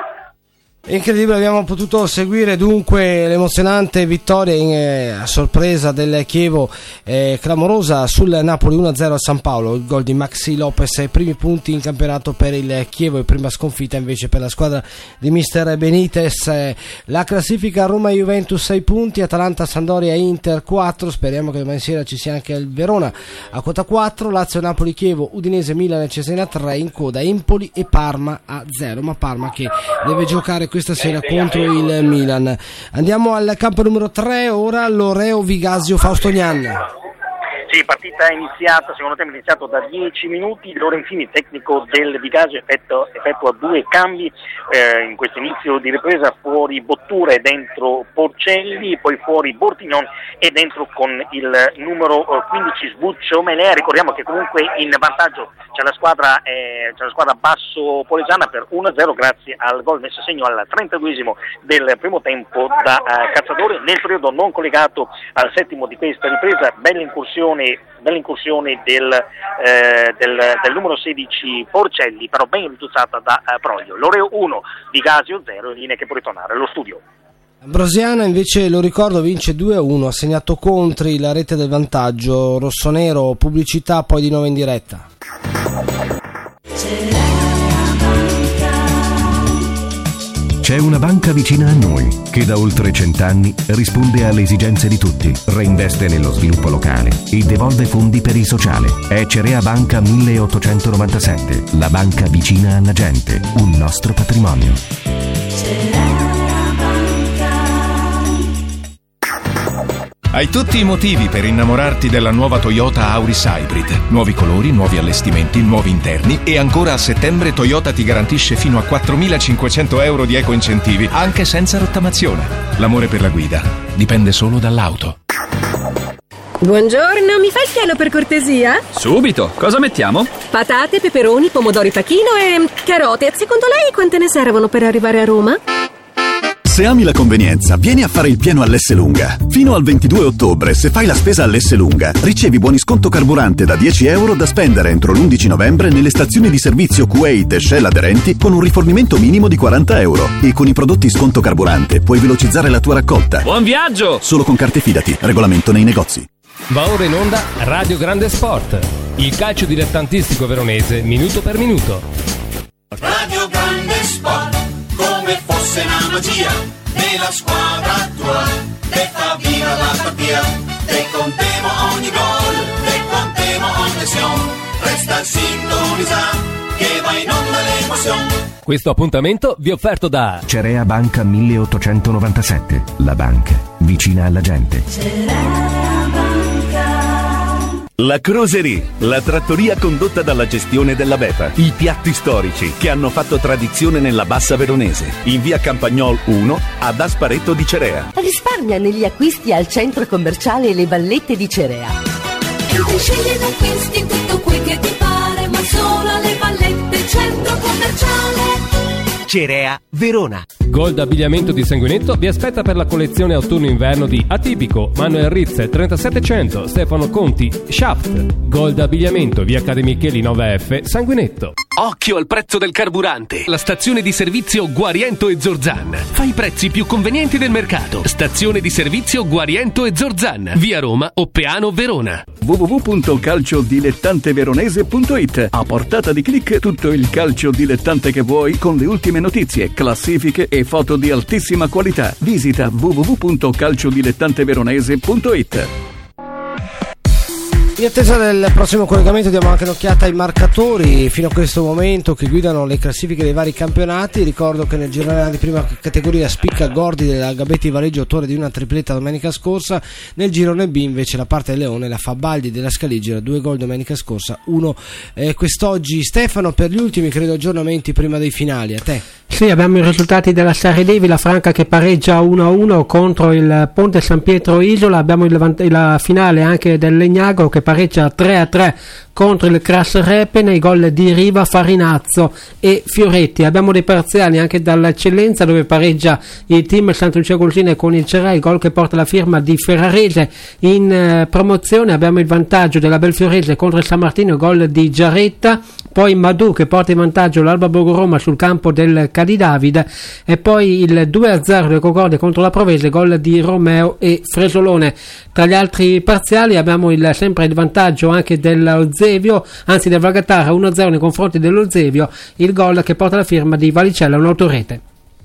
Speaker 2: Incredibile, abbiamo potuto seguire dunque l'emozionante vittoria in, eh, a sorpresa del Chievo, eh, clamorosa sul Napoli uno a zero a San Paolo, il gol di Maxi Lopez, primi punti in campionato per il Chievo e prima sconfitta invece per la squadra di mister Benitez. Eh, la classifica Roma-Juventus sei punti, Atalanta-Sandoria Inter quattro, speriamo che domani sera ci sia anche il Verona a quota quattro, Lazio-Napoli-Chievo, Udinese-Milan e Cesena tre, in coda Empoli e Parma a zero, ma Parma che deve giocare questa sera contro il Milan. Andiamo al campo numero tre, ora Loreo Vigasio Faustonian.
Speaker 12: Sì, partita iniziata, secondo tempo iniziato da dieci minuti, Lorenzini, tecnico del Vigasio, effettua, effettua due cambi eh, in questo inizio di ripresa, fuori Bottura e dentro Porcelli, poi fuori Bortignon e dentro con il numero quindici Sbuccio Melea. Ricordiamo che comunque in vantaggio c'è la squadra, eh, c'è la squadra basso polesana per uno a zero grazie al gol messo a segno al trentaduesimo del primo tempo da eh, Cazzatori, nel periodo non collegato al settimo di questa ripresa. Bella incursione dell'incursione del, eh, del, del numero sedici Porcelli, però ben rintuzzata da eh, Proglio. Loreo uno, Vigasio zero, in linea che può ritornare allo studio.
Speaker 2: Ambrosiana invece, lo ricordo, vince due a uno, ha segnato Contri, la rete del vantaggio, rossonero, pubblicità poi di nuovo in diretta.
Speaker 15: C'è una banca vicina a noi che da oltre cent'anni risponde alle esigenze di tutti, reinveste nello sviluppo locale e devolve fondi per il sociale. È Cerea Banca milleottocentonovantasette, la banca vicina alla gente, un nostro patrimonio.
Speaker 20: Hai tutti i motivi per innamorarti della nuova Toyota Auris Hybrid. Nuovi colori, nuovi allestimenti, nuovi interni e ancora a settembre Toyota ti garantisce fino a quattromilacinquecento euro di eco-incentivi, anche senza rottamazione. L'amore per la guida dipende solo dall'auto.
Speaker 7: Buongiorno, mi fai il piano per cortesia?
Speaker 1: Subito, cosa mettiamo?
Speaker 7: Patate, peperoni, pomodori pachino e carote. Secondo lei quante ne servono per arrivare a Roma?
Speaker 8: Se ami la convenienza, vieni a fare il pieno all'Esselunga. Fino al ventidue ottobre, se fai la spesa all'Esselunga, ricevi buoni sconto carburante da dieci euro da spendere entro l'undici novembre nelle stazioni di servizio Kuwait e Shell aderenti con un rifornimento minimo di quaranta euro. E con i prodotti sconto carburante puoi velocizzare la tua raccolta.
Speaker 1: Buon viaggio!
Speaker 8: Solo con carte Fidati, regolamento nei negozi.
Speaker 13: Va ora in onda Radio Grande Sport, il calcio dilettantistico veronese minuto per minuto.
Speaker 14: Radio Grande Sport, come fosse una magia, nella squadra tua, te fa viva la partita, te contemo ogni gol, te contemo ogni azione, resta sintonizzato, che va in onda l'emozione.
Speaker 13: Questo appuntamento vi è offerto da
Speaker 15: Cerea Banca milleottocentonovantasette, la banca vicina alla gente.
Speaker 20: La Croserie, la trattoria condotta dalla gestione della Beffa. I piatti storici che hanno fatto tradizione nella bassa veronese. In via Campagnol uno ad Asparetto di Cerea.
Speaker 18: Risparmia negli acquisti al centro commerciale Le Vallette di Cerea.
Speaker 14: Tu scegli ed acquisti tutto quel che ti pare, ma solo alle Vallette centro commerciale.
Speaker 23: Cerea Verona.
Speaker 13: Gold Abbigliamento di Sanguinetto vi aspetta per la collezione autunno-inverno di Atipico, Manuel Rizze trentasettecento, Stefano Conti, Shaft. Gold Abbigliamento, via Accademia Micheli nove F, Sanguinetto.
Speaker 23: Occhio al prezzo del carburante. La stazione di servizio Guariento e Zorzan fa i prezzi più convenienti del mercato. Stazione di servizio Guariento e Zorzan, via Roma, Oppeano, Verona.
Speaker 8: w w w punto calciodilettanteveronese punto it. A portata di clic tutto il calcio dilettante che vuoi, con le ultime notizie, classifiche e foto di altissima qualità. Visita w w w punto calciodilettanteveronese punto it.
Speaker 2: In attesa del prossimo collegamento diamo anche un'occhiata ai marcatori fino a questo momento che guidano le classifiche dei vari campionati. Ricordo che nel girone di prima categoria spicca Gordi della Gabetti Vareggio, autore di una tripletta domenica scorsa. Nel girone B invece la parte del Leone la fa Baldi della Scaligera, due gol domenica scorsa, uno eh, quest'oggi. Stefano, per gli ultimi credo aggiornamenti prima dei finali, a te.
Speaker 4: Sì, abbiamo i risultati della Serie D, Villafranca che pareggia uno a uno contro il Ponte San Pietro Isola, abbiamo il, la finale anche del Legnago che pareggia tre a tre contro il Cras Repe, nei gol di Riva, Farinazzo e Fioretti. Abbiamo dei parziali anche dall'Eccellenza dove pareggia il team Santa Lucia Golsine con il Cerai, gol che porta la firma di Ferrarese. In eh, promozione abbiamo il vantaggio della Belfiorese contro il San Martino, gol di Giaretta, poi Madù che porta in vantaggio l'Alba Borgoroma sul campo del Cadidavid e poi il due a zero del Concordia contro la Provese, gol di Romeo e Fresolone. Tra gli altri parziali abbiamo il, sempre il vantaggio anche dello Zevio, anzi del Valgatara, uno a zero nei confronti dello Zevio, il gol che porta la firma di Valicella, un'autorete.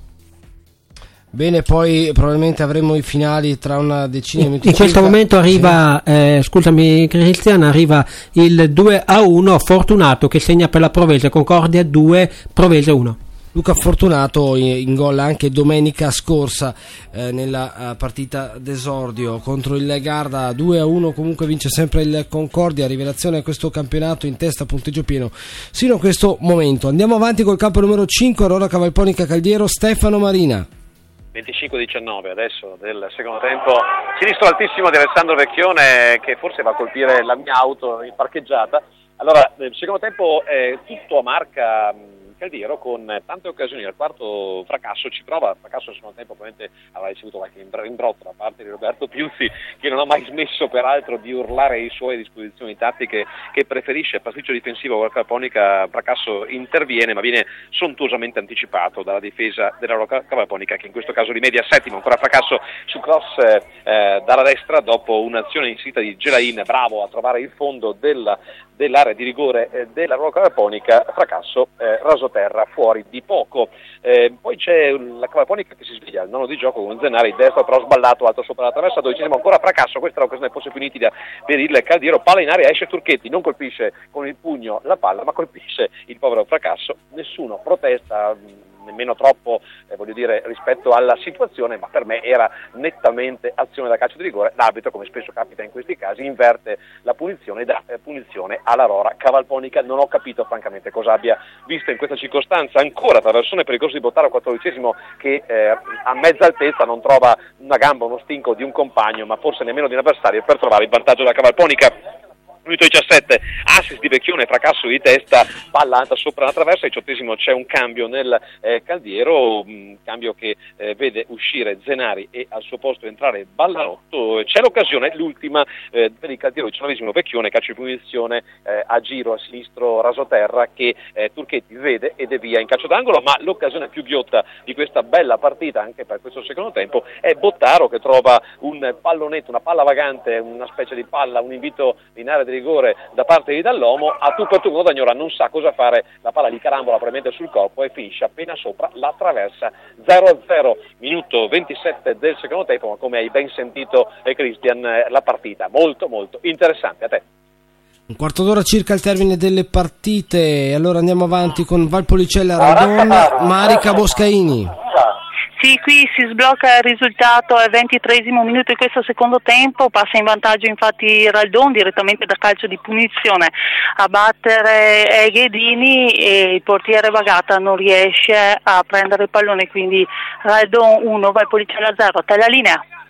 Speaker 2: Bene, poi probabilmente avremo i finali tra una decina di minuti.
Speaker 4: In questo momento arriva, sì. eh, scusami Cristian, arriva il due a uno Fortunato che segna per la Provese, Concordia due, Provese uno.
Speaker 2: Luca Fortunato in gol anche domenica scorsa eh, nella uh, partita d'esordio contro il Garda, due a uno comunque vince sempre il Concordia, rivelazione a questo campionato, in testa punteggio pieno sino a questo momento. Andiamo avanti col campo numero cinque, Aurora Cavalponica Caldiero, Stefano Marina.
Speaker 3: venticinque diciannove adesso del secondo tempo, sinistro altissimo di Alessandro Vecchione che forse va a colpire la mia auto in parcheggiata. Allora, nel secondo tempo è tutto a marca Caldiero con tante occasioni. Al quarto fracasso ci prova, fracasso nel secondo tempo, probabilmente avrà ricevuto qualche rimbrotto da parte di Roberto Piuzzi, che non ha mai smesso peraltro di urlare i suoi disposizioni tattiche che preferisce. Pasticcio difensivo con la Cavalponica, fracasso interviene ma viene sontuosamente anticipato dalla difesa della Cavalponica che in questo caso rimedia settimo. Ancora fracasso su cross eh, dalla destra dopo un'azione inserita di Gelain, bravo a trovare il fondo della, dell'area di rigore eh, della Cavalponica, fracasso eh, rasoterra fuori di poco. Eh, poi c'è la Cavalponica che si sveglia al nono di gioco con Zenari, destra però sballato, alto sopra la traversa, dodicesimo ancora fracasso. Questa è l'occasione forse più nitida per il Caldiero, palla in area, esce Turchetti, non colpisce con il pugno la palla ma colpisce il povero fracasso, nessuno protesta, nemmeno troppo eh, voglio dire rispetto alla situazione, ma per me era nettamente azione da calcio di rigore. L'arbitro, come spesso capita in questi casi, inverte la punizione e dà eh, punizione alla Rora Cavalponica. Non ho capito francamente cosa abbia visto in questa circostanza. Ancora traversone pericoloso di Bottaro, quattordicesimo, che eh, a mezza altezza non trova una gamba, uno stinco di un compagno, ma forse nemmeno di un avversario, per trovare il vantaggio della Cavalponica. Minuto diciassette, assist di Vecchione, fracasso di testa, palla alta sopra la traversa. Diciottesimo c'è un cambio nel eh, Caldiero, un cambio che eh, vede uscire Zenari e al suo posto entrare Ballarotto. C'è l'occasione, l'ultima eh, per il Caldiero, diciannovesimo Vecchione, calcio di punizione eh, a giro a sinistro rasoterra che eh, Turchetti vede ed è via in calcio d'angolo, ma l'occasione più ghiotta di questa bella partita anche per questo secondo tempo è Bottaro che trova un pallonetto, una palla vagante, una specie di palla, un invito in area di rigore da parte di Dall'Omo, a tu per tu Guadagnola non sa cosa fare, la palla gli carambola probabilmente sul corpo e finisce appena sopra la traversa. Zero a zero, minuto ventisette del secondo tempo, ma come hai ben sentito eh, Cristian, eh, la partita molto molto interessante. A te.
Speaker 2: Un quarto d'ora circa al termine delle partite, allora andiamo avanti con Valpolicella Radon, Marica Boscaini.
Speaker 9: Sì, qui si sblocca il risultato al ventitreesimo minuto di questo secondo tempo, passa in vantaggio infatti Raldon direttamente da calcio di punizione a battere Eghedini e il portiere Bagata non riesce a prendere il pallone, quindi Raldon uno, Valpolicella zero. A te la linea.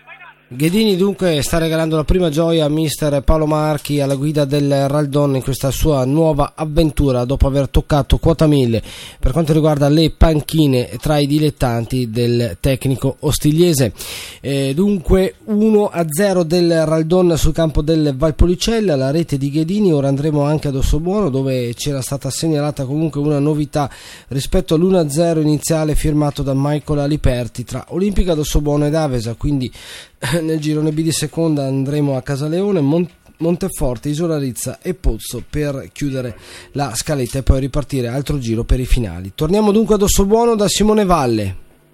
Speaker 2: Ghedini dunque sta regalando la prima gioia a mister Paolo Marchi alla guida del Raldon in questa sua nuova avventura dopo aver toccato quota mille per quanto riguarda le panchine tra i dilettanti del tecnico ostigliese. E dunque uno a zero del Raldon sul campo del Valpolicella, la rete di Ghedini. Ora andremo anche ad Ossobuono, dove c'era stata segnalata comunque una novità rispetto all'uno a zero iniziale firmato da Michael Aliperti tra Olimpica d'Ossobuono ed Avesa. Quindi nel girone B di seconda andremo a Casaleone, Mont- Monteforte, Isola Rizza e Pozzo per chiudere la scaletta e poi ripartire altro giro per i finali. Torniamo dunque ad Ossobuono da Simone Valle.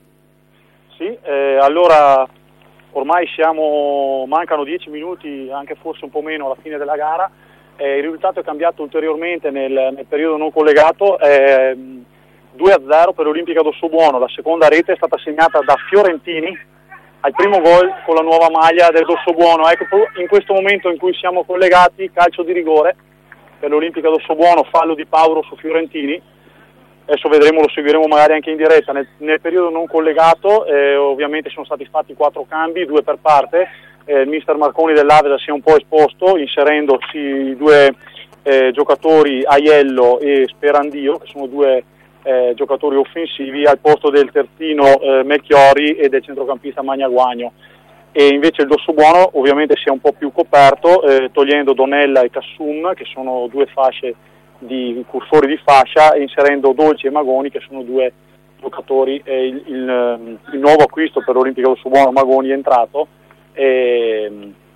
Speaker 16: Sì, eh, allora ormai siamo, mancano dieci minuti, anche forse un po' meno alla fine della gara. Eh, il risultato è cambiato ulteriormente nel, nel periodo non collegato, eh, due a zero per Olimpica d'Ossobuono. La seconda rete è stata segnata da Fiorentini al primo gol con la nuova maglia del Dossobuono. Ecco, in questo momento in cui siamo collegati, calcio di rigore per l'Olimpica d'Ossobuono, fallo di Pauro su Fiorentini. Adesso vedremo, lo seguiremo magari anche in diretta. Nel, nel periodo non collegato eh, ovviamente sono stati fatti quattro cambi, due per parte. Eh, il mister Marconi dell'Avesa si è un po' esposto inserendosi i due eh, giocatori Aiello e Sperandio, che sono due Eh, giocatori offensivi al posto del terzino eh, Melchiori e del centrocampista Magnaguagno, e invece il Dossobuono ovviamente si è un po' più coperto eh, togliendo Donella e Cassum, che sono due fasce di cursori di fascia, e inserendo Dolci e Magoni, che sono due giocatori. eh, il, il, il nuovo acquisto per l'Olimpica Dossobuono, Magoni, è entrato eh,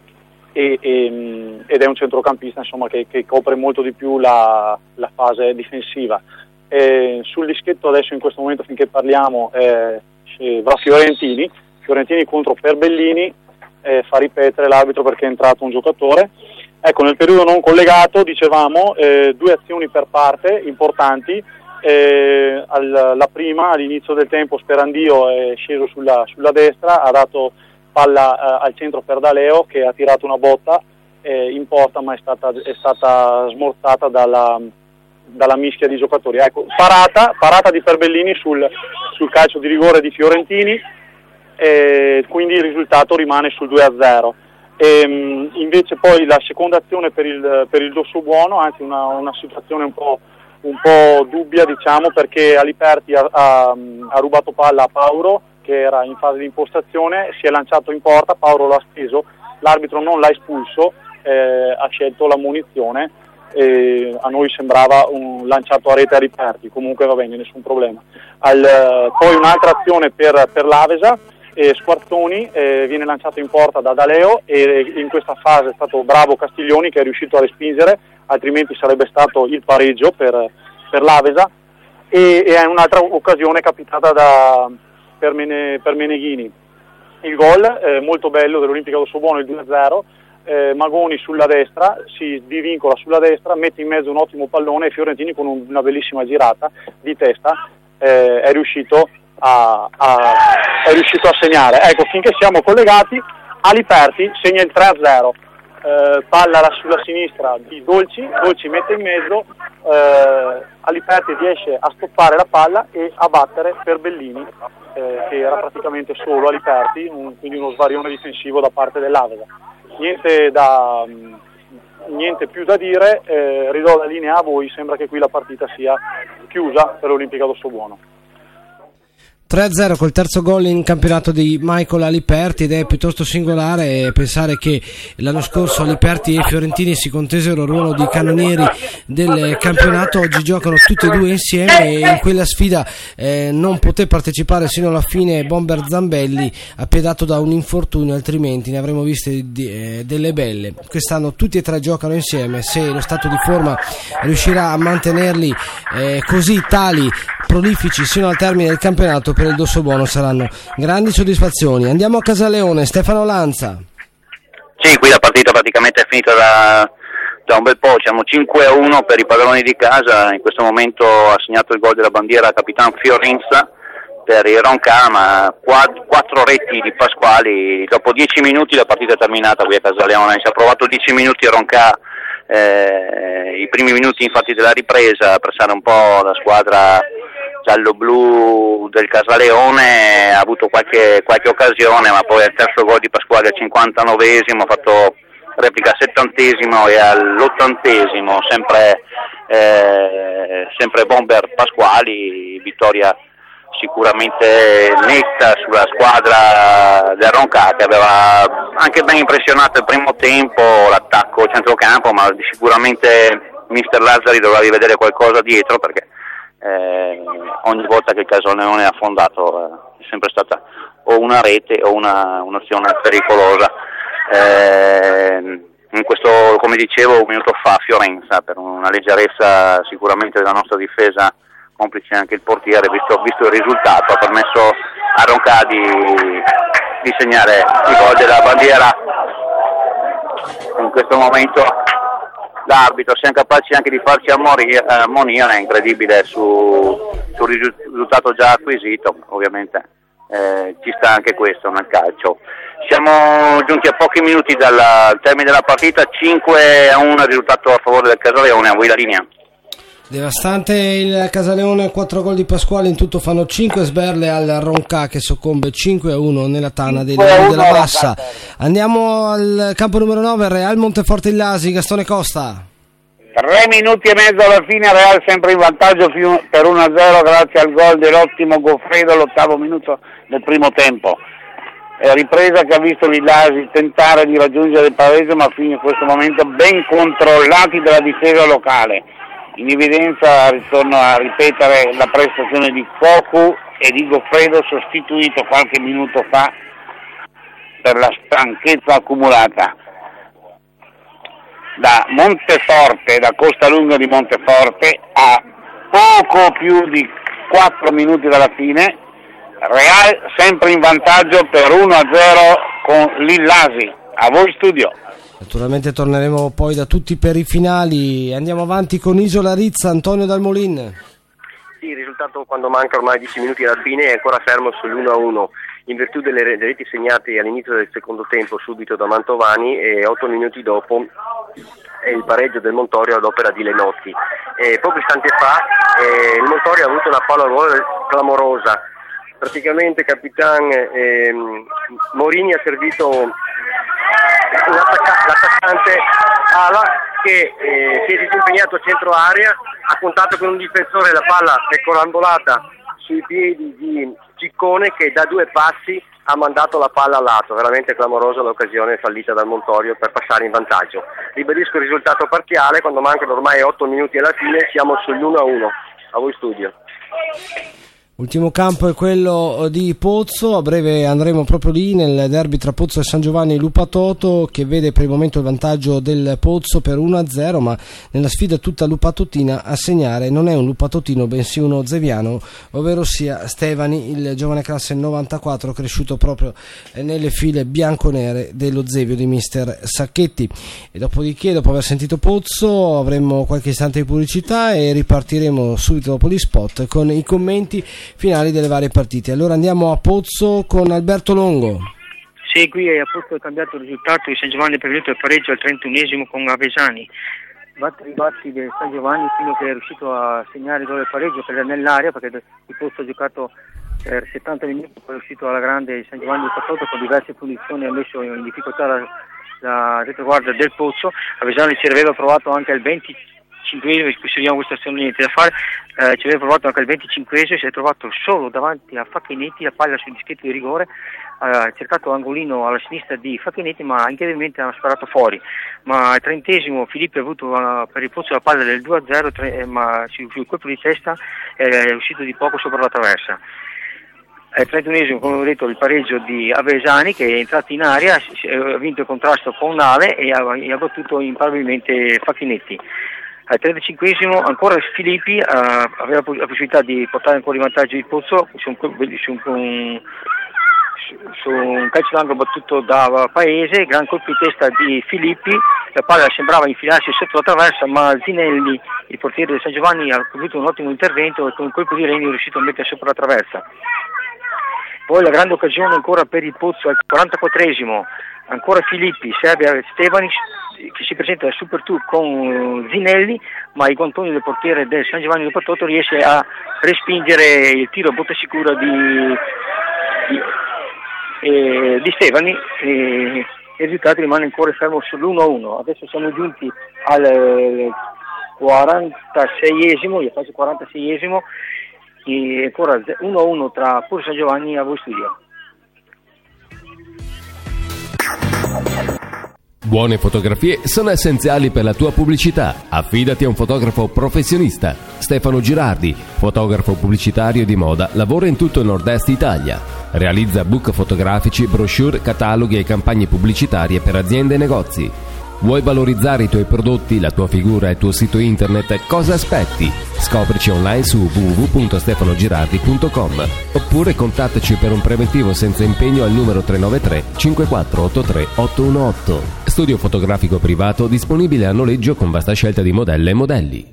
Speaker 16: e, e, ed è un centrocampista, insomma, che, che copre molto di più la, la fase difensiva. Eh, sul dischetto adesso in questo momento, finché parliamo, eh, va Fiorentini Fiorentini contro Perbellini, eh, fa ripetere l'arbitro perché è entrato un giocatore. Ecco, nel periodo non collegato dicevamo eh, due azioni per parte importanti. eh, al, la prima, all'inizio del tempo, Sperandio è sceso sulla, sulla destra, ha dato palla eh, al centro per Daleo, che ha tirato una botta eh, in porta, ma è stata, è stata smorzata dalla dalla mischia di giocatori. Ecco, parata, parata di Perbellini sul, sul calcio di rigore di Fiorentini, e quindi il risultato rimane sul due a zero. E, invece poi la seconda azione per il, per il Dossobuono, anzi una, una situazione un po', un po' dubbia, diciamo, perché Aliperti ha, ha, ha rubato palla a Pauro, che era in fase di impostazione, si è lanciato in porta, Pauro l'ha steso, l'arbitro non l'ha espulso, eh, ha scelto la munizione. E a noi sembrava un lanciato a rete a Riperti, comunque va bene, nessun problema. Al, poi un'altra azione per, per l'Avesa, eh, Squartoni eh, viene lanciato in porta da Daleo, e in questa fase è stato bravo Castiglioni, che è riuscito a respingere, altrimenti sarebbe stato il pareggio per, per l'Avesa. E, e è un'altra occasione capitata da, per, Mene, per Meneghini. Il gol eh, molto bello dell'Olimpica d'Ossobuono, il due a zero. Eh, Magoni sulla destra, si divincola sulla destra, mette in mezzo un ottimo pallone, e Fiorentini con un, una bellissima girata di testa eh, è, riuscito a, a, è riuscito a segnare. Ecco, finché siamo collegati, Aliperti segna il tre a zero, eh, palla sulla sinistra di Dolci, Dolci mette in mezzo, eh, Aliperti riesce a stoppare la palla e a battere Perbellini, eh, che era praticamente solo Aliperti, un, quindi uno svarione difensivo da parte dell'Avesa. Niente, da, niente più da dire, eh, ridò la linea a voi, sembra che qui la partita sia chiusa per l'Olimpica d'Ossobuono.
Speaker 2: tre a zero col terzo gol in campionato di Michael Aliperti, ed è piuttosto singolare pensare che l'anno scorso Aliperti e Fiorentini si contesero il ruolo di cannonieri del campionato. Oggi giocano tutti e due insieme, e in quella sfida eh, non poté partecipare sino alla fine Bomber Zambelli, appiedato da un infortunio, altrimenti ne avremmo viste di, eh, delle belle. Quest'anno tutti e tre giocano insieme, se lo stato di forma riuscirà a mantenerli eh, così tali, prolifici sino al termine del campionato, per il Dossobuono saranno grandi soddisfazioni. Andiamo a Casaleone, Stefano Lanza.
Speaker 19: Sì, qui la partita praticamente è finita da, da un bel po', siamo cinque a uno per i padroni di casa. In questo momento ha segnato il gol della bandiera Capitan Fiorenza per il Roncama, quattro reti di Pasquali. Dopo dieci minuti la partita è terminata qui a Casaleone, si è provato dieci minuti a Ronca, eh, i primi minuti infatti della ripresa, a pressare un po' la squadra giallo-blu del Casaleone ha avuto qualche, qualche occasione, ma poi al terzo gol di Pasquali al cinquantanovesimo ha fatto replica al settantesimo e all'ottantesimo sempre, eh, sempre bomber Pasquali, vittoria sicuramente netta sulla squadra del Ronca, che aveva anche ben impressionato il primo tempo l'attacco centrocampo, ma sicuramente mister Lazzari dovrà rivedere qualcosa dietro, perché eh, ogni volta che il Casaleone ha affondato eh, è sempre stata o una rete o una, un'azione pericolosa. Eh, in questo, come dicevo un minuto fa, Fiorenza, per una leggerezza sicuramente della nostra difesa, complice anche il portiere, visto, visto il risultato, ha permesso a Ronca di, di segnare il gol della bandiera. In questo momento l'arbitro siamo capaci anche di farci ammonire, ammonire è incredibile su, sul risultato già acquisito, ovviamente eh, ci sta anche questo nel calcio. Siamo giunti a pochi minuti dal termine della partita, cinque a uno il risultato a favore del Casaleone. A voi la linea.
Speaker 2: Devastante il Casaleone, quattro gol di Pasquale, in tutto fanno cinque sberle al Ronca, che soccombe cinque a uno nella tana dei Leoni della Bassa. Andiamo al campo numero nove, Real Monteforte Illasi, Gastone Costa.
Speaker 5: Tre minuti e mezzo alla fine, Real sempre in vantaggio per uno a zero grazie al gol dell'ottimo Goffredo all'ottavo minuto del primo tempo. È ripresa che ha visto l'Illasi tentare di raggiungere il pareggio, ma fino a questo momento ben controllati dalla difesa locale. In evidenza, ritorno a ripetere, la prestazione di Cocu e di Goffredo, sostituito qualche minuto fa per la stanchezza accumulata. Da Monteforte, da Costa Lunga di Monteforte, a poco più di quattro minuti dalla fine, Real sempre in vantaggio per uno a zero con l'Illasi. A voi studio.
Speaker 2: Naturalmente torneremo poi da tutti per i finali. Andiamo avanti con Isola Rizza, Antonio Dalmolin.
Speaker 6: Sì, il risultato quando manca ormai dieci minuti alla fine è ancora fermo sull'uno a uno in virtù delle reti segnate all'inizio del secondo tempo subito da Mantovani, e otto minuti dopo è il pareggio del Montorio ad opera di Lenotti. E pochi istanti fa eh, il Montorio ha avuto una palla al gol clamorosa. Praticamente Capitan eh, Morini ha servito l'attaccante Ala, che eh, si è disimpegnato a centro area, ha contato con un difensore, la palla è corambolata sui piedi di Ciccone, che da due passi ha mandato la palla a lato. Veramente clamorosa l'occasione fallita dal Montorio per passare in vantaggio. Ribadisco il risultato parziale, quando mancano ormai otto minuti alla fine siamo sull'uno a uno. A voi studio.
Speaker 2: Ultimo campo è quello di Pozzo, a breve andremo proprio lì nel derby tra Pozzo e San Giovanni Lupatoto, che vede per il momento il vantaggio del Pozzo per uno a zero, ma nella sfida tutta lupatotina a segnare non è un lupatotino bensì uno zeviano, ovvero sia Stevani, il giovane classe novantaquattro cresciuto proprio nelle file bianconere dello Zevio di mister Sacchetti. E dopodiché, dopo aver sentito Pozzo, avremo qualche istante di pubblicità e ripartiremo subito dopo gli spot con i commenti finali delle varie partite. Allora andiamo a Pozzo con Alberto Longo.
Speaker 10: Sì, qui a Pozzo è cambiato il risultato, il San Giovanni è prevenuto il pareggio al trentunesimo con Avesani. Batti ribatti del San Giovanni fino che è riuscito a segnare il gol del pareggio per nell'area, perché il Pozzo ha giocato per settanta minuti, poi è uscito alla grande il San Giovanni Lupatoto con diverse punizioni, ha messo in difficoltà la, la retroguardia del Pozzo. Avesani ci aveva provato anche al venticinquesimo, qui se vediamo questa azione niente da fare, eh, ci aveva provato anche al venticinquesimo, si è trovato solo davanti a Facchinetti, la palla sul dischetto di rigore, ha cercato l'angolino alla sinistra di Facchinetti, ma incredibilmente ha sparato fuori. Ma al trentesimo Filippi ha avuto uh, per il Pozzo la palla del due a zero, tre, eh, ma sul, sul colpo di testa è uscito di poco sopra la traversa. Al trentunesimo, come ho detto, il pareggio di Avesani, che è entrato in area, ha vinto il contrasto con Nale e ha, e ha battuto imparabilmente Facchinetti. Al trentacinquesimo ancora Filippi uh, aveva la possibilità di portare ancora in vantaggio il Pozzo su un, su un, su un calcio d'angolo battuto da Paese, gran colpo di testa di Filippi, la palla sembrava infilarsi sotto la traversa, ma Zinelli, il portiere del San Giovanni, ha avuto un ottimo intervento e con un colpo di reni è riuscito a mettere sopra la traversa. Poi la grande occasione ancora per il Pozzo al quarantaquattresimo, ancora Filippi serve a Stevani che si presenta al Super Tour con Zinelli, ma il guantone del portiere del San Giovanni del Portotto riesce a respingere il tiro a botta sicura di, di, eh, di Stevani e il risultato rimane ancora fermo sull'uno a uno. Adesso siamo giunti al quarantaseiesimo, io faccio quarantaseiesimo, e ancora uno a uno tra Pur San Giovanni e Avo Studio.
Speaker 13: Buone fotografie sono essenziali per la tua pubblicità. Affidati a un fotografo professionista. Stefano Girardi, fotografo pubblicitario di moda, lavora in tutto il nord-est Italia. Realizza book fotografici, brochure, cataloghi e campagne pubblicitarie per aziende e negozi. Vuoi valorizzare i tuoi prodotti, la tua figura e il tuo sito internet? Cosa aspetti? Scoprici online su w w w punto stefano girardi punto com oppure contattaci per un preventivo senza impegno al numero tre nove tre cinque quattro otto tre otto uno otto. Studio fotografico privato disponibile a noleggio con vasta scelta di modelle e modelli.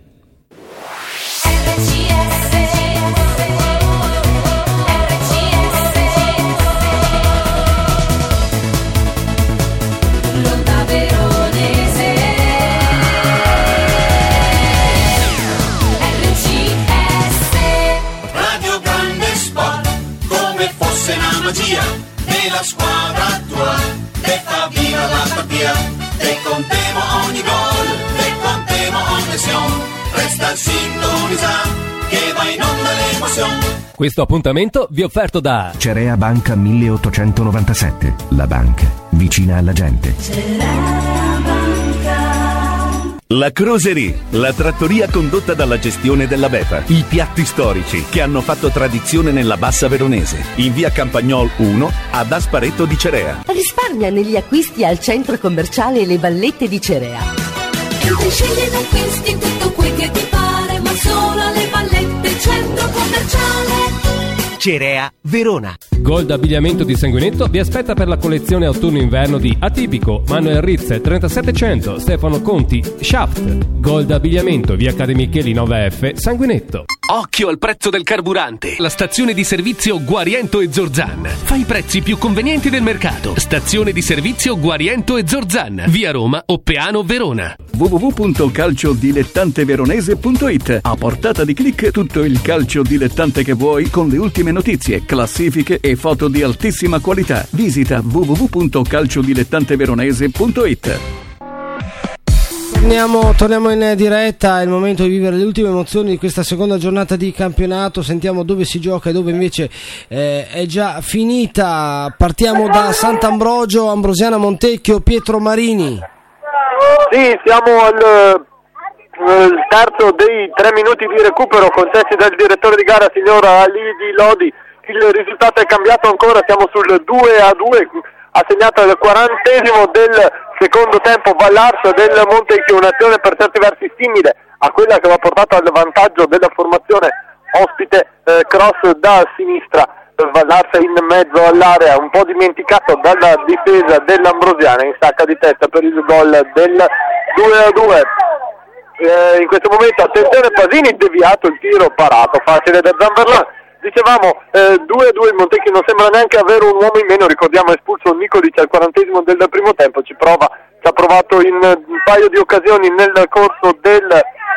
Speaker 14: Della squadra tua, te fa viva la partita, te contemo ogni gol, te contemo ogni azione, resta sintonizzato che va in onda l'emozione.
Speaker 13: Questo appuntamento vi è offerto da
Speaker 15: Cerea Banca milleottocentonovantasette, la banca vicina alla gente.
Speaker 8: La Croserie, la trattoria condotta dalla gestione della Bepa. I piatti storici che hanno fatto tradizione nella Bassa Veronese. In via Campagnol uno ad Asparetto di Cerea.
Speaker 18: Risparmia negli acquisti al centro commerciale Le Vallette di Cerea.
Speaker 14: E scegli ed acquisti tutto quel che ti pare, ma solo alle Vallette centro commerciale
Speaker 23: Cerea Verona.
Speaker 13: Gold Abbigliamento di Sanguinetto vi aspetta per la collezione autunno-inverno di Atipico, Manuel Rizze trentasettecento, Stefano Conti, Shaft. Gold Abbigliamento, via Accademia Micheli nove F, Sanguinetto.
Speaker 23: Occhio al prezzo del carburante. La stazione di servizio Guariento e Zorzan fa i prezzi più convenienti del mercato. Stazione di servizio Guariento e Zorzan, via Roma, Oppeano, Verona.
Speaker 8: w w w punto calciodilettanteveronese punto i t. A portata di clic tutto il calcio dilettante che vuoi con le ultime notizie, classifiche e foto di altissima qualità. Visita w w w punto calciodilettanteveronese punto i t.
Speaker 2: Torniamo, torniamo in diretta, è il momento di vivere le ultime emozioni di questa seconda giornata di campionato. Sentiamo dove si gioca e dove invece eh, è già finita. Partiamo da Sant'Ambrogio, Ambrosiana Montecchio, Pietro Marini.
Speaker 17: Sì, siamo al eh, terzo dei tre minuti di recupero concessi dal direttore di gara, signora Ali Di Lodi. Il risultato è cambiato ancora, siamo sul due a due, assegnato al quarantesimo del secondo tempo. Vallarso del Montecchio, un'azione per certi versi simile a quella che va portata al vantaggio della formazione ospite, eh, cross da sinistra, Vallarso in mezzo all'area, un po' dimenticato dalla difesa dell'Ambrosiana, in sacca di testa per il gol del due a due. Eh, in questo momento attenzione, Pasini deviato, il tiro parato, facile da Zamberlan. Dicevamo eh, due a due, il Montecchio non sembra neanche avere un uomo in meno, ricordiamo è espulso Nicolic al quarantesimo del primo tempo, ci prova, ci ha provato in un paio di occasioni nel corso del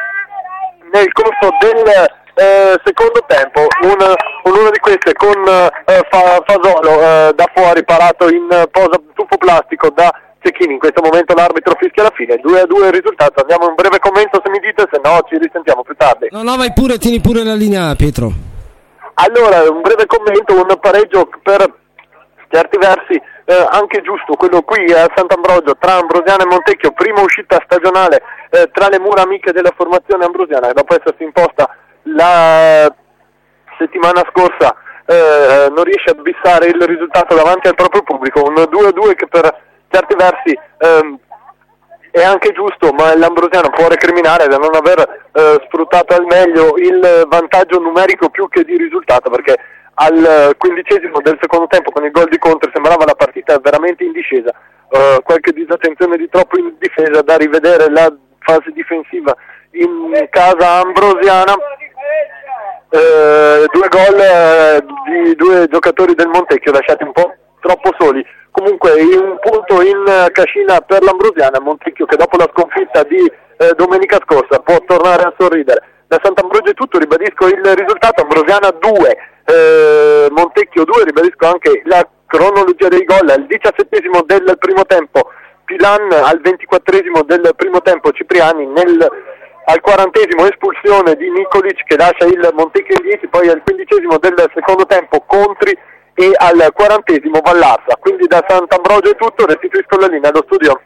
Speaker 17: nel corso del eh, secondo tempo, una, una di queste con eh, fa, Fasolo eh, da fuori, parato in posa tuffo plastico da Cecchini. In questo momento l'arbitro fischia la fine, due a due il risultato. Andiamo in un breve commento se mi dite, se no ci risentiamo più tardi.
Speaker 2: No, no, vai pure, tieni pure la linea, Pietro.
Speaker 17: Allora, un breve commento, un pareggio per certi versi eh, anche giusto, quello qui a Sant'Ambrogio tra Ambrosiana e Montecchio, prima uscita stagionale eh, tra le mura amiche della formazione ambrosiana, e dopo essersi imposta la settimana scorsa eh, non riesce a bissare il risultato davanti al proprio pubblico, un due a due che per certi versi eh, è anche giusto, ma l'Ambrosiano può recriminare da non aver eh, sfruttato al meglio il vantaggio numerico più che di risultato, perché al quindicesimo del secondo tempo con il gol di Conte sembrava la partita veramente in discesa, uh, qualche disattenzione di troppo in difesa, da rivedere la fase difensiva in casa ambrosiana.
Speaker 11: eh, due gol eh, di due giocatori del Montecchio lasciati un po' troppo soli. Comunque un punto in cascina per l'Ambrosiana, Montecchio che dopo la sconfitta di eh, domenica scorsa può tornare a sorridere. Da Sant'Ambrogio è tutto, ribadisco il risultato: Ambrosiana due, eh, Montecchio due, ribadisco anche la cronologia dei gol. Al diciassettesimo del primo tempo Pilan, al ventiquattresimo del primo tempo Cipriani, nel, al quarantesimo espulsione di Nikolic che lascia il Montecchio in dieci, poi al quindicesimo del secondo tempo Contri e al quarantesimo Vallarsa. Quindi da Sant'Ambrogio è tutto, restituisco la linea allo studio.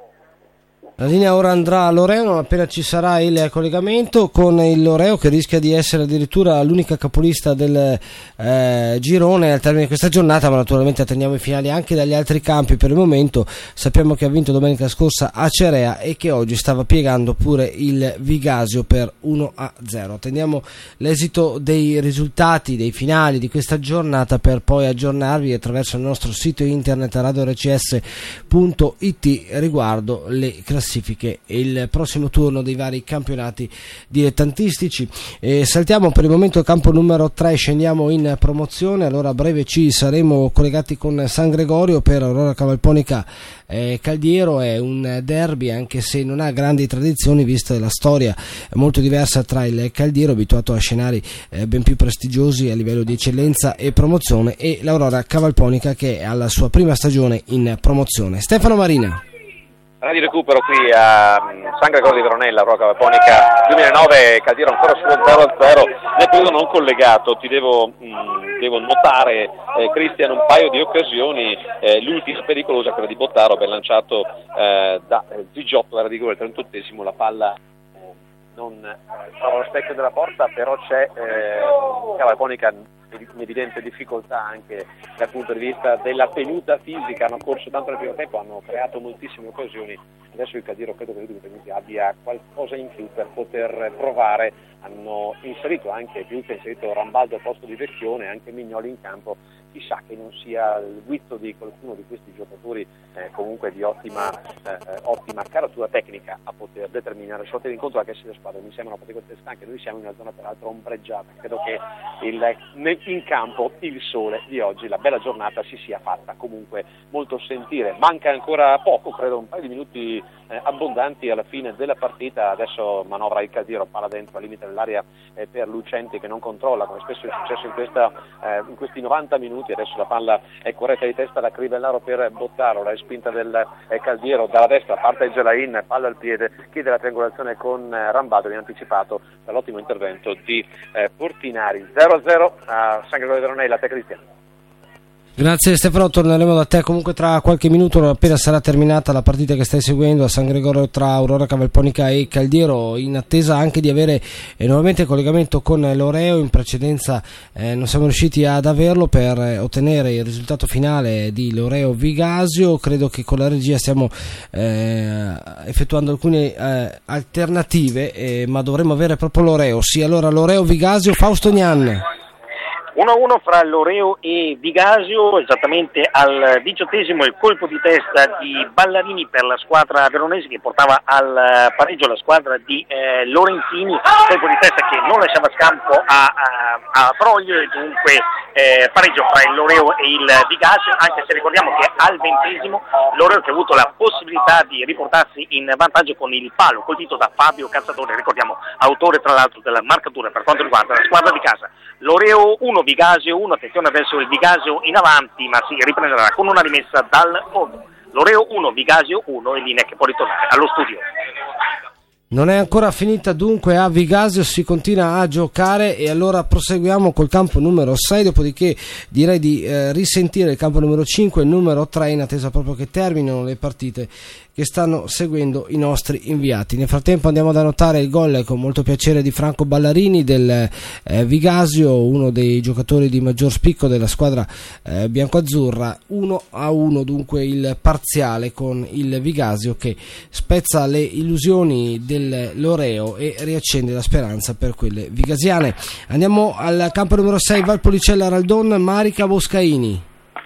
Speaker 2: La linea ora andrà a Loreo non appena ci sarà il collegamento con il Loreo, che rischia di essere addirittura l'unica capolista del eh, girone al termine di questa giornata, ma naturalmente attendiamo i finali anche dagli altri campi. Per il momento sappiamo che ha vinto domenica scorsa Acerea e che oggi stava piegando pure il Vigasio per uno a zero. Attendiamo l'esito dei risultati dei finali di questa giornata per poi aggiornarvi attraverso il nostro sito internet radio R C S punto it riguardo le classifiche e il prossimo turno dei vari campionati dilettantistici. E saltiamo per il momento il campo numero tre, scendiamo in promozione. Allora a breve ci saremo collegati con San Gregorio per Aurora Cavalponica eh, Caldiero. È un derby anche se non ha grandi tradizioni, vista la storia molto diversa tra il Caldiero, abituato a scenari eh, ben più prestigiosi a livello di eccellenza e promozione, e l'Aurora Cavalponica che è alla sua prima stagione in promozione. Stefano Marina.
Speaker 3: Radio Recupero qui a San Gregorio di Veronella, Aurora Cavalponica duemilanove, Caldiero ancora sullo zero a zero. Nel periodo non collegato ti devo, mh, devo notare, eh, Cristian, un paio di occasioni, eh, l'ultima pericolosa, quella di Bottaro, ben lanciato eh, da eh, Zigiotto, era di gol, il trentottesimo, la palla eh, non eh, trova lo specchio della porta, però c'è eh, Cavalponica in evidente difficoltà anche dal punto di vista della tenuta fisica. Hanno corso tanto nel primo tempo, hanno creato moltissime occasioni. Adesso il Caldiero credo che negli ultimi abbia qualcosa in più per poter provare. Hanno inserito anche, più che inserito Rambaldo al posto di Vecchione, anche Mignoli in campo. Chissà che non sia il guizzo di qualcuno di questi giocatori eh, comunque di ottima, eh, ottima caratura tecnica a poter determinare il sorteggio d'incontro, anche se le squadre mi sembrano praticamente stanche. Noi siamo in una zona peraltro ombreggiata, credo che il, in campo il sole di oggi, la bella giornata, si sia fatta comunque molto sentire. Manca ancora poco, credo un paio di minuti eh, abbondanti alla fine della partita. Adesso manovra il Caldiero, palla dentro al limite dell'area eh, per Lucenti che non controlla, come spesso è successo in, questa, eh, in questi novanta minuti. Adesso la palla è corretta di testa da Crivellaro per Bottaro, la respinta del eh, Caldiero dalla destra, parte il Gelain, palla al piede, chiede la triangolazione con eh, Rambaldo, viene anticipato dall'ottimo intervento di eh, Portinari. zero a zero a San Gregorio di Veronella, te Cristian.
Speaker 2: Grazie Stefano, torneremo da te comunque tra qualche minuto appena sarà terminata la partita che stai seguendo a San Gregorio tra Aurora Cavalponica e Caldiero, in attesa anche di avere eh, nuovamente collegamento con Loreo. In precedenza eh, non siamo riusciti ad averlo per eh, ottenere il risultato finale di Loreo Vigasio. Credo che con la regia stiamo eh, effettuando alcune eh, alternative, eh, ma dovremmo avere proprio Loreo. Sì, allora Loreo Vigasio, Fausto Gnan.
Speaker 12: uno a uno fra Loreo e Vigasio, esattamente al diciottesimo il colpo di testa di Ballarini per la squadra veronese che portava al pareggio la squadra di eh, Lorenzini, colpo di testa che non lasciava scampo a, a, a Broglio, e dunque eh, pareggio fra il Loreo e il Vigasio, anche se ricordiamo che al ventesimo Loreo che ha avuto la possibilità di riportarsi in vantaggio con il palo colpito da Fabio Cazzatore, ricordiamo autore tra l'altro della marcatura per quanto riguarda la squadra di casa. Loreo uno, Vigasio uno, attenzione adesso il Vigasio in avanti, ma si riprenderà con una rimessa dal fondo. Loreo uno, Vigasio uno, in linea che può ritornare allo studio.
Speaker 2: Non è ancora finita dunque a Vigasio, si continua a giocare e allora proseguiamo col campo numero sei, dopodiché direi di eh, risentire il campo numero cinque e il numero tre in attesa proprio che terminino le partite che stanno seguendo i nostri inviati. Nel frattempo andiamo ad annotare il gol con molto piacere di Franco Ballarini del eh, Vigasio, uno dei giocatori di maggior spicco della squadra eh, biancoazzurra. Uno a uno dunque il parziale con il Vigasio che spezza le illusioni del Loreo e riaccende la speranza per quelle vigasiane. Andiamo al campo numero sei, Valpolicella Raldon, Marica Boscaini.
Speaker 9: Sì,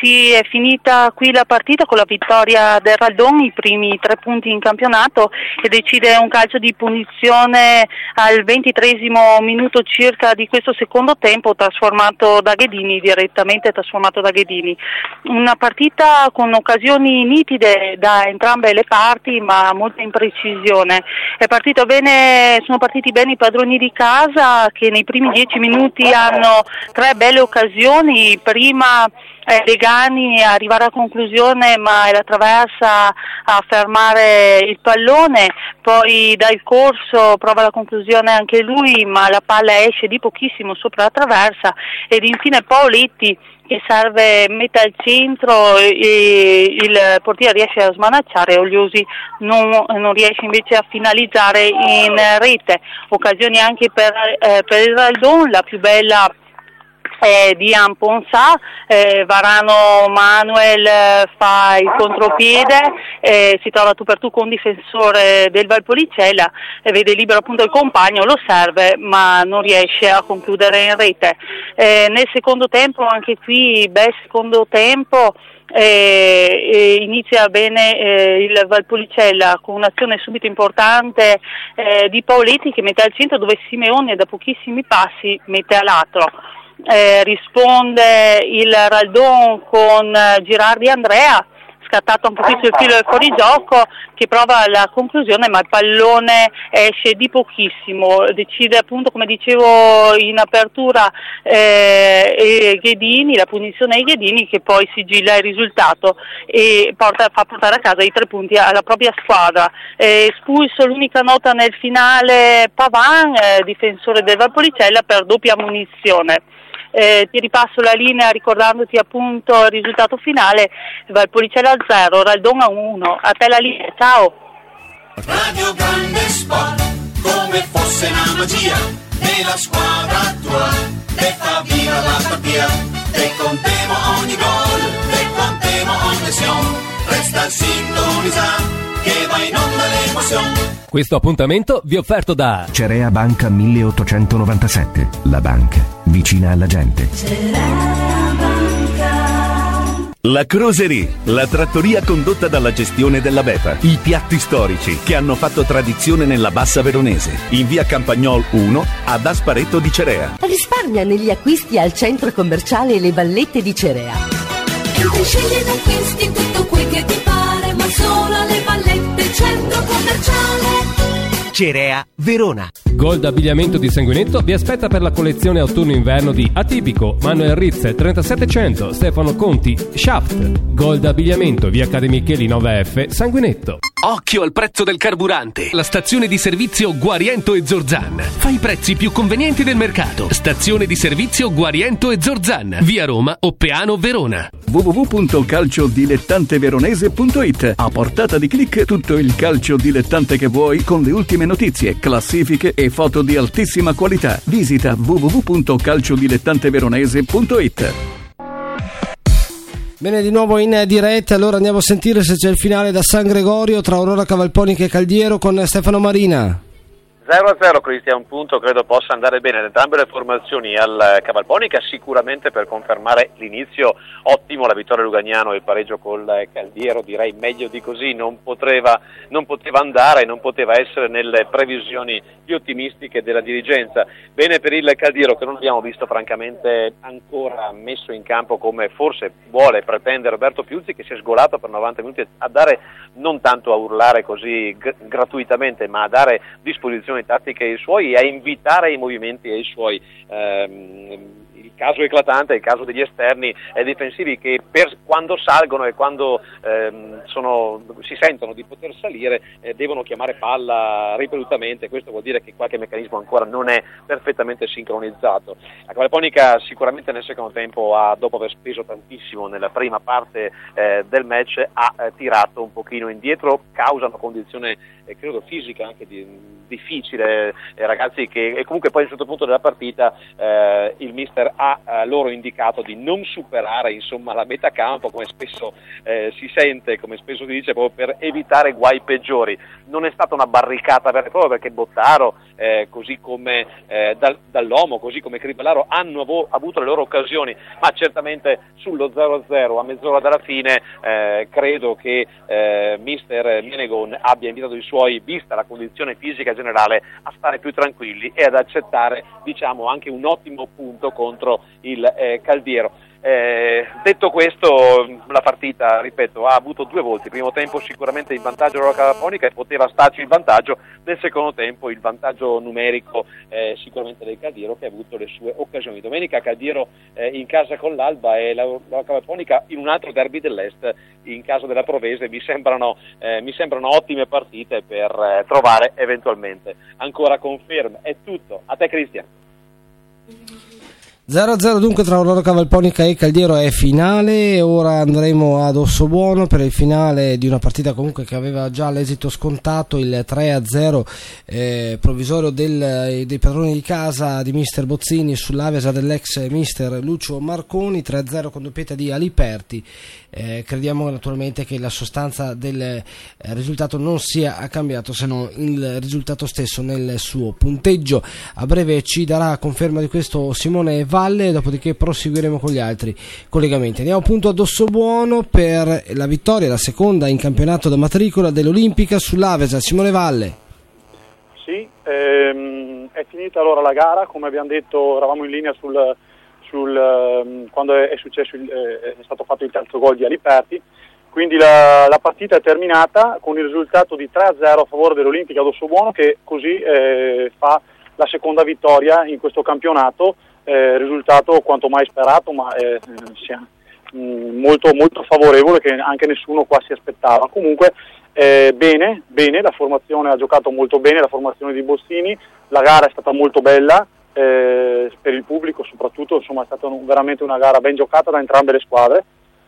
Speaker 9: si è finita qui la partita con la vittoria del Raldon, i primi tre punti in campionato, e decide un calcio di punizione al ventitreesimo minuto circa di questo secondo tempo, trasformato da Ghedini, direttamente trasformato da Ghedini. Una partita con occasioni nitide da entrambe le parti, ma molta imprecisione. È partito bene, sono partiti bene i padroni di casa, che nei primi dieci minuti hanno tre belle occasioni. Prima eh, Legani a arrivare a conclusione, ma è la traversa a fermare il pallone, poi dal corso prova la conclusione anche lui, ma la palla esce di pochissimo sopra la traversa, ed infine Paoletti che serve mette al centro e il portiere riesce a smanacciare, Ogliosi non, non riesce invece a finalizzare in rete. Occasioni anche per, eh, per il Raldon, la più bella Eh, di Amponsà, eh, Varano Manuel eh, fa il contropiede, eh, si trova tu per tu con un difensore del Valpolicella, e vede libero appunto il compagno, lo serve ma non riesce a concludere in rete. Eh, nel secondo tempo, anche qui bel secondo tempo, Eh, eh, inizia bene eh, il Valpolicella con un'azione subito importante eh, di Paoletti, che mette al centro, dove Simeone da pochissimi passi mette a lato. Eh, risponde il Raldon con eh, Girardi Andrea, scattato un pochino sul filo del fuorigioco, che prova la conclusione, ma il pallone esce di pochissimo. Decide appunto, come dicevo in apertura, eh, Ghedini, la punizione ai Ghedini, che poi sigilla il risultato e porta, fa portare a casa i tre punti alla propria squadra. Eh, espulso, l'unica nota nel finale, Pavan, eh, difensore del Valpolicella, per doppia munizione. Eh, ti ripasso la linea ricordandoti appunto il risultato finale: Valpolicella a zero, Raldon a uno. A te la linea, ciao.
Speaker 14: Radio Grande Sport, come fosse una magia, nella squadra tua, te fa viva la partita, te contemo ogni gol, te contemo ogni azione, resta sintonizzato che va in onda l'emozione.
Speaker 13: Questo appuntamento vi è offerto da
Speaker 15: Cerea Banca milleottocentonovantasette, la banca vicina alla gente.
Speaker 8: La Croserie, la trattoria condotta dalla gestione della Bepa. I piatti storici che hanno fatto tradizione nella Bassa Veronese. In via Campagnol uno ad Asparetto di Cerea.
Speaker 18: Risparmia negli acquisti al centro commerciale Le Vallette di Cerea.
Speaker 14: Entri, scegli ed acquisti tutto quel che ti pare, ma solo alle Vallette centro commerciale
Speaker 23: Cerea Verona.
Speaker 13: Gold Abbigliamento di Sanguinetto vi aspetta per la collezione autunno-inverno di Atipico, Manuel Rizze trentasettecento, Stefano Conti, Shaft. Gold Abbigliamento, via Accademicheli nove F, Sanguinetto.
Speaker 23: Occhio al prezzo del carburante. La stazione di servizio Guariento e Zorzan fa i prezzi più convenienti del mercato. Stazione di servizio Guariento e Zorzan, via Roma, Oppeano, Verona.
Speaker 8: w w w punto calciodilettanteveronese punto i t. A portata di click tutto il calcio dilettante che vuoi, con le ultime notizie, classifiche e foto di altissima qualità. Visita w w w punto calciodilettanteveronese punto i t.
Speaker 2: Bene, di nuovo in diretta, allora andiamo a sentire se c'è il finale da San Gregorio tra Aurora Cavalponica e Caldiero con Stefano Marina.
Speaker 3: zero a zero Cristian, un punto credo possa andare bene ad entrambe le formazioni. Al Cavalponica sicuramente per confermare l'inizio ottimo, la vittoria Lugagnano e il pareggio col Caldiero direi meglio di così non poteva, non poteva andare, non poteva essere nelle previsioni più ottimistiche della dirigenza. Bene per il Caldiero, che non abbiamo visto francamente ancora messo in campo come forse vuole pretendere Roberto Piuzzi, che si è sgolato per novanta minuti a dare, non tanto a urlare così g- gratuitamente, ma a dare disposizione tattiche ai suoi e a invitare i movimenti ai suoi. Ehm, il caso eclatante è il caso degli esterni e difensivi che per quando salgono e quando ehm, sono, si sentono di poter salire eh, devono chiamare palla ripetutamente. Questo vuol dire che qualche meccanismo ancora non è perfettamente sincronizzato. La Cavalponica sicuramente nel secondo tempo ha, dopo aver speso tantissimo nella prima parte eh, del match, ha eh, tirato un pochino indietro, causa una condizione eh, credo fisica anche di, difficile, eh, ragazzi, che e comunque poi a un certo punto della partita eh, il mister ha ha eh, loro indicato di non superare insomma la metà campo, come spesso eh, si sente, come spesso si dice, proprio per evitare guai peggiori. Non è stata una barricata vera e propria, perché Bottaro, eh, così come eh, Dal- Dall'Omo, così come Cribellaro hanno avo- avuto le loro occasioni, ma certamente sullo zero a zero a mezz'ora dalla fine eh, credo che eh, mister Menegon abbia invitato i suoi, vista la condizione fisica generale, a stare più tranquilli e ad accettare, diciamo, anche un ottimo punto contro il eh, Caldiero. Eh, detto questo, la partita, ripeto, ha avuto due volti. Primo tempo sicuramente il vantaggio della Caponica e poteva starci il vantaggio. Nel secondo tempo il vantaggio numerico eh, sicuramente del Caldiero, che ha avuto le sue occasioni. Domenica Caldiero eh, in casa con l'Alba e la, la Caponica in un altro derby dell'Est in casa della Provese. Mi sembrano, eh, mi sembrano ottime partite per eh, trovare eventualmente ancora conferme. È tutto. A te, Cristian.
Speaker 2: zero a zero dunque tra Aurora Cavalponica e Caldiero è finale. Ora andremo ad Ossobuono per il finale di una partita comunque che aveva già l'esito scontato, il tre a zero eh, provvisorio del, dei padroni di casa di mister Bozzini sull'Avesa dell'ex mister Lucio Marconi, tre a zero con doppietta di Aliperti. Eh, crediamo naturalmente che la sostanza del eh, risultato non sia cambiato, se non il risultato stesso nel suo punteggio. A breve ci darà conferma di questo Simone Valle, dopodiché proseguiremo con gli altri collegamenti. Andiamo appunto ad Ossobuono per la vittoria, la seconda in campionato da matricola dell'Olimpica sull'Avesa. Simone Valle.
Speaker 16: Sì, ehm, è finita allora la gara, come abbiamo detto eravamo in linea sul, sul quando è, è successo il, è stato fatto il terzo gol di Aliperti, quindi la, la partita è terminata con il risultato di tre a zero a favore dell'Olimpica d'Ossobuono, che così eh, fa la seconda vittoria in questo campionato. Eh, risultato quanto mai sperato, ma eh, sia, mh, molto, molto favorevole, che anche nessuno qua si aspettava. Comunque eh, bene, bene, la formazione ha giocato molto bene, la formazione di Bossini, la gara è stata molto bella eh, per il pubblico soprattutto, insomma è stata un, veramente una gara ben giocata da entrambe le squadre.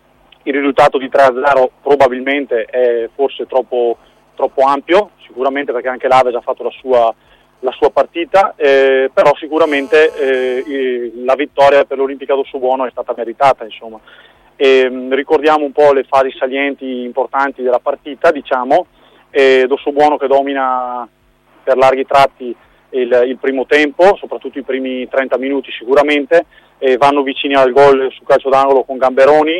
Speaker 16: Il risultato di tre a zero probabilmente è forse troppo, troppo ampio, sicuramente perché anche l'Avesa ha fatto la sua la sua partita, eh, però sicuramente eh, la vittoria per l'Olimpica d'Ossobuono è stata meritata, insomma. E, mh, ricordiamo un po' le fasi salienti importanti della partita, diciamo, eh, d'Ossobuono che domina per larghi tratti il, il primo tempo, soprattutto i primi trenta minuti sicuramente, eh, vanno vicini al gol su calcio d'angolo con Gamberoni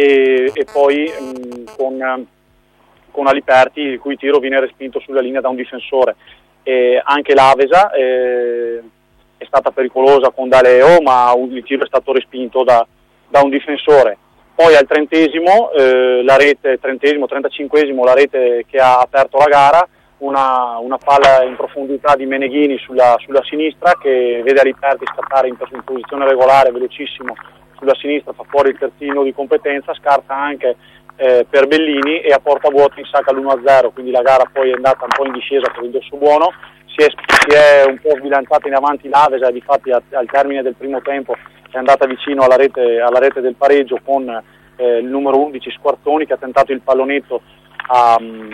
Speaker 16: e, e poi mh, con, con Aliperti, il cui tiro viene respinto sulla linea da un difensore. Eh, anche l'Avesa eh, è stata pericolosa con Daleo, ma il tiro è stato respinto da, da un difensore. Poi al trentesimo, eh, la rete, trentesimo, trentacinquesimo, la rete che ha aperto la gara, una, una palla in profondità di Meneghini sulla, sulla sinistra, che vede Aliperti scattare in, in posizione regolare, velocissimo, sulla sinistra, fa fuori il terzino di competenza, scarta anche Eh, per Bellini e a porta vuota insacca l'uno a zero, quindi la gara poi è andata un po' in discesa per il Ossobuono, si è, si è un po' sbilanciata in avanti l'Avesa, difatti a, al termine del primo tempo è andata vicino alla rete, alla rete del pareggio con eh, il numero undici Squarzoni, che ha tentato il pallonetto a,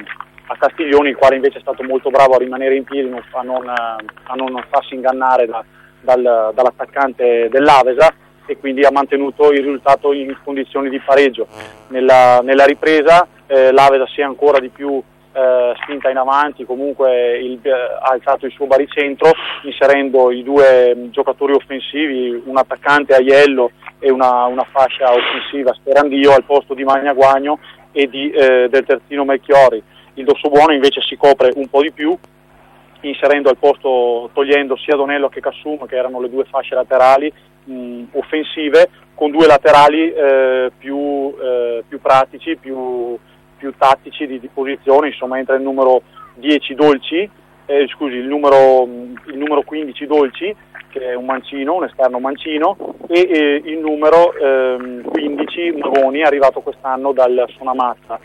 Speaker 16: a Castiglioni, il quale invece è stato molto bravo a rimanere in piedi, non, a, non, a non farsi ingannare da, dal, dall'attaccante dell'Avesa, e quindi ha mantenuto il risultato in condizioni di pareggio. Nella, nella ripresa eh, l'Avesa si è ancora di più eh, spinta in avanti, comunque il, eh, ha alzato il suo baricentro inserendo i due giocatori offensivi, un attaccante Aiello e una, una fascia offensiva Sperandio al posto di Magnaguagno e di, eh, del terzino Melchiori. Il Dossobuono invece si copre un po' di più, inserendo al posto, togliendo sia Donello che Cassum, che erano le due fasce laterali mh, offensive, con due laterali eh, più, eh, più pratici, più, più tattici di, di posizione. Insomma entra il numero dieci Dolci, eh, scusi, il numero, il numero quindici Dolci, che è un mancino, un esterno mancino, e, e il numero eh, quindici Magoni, arrivato quest'anno dal Sonamazza.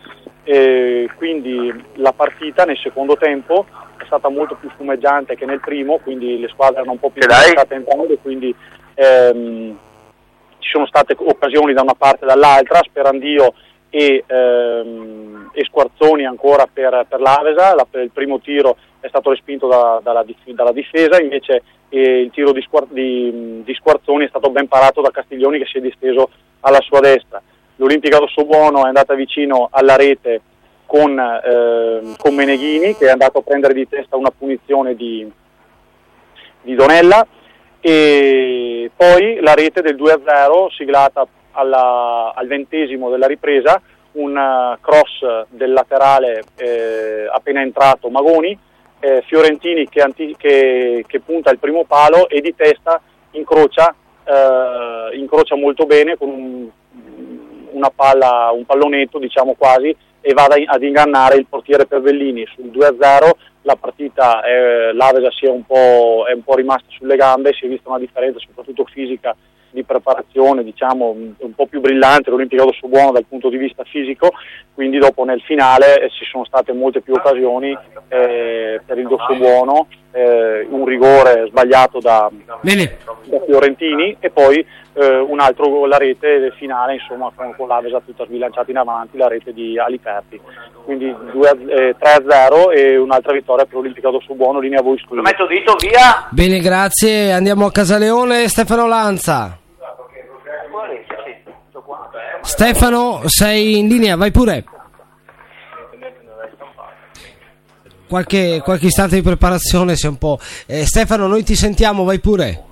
Speaker 16: E quindi la partita nel secondo tempo è stata molto più spumeggiante che nel primo, quindi le squadre erano un po' più state entrambe, quindi ehm, ci sono state occasioni da una parte e dall'altra, Sperandio e, ehm, e Squarzoni ancora per, per l'Avesa. La, per il primo tiro è stato respinto da, dalla, dalla difesa, invece e il tiro di, Squar- di, di Squarzoni è stato ben parato da Castiglioni, che si è disteso alla sua destra. L'Olimpica Rossobuono è andata vicino alla rete con, eh, con Meneghini, che è andato a prendere di testa una punizione di, di Donella, e poi la rete del due a zero siglata alla, al ventesimo della ripresa, un uh, cross del laterale eh, appena entrato Magoni, eh, Fiorentini che, anti- che, che punta il primo palo e di testa incrocia, eh, incrocia molto bene con un, una palla, un pallonetto diciamo quasi, e va ad ingannare il portiere Pervellini. Sul due a zero la partita, eh, l'Avesa si è un po', è un po' rimasta sulle gambe, si è vista una differenza soprattutto fisica di preparazione, diciamo un po' più brillante l'Olimpica Rossobuono dal punto di vista fisico, quindi dopo nel finale eh, ci sono state molte più occasioni eh, per il Rossobuono, eh, un rigore sbagliato da, da Fiorentini e poi eh, un altro, la rete finale insomma con, con l'Avesa tutta sbilanciata in avanti, la rete di Aliperti, quindi tre a zero e un'altra vittoria per l'Olimpica Rossobuono. Linea a voi, scusa.
Speaker 6: Metto dito, via.
Speaker 2: Bene, grazie, andiamo a Casaleone. Stefano Lanza. Stefano, sei in linea, vai pure. Qualche, qualche istante di preparazione, sei un po'. Eh, Stefano, noi ti sentiamo, vai pure.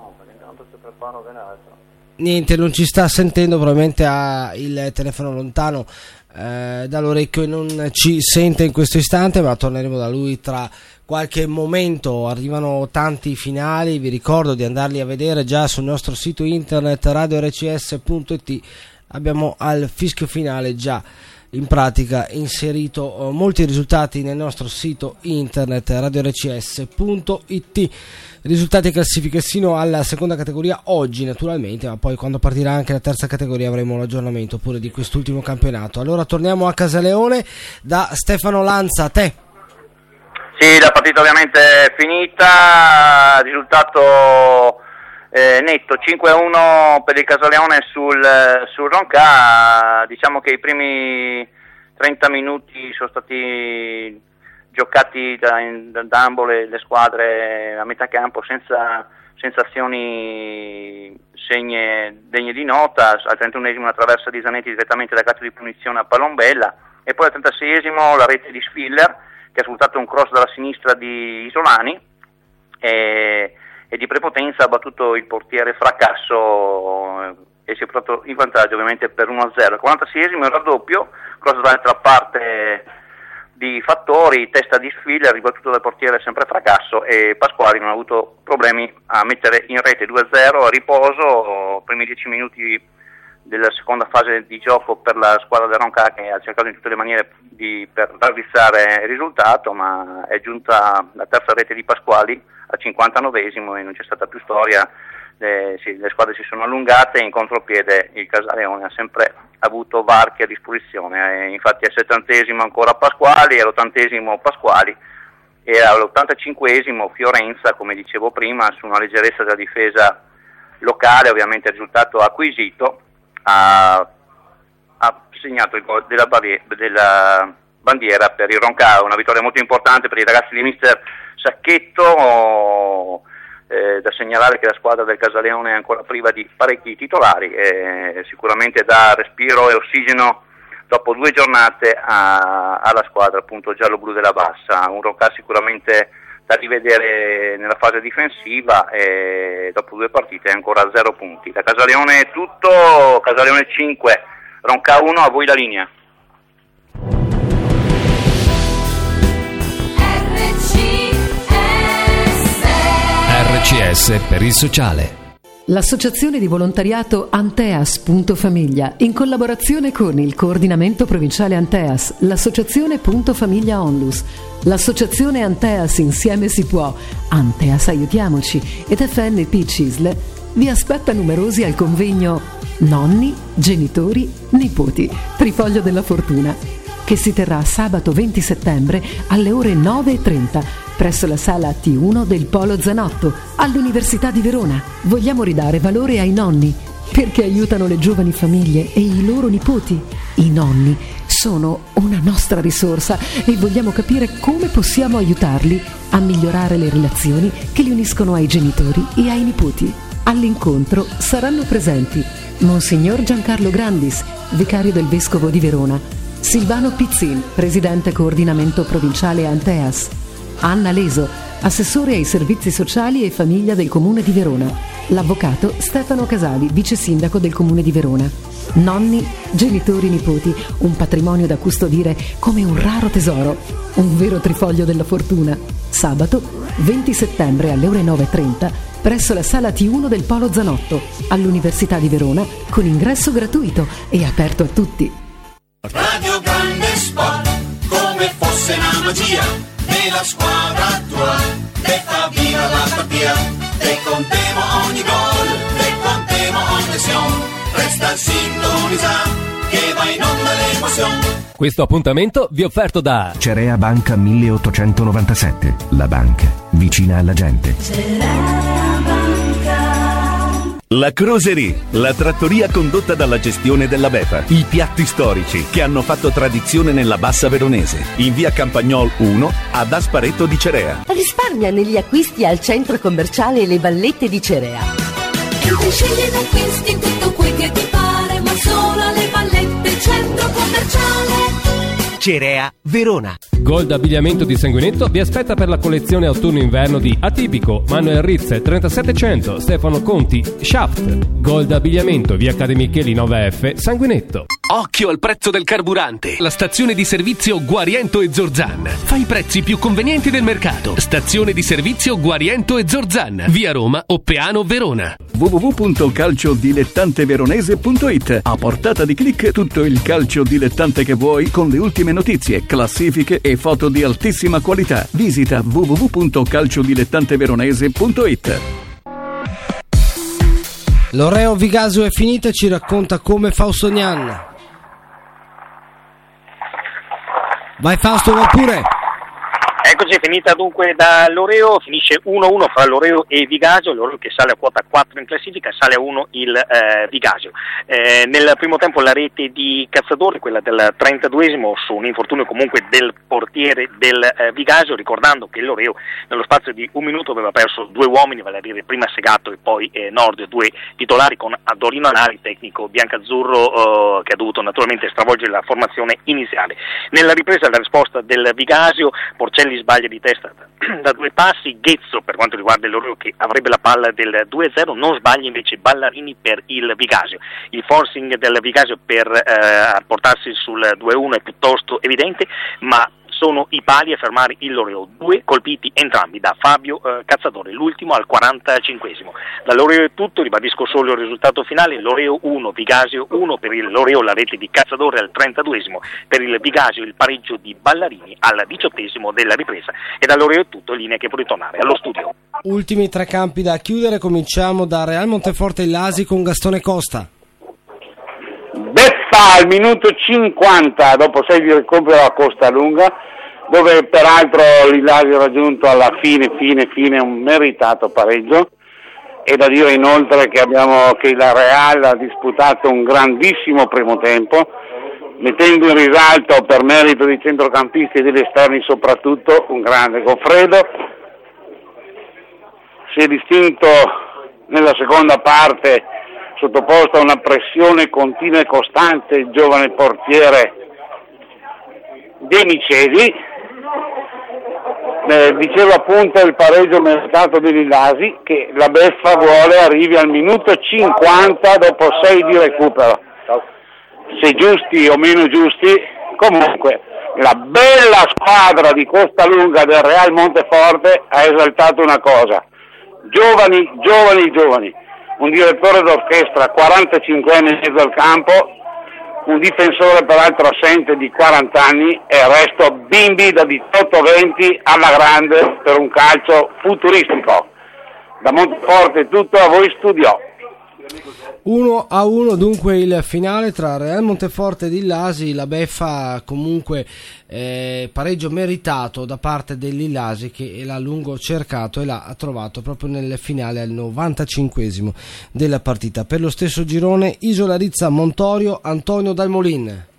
Speaker 2: Niente, non ci sta sentendo, probabilmente ha il telefono lontano eh, dall'orecchio e non ci sente in questo istante, ma torneremo da lui tra qualche momento. Arrivano tanti finali, vi ricordo di andarli a vedere già sul nostro sito internet radio r c s punto i t. Abbiamo al fischio finale già in pratica inserito molti risultati nel nostro sito internet radio r c s punto i t, risultati e classifiche sino alla seconda categoria oggi naturalmente, ma poi quando partirà anche la terza categoria avremo l'aggiornamento pure di quest'ultimo campionato. Allora torniamo a Casaleone da Stefano Lanza, a te.
Speaker 19: Sì, la partita ovviamente è finita, risultato eh, netto cinque a uno per il Casaleone sul, sul Ronca. Diciamo che i primi trenta minuti sono stati giocati da, da ambo le, le squadre a metà campo senza, senza azioni segne, degne di nota. Al trentunesimo una traversa di Zanetti direttamente da calcio di punizione a Palombella e poi al trentaseiesimo la rete di Spiller che ha sfruttato un cross dalla sinistra di Isolani e, e di prepotenza ha battuto il portiere Fracasso e si è portato in vantaggio ovviamente per uno a zero. Al quarantaseiesimo il raddoppio, cross dall'altra parte di Fattori, testa di Spiller ribattuto dal portiere sempre Fracasso e Pasquali non ha avuto problemi a mettere in rete due a zero a riposo. Primi dieci minuti della seconda fase di gioco per la squadra del Ronca, che ha cercato in tutte le maniere di, per raddrizzare il risultato, ma è giunta la terza rete di Pasquali al cinquantanovesimo e non c'è stata più storia. Le, sì, le squadre si sono allungate e in contropiede il Casaleone ha sempre avuto varchi a disposizione, e infatti al settantesimo ancora Pasquali, all'ottantesimo Pasquali e all'ottantacinquesimo Fiorenza, come dicevo prima, su una leggerezza della difesa locale, ovviamente il risultato acquisito, ha, ha segnato il gol della, della bandiera per il Ronca, una vittoria molto importante per i ragazzi di mister Sacchetto. Eh, da segnalare che la squadra del Casaleone è ancora priva di parecchi titolari e sicuramente dà respiro e ossigeno dopo due giornate a, alla squadra appunto giallo-blu della Bassa. Un Ronca sicuramente da rivedere nella fase difensiva e dopo due partite è ancora a zero punti. Da Casaleone è tutto, Casaleone cinque, Ronca uno, a voi la linea.
Speaker 15: R C S per il sociale.
Speaker 7: L'associazione di volontariato Anteas Punto Famiglia, in collaborazione con il coordinamento provinciale Anteas, l'associazione Punto Famiglia Onlus, l'associazione Anteas Insieme si può, Anteas Aiutiamoci ed F N P Cisle vi aspetta numerosi al convegno Nonni, Genitori, Nipoti, Trifoglio della Fortuna, che si terrà sabato venti settembre alle ore nove e trenta presso la sala T uno del Polo Zanotto all'Università di Verona. Vogliamo ridare valore ai nonni perché aiutano le giovani famiglie e i loro nipoti. I nonni sono una nostra risorsa e vogliamo capire come possiamo aiutarli a migliorare le relazioni che li uniscono ai genitori e ai nipoti. All'incontro saranno presenti Monsignor Giancarlo Grandis, vicario del Vescovo di Verona, Silvano Pizzin, presidente coordinamento provinciale Anteas, Anna Leso, assessore ai servizi sociali e famiglia del Comune di Verona, l'avvocato Stefano Casali, vice sindaco del Comune di Verona. Nonni, genitori, nipoti, un patrimonio da custodire come un raro tesoro, un vero trifoglio della fortuna. Sabato venti settembre alle ore nove e trenta presso la sala T uno del Polo Zanotto all'Università di Verona, con ingresso gratuito e aperto a tutti.
Speaker 14: Radio Grande Sport, come fosse una magia, nella squadra tua, te fa viva la partita, te contiamo ogni gol, te contiamo ogni azione, resta sintonizzato, che va in onda l'emozione.
Speaker 13: Questo appuntamento vi è offerto da
Speaker 15: Cerea Banca milleottocentonovantasette, la banca vicina alla gente.
Speaker 8: La Croserie, la trattoria condotta dalla gestione della Befa. I piatti storici che hanno fatto tradizione nella Bassa Veronese. In via Campagnol uno ad Asparetto di Cerea.
Speaker 18: Risparmia negli acquisti al centro commerciale Le Vallette di Cerea.
Speaker 14: Puoi scegliere acquisti in tutto quel che ti pare, ma solo alle Vallette centro commerciale
Speaker 23: Cerea Verona.
Speaker 13: Gold Abbigliamento di Sanguinetto vi aspetta per la collezione autunno-inverno di Atipico, Manuel Rizze trentasettecento, Stefano Conti, Shaft. Gold Abbigliamento, via Accademicheli nove F, Sanguinetto.
Speaker 23: Occhio al prezzo del carburante. La stazione di servizio Guariento e Zorzan fa i prezzi più convenienti del mercato. Stazione di servizio Guariento e Zorzan, via Roma, Oppeano, Verona.
Speaker 8: w w w punto calciodilettanteveronese punto it. A portata di clic tutto il calcio dilettante che vuoi, con le ultime notizie, classifiche e foto di altissima qualità. Visita w w w punto calciodilettanteveronese punto it.
Speaker 2: L'Oreo Vigasio è finita e ci racconta come Fausto Gnanna. Vai Fausto, vai pure.
Speaker 12: Eccoci, è finita dunque da Loreo, finisce uno a uno fra Loreo e Vigasio, Loreo che sale a quota quattro in classifica, sale a uno il eh, Vigasio. Eh, nel primo tempo la rete di Cazzadori, quella del trentaduesimo, su un infortunio comunque del portiere del eh, Vigasio, ricordando che il Loreo nello spazio di un minuto aveva perso due uomini, vale a dire prima Segato e poi eh, Nordio, due titolari, con Adorino Anari, tecnico biancazzurro, eh, che ha dovuto naturalmente stravolgere la formazione iniziale. Nella ripresa la risposta del Vigasio, Porcelli sbaglia di testa da, da due passi, Ghezzo per quanto riguarda il Loreo che avrebbe la palla del due a zero, non sbaglia invece Ballarini per il Vigasio. Il forcing del Vigasio per eh, portarsi sul due a uno è piuttosto evidente, ma sono i pali a fermare il Loreo, due colpiti entrambi da Fabio eh, Cazzadore, l'ultimo al quarantacinquesimo. Da Loreo è tutto, ribadisco solo il risultato finale: Loreo uno, Vigasio uno, per il Loreo la rete di Cazzadore al trentaduesimo, per il Vigasio il pareggio di Ballarini al diciottesimo della ripresa. E da Loreo è tutto, linea che può ritornare allo studio.
Speaker 2: Ultimi tre campi da chiudere, cominciamo da Real Monteforte e Lasi con Gastone Costa.
Speaker 5: Beffa al minuto cinquanta dopo sei di recupero a Costa Lunga, dove peraltro l'Ilasio ha raggiunto alla fine fine fine un meritato pareggio. È da dire inoltre che abbiamo che la Real ha disputato un grandissimo primo tempo, mettendo in risalto per merito dei centrocampisti e degli esterni soprattutto un grande Goffredo. Si è distinto nella seconda parte, sottoposto a una pressione continua e costante, il giovane portiere De Miceli. Eh, dicevo appunto il pareggio meritato degli Lasi, che la beffa vuole arrivi al minuto cinquanta dopo sei di recupero. Se giusti o meno giusti, comunque la bella squadra di Costa Lunga del Real Monteforte ha esaltato una cosa: giovani, giovani, giovani. Un direttore d'orchestra quarantacinquenne in mezzo al campo, un difensore peraltro assente di quaranta anni e il resto bimbi da diciotto venti alla grande per un calcio futuristico. Da Monteforte è tutto, a voi studio.
Speaker 2: uno a uno dunque il finale tra Real Monteforte ed il Lasi. La beffa comunque eh, pareggio meritato da parte dell'Illasi, che l'ha a lungo cercato e l'ha trovato proprio nel finale al novantacinquesimo della partita. Per lo stesso girone Isola Rizza Montorio, Antonio Dalmolin.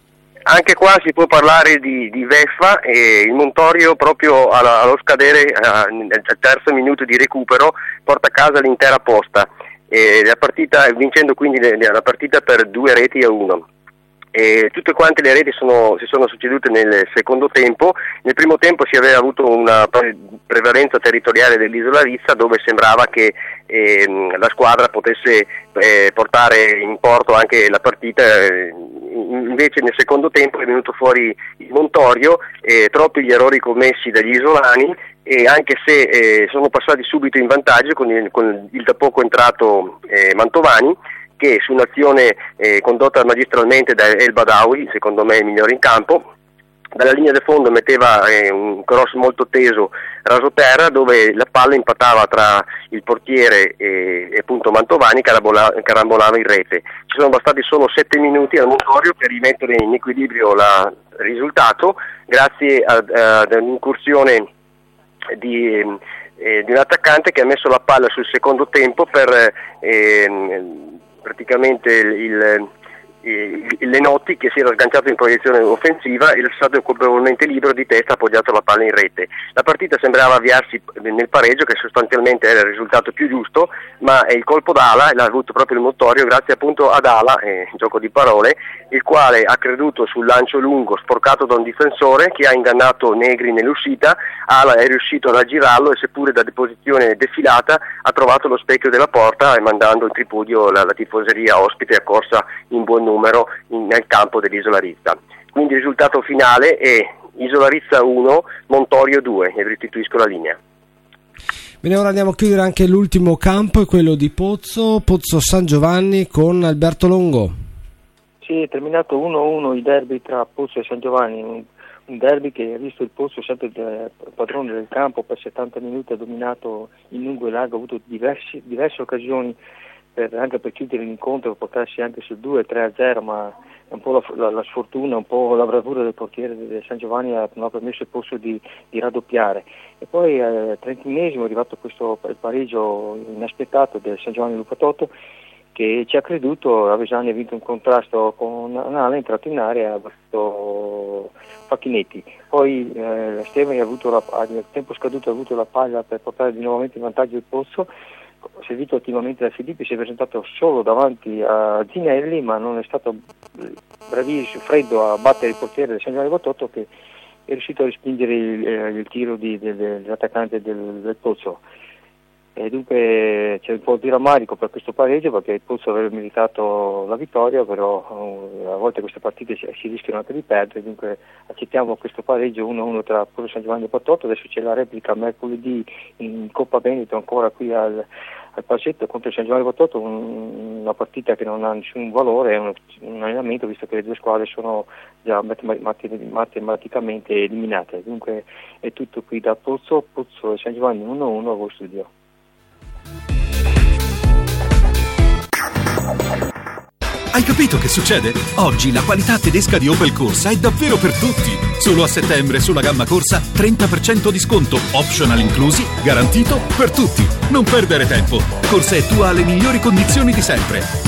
Speaker 6: Anche qua si può parlare di, di beffa, e il Montorio proprio alla, allo scadere uh, nel terzo minuto di recupero porta a casa l'intera posta, e la partita, vincendo quindi le, la partita per due reti a uno. E tutte quante le reti sono, si sono succedute nel secondo tempo. Nel primo tempo si aveva avuto una pre- prevalenza territoriale dell'Isola Rizza, dove sembrava che eh, la squadra potesse eh, portare in porto anche la partita. Eh, invece nel secondo tempo è venuto fuori il Montorio, eh, troppi gli errori commessi dagli isolani, e anche se eh, sono passati subito in vantaggio con il, con il da poco entrato eh, Mantovani, che su un'azione eh, condotta magistralmente da El Badawi, secondo me il migliore in campo, dalla linea di fondo metteva eh, un cross molto teso rasoterra, dove la palla impattava tra il portiere e, e appunto Mantovani, carambola, carambolava in rete. Ci sono bastati solo sette minuti al Montorio per rimettere in equilibrio il risultato, grazie ad un'incursione di, eh, di un attaccante che ha messo la palla sul secondo tempo per eh, praticamente il, il, il Lenotti, che si era sganciato in proiezione offensiva e è stato colpevolmente libero di testa, appoggiato la palla in rete. La partita sembrava avviarsi nel pareggio, che sostanzialmente era il risultato più giusto, ma il colpo d'ala l'ha avuto proprio il Montorio grazie appunto ad Ala, eh, gioco di parole, il quale ha creduto sul lancio lungo sporcato da un difensore che ha ingannato Negri nell'uscita. Ala è riuscito ad aggirarlo e, seppure da posizione defilata, ha trovato lo specchio della porta, e mandando in tripudio la, la tifoseria ospite accorsa in buon numero in, nel campo dell'Isola Rizza. Quindi il risultato finale è Isola Rizza uno, Montorio due, e restituisco la linea.
Speaker 2: Bene, ora andiamo a chiudere anche l'ultimo campo, è quello di Pozzo, Pozzo San Giovanni con Alberto Longo.
Speaker 10: Sì, è terminato uno a uno il derby tra Pozzo e San Giovanni, un, un derby che ha visto il Pozzo sempre il padrone del campo per settanta minuti, ha dominato in lungo e largo, ha avuto diversi, diverse occasioni per, anche per chiudere l'incontro, per portarsi anche sul due tre a zero, ma è un po' la, la, la sfortuna, un po' la bravura del portiere del San Giovanni non ha permesso il Pozzo di, di raddoppiare. E poi al eh, trentunesimo è arrivato questo il pareggio inaspettato del San Giovanni Lupatotto, che ci ha creduto. Avesani ha vinto un contrasto con Nala, è entrato in area e ha battuto Facchinetti. Poi eh, Stevani ha avuto la, al tempo scaduto ha avuto la palla per portare di nuovamente in vantaggio il Pozzo, servito ottimamente da Filippi, si è presentato solo davanti a Zinelli, ma non è stato bravissimo, freddo a battere il portiere del San Giovanni Lupatotto, che è riuscito a respingere il, eh, il tiro di, del, dell'attaccante del, del Pozzo. E dunque c'è un po' di rammarico per questo pareggio, perché il Pozzo avrebbe meritato la vittoria, però uh, a volte queste partite si, si rischiano anche di perdere, dunque accettiamo questo pareggio uno a uno tra Pozzo San Giovanni e Lupatotto. Adesso c'è la replica mercoledì in Coppa Veneto, ancora qui al, al Palcetto contro il San Giovanni Lupatotto, un, una partita che non ha nessun valore, è un, un allenamento, visto che le due squadre sono già matematicamente eliminate. Dunque è tutto qui da Pozzo, Pozzo e San Giovanni uno a uno a voi studio.
Speaker 1: Hai capito che succede? Oggi la qualità tedesca di Opel Corsa è davvero per tutti. Solo a settembre sulla gamma Corsa trenta per cento di sconto, optional inclusi, garantito per tutti. Non perdere tempo. Corsa è tua alle migliori condizioni di sempre.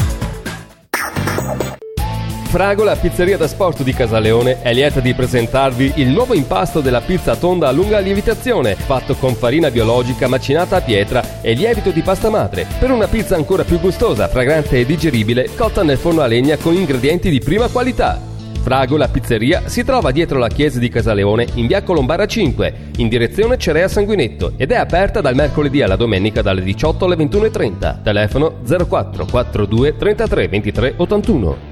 Speaker 13: Fragola, pizzeria da sport di Casaleone, è lieta di presentarvi il nuovo impasto della pizza tonda a lunga lievitazione, fatto con farina biologica macinata a pietra e lievito di pasta madre, per una pizza ancora più gustosa, fragrante e digeribile, cotta nel forno a legna con ingredienti di prima qualità. Fragola Pizzeria si trova dietro la chiesa di Casaleone in via Colombara cinque, in direzione Cerea Sanguinetto, ed è aperta dal mercoledì alla domenica dalle diciotto alle ventuno e trenta. Telefono zero quattro quarantadue trentatré ventitré ottantuno.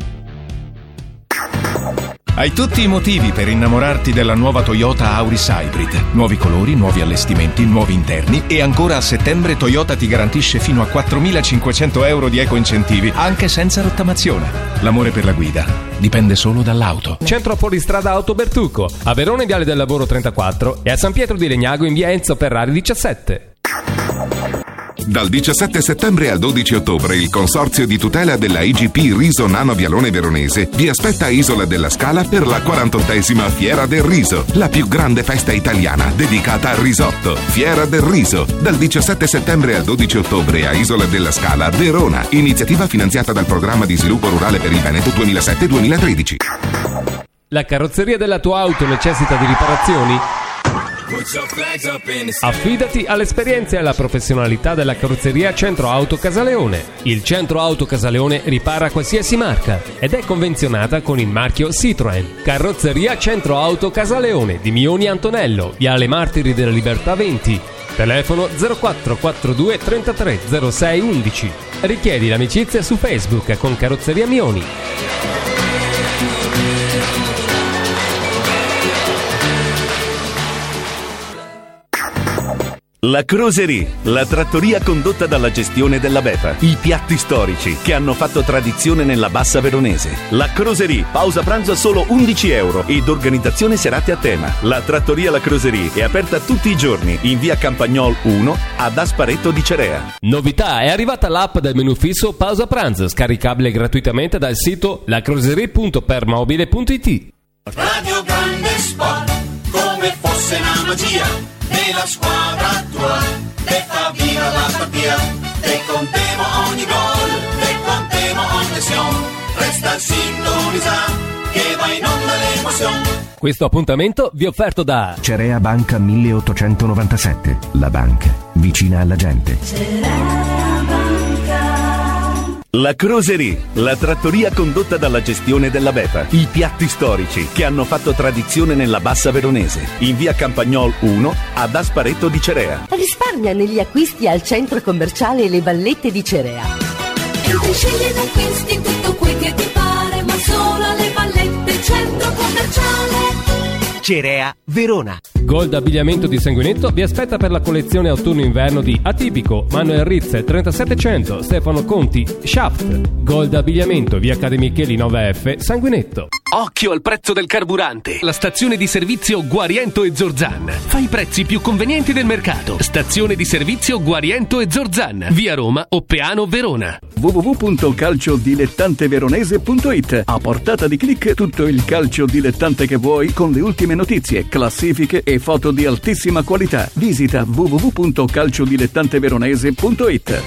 Speaker 20: Hai tutti i motivi per innamorarti della nuova Toyota Auris Hybrid. Nuovi colori, nuovi allestimenti, nuovi interni, e ancora a settembre Toyota ti garantisce fino a quattromilacinquecento euro di eco-incentivi, anche senza rottamazione. L'amore per la guida dipende solo dall'auto.
Speaker 13: Centro Fuoristrada Auto Bertucco, a Verona in Viale del Lavoro trentaquattro e a San Pietro di Legnago in via Enzo Ferrari diciassette.
Speaker 21: Dal diciassette settembre al dodici ottobre il Consorzio di tutela della I G P Riso Nano Vialone Veronese vi aspetta a Isola della Scala per la quarantottesima Fiera del Riso, la più grande festa italiana dedicata al risotto. Fiera del Riso, dal diciassette settembre al dodici ottobre a Isola della Scala, Verona. Iniziativa finanziata dal Programma di Sviluppo Rurale per il Veneto duemilasette duemilatredici.
Speaker 13: La carrozzeria della tua auto necessita di riparazioni? Affidati all'esperienza e alla professionalità della carrozzeria Centro Auto Casaleone. Il Centro Auto Casaleone ripara qualsiasi marca ed è convenzionata con il marchio Citroën. Carrozzeria Centro Auto Casaleone di Mioni Antonello, Viale Martiri della Libertà venti. Telefono zero quattro quarantadue trentatré zero sei undici. Richiedi l'amicizia su Facebook con Carrozzeria Mioni.
Speaker 8: La Croserie, la trattoria condotta dalla gestione della Bepa. I piatti storici che hanno fatto tradizione nella Bassa Veronese. La Croserie, pausa pranzo a solo undici euro ed organizzazione serate a tema. La trattoria La Croserie è aperta tutti i giorni in via Campagnol uno ad Asparetto di Cerea.
Speaker 13: Novità, è arrivata l'app del menù fisso pausa pranzo, scaricabile gratuitamente dal sito lacroserie punto permobile punto it.
Speaker 14: Radio Grande Sport, come fosse una magia, della squadra tua, te fa viva la partita, te contemo ogni gol, te contemo ogni azione, resta sintonizzato, che va in onda l'emozione.
Speaker 13: Questo appuntamento vi è offerto da
Speaker 15: Cerea Banca milleottocentonovantasette, la banca vicina alla gente.
Speaker 8: La Croserie, la trattoria condotta dalla gestione della Bepa. I piatti storici che hanno fatto tradizione nella Bassa Veronese. In via Campagnol uno ad Asparetto di Cerea.
Speaker 18: Risparmia negli acquisti al centro commerciale Le Vallette di Cerea.
Speaker 14: Entri, scegli ed acquisti tutto quel che ti pare, ma solo alle Vallette centro commerciale
Speaker 23: Cerea Verona.
Speaker 13: Gold Abbigliamento di Sanguinetto vi aspetta per la collezione autunno-inverno di Atipico, Manuel Rizze trentasettecento, Stefano Conti, Shaft. Gold Abbigliamento, via Accademicheli nove F, Sanguinetto.
Speaker 23: Occhio al prezzo del carburante. La stazione di servizio Guariento e Zorzan fa i prezzi più convenienti del mercato. Stazione di servizio Guariento e Zorzan, via Roma, Oppeano, Verona.
Speaker 8: w w w punto calciodilettanteveronese punto it. A portata di click tutto il calcio dilettante che vuoi con le ultime notizie, classifiche e foto di altissima qualità. Visita w w w punto calciodilettanteveronese punto it.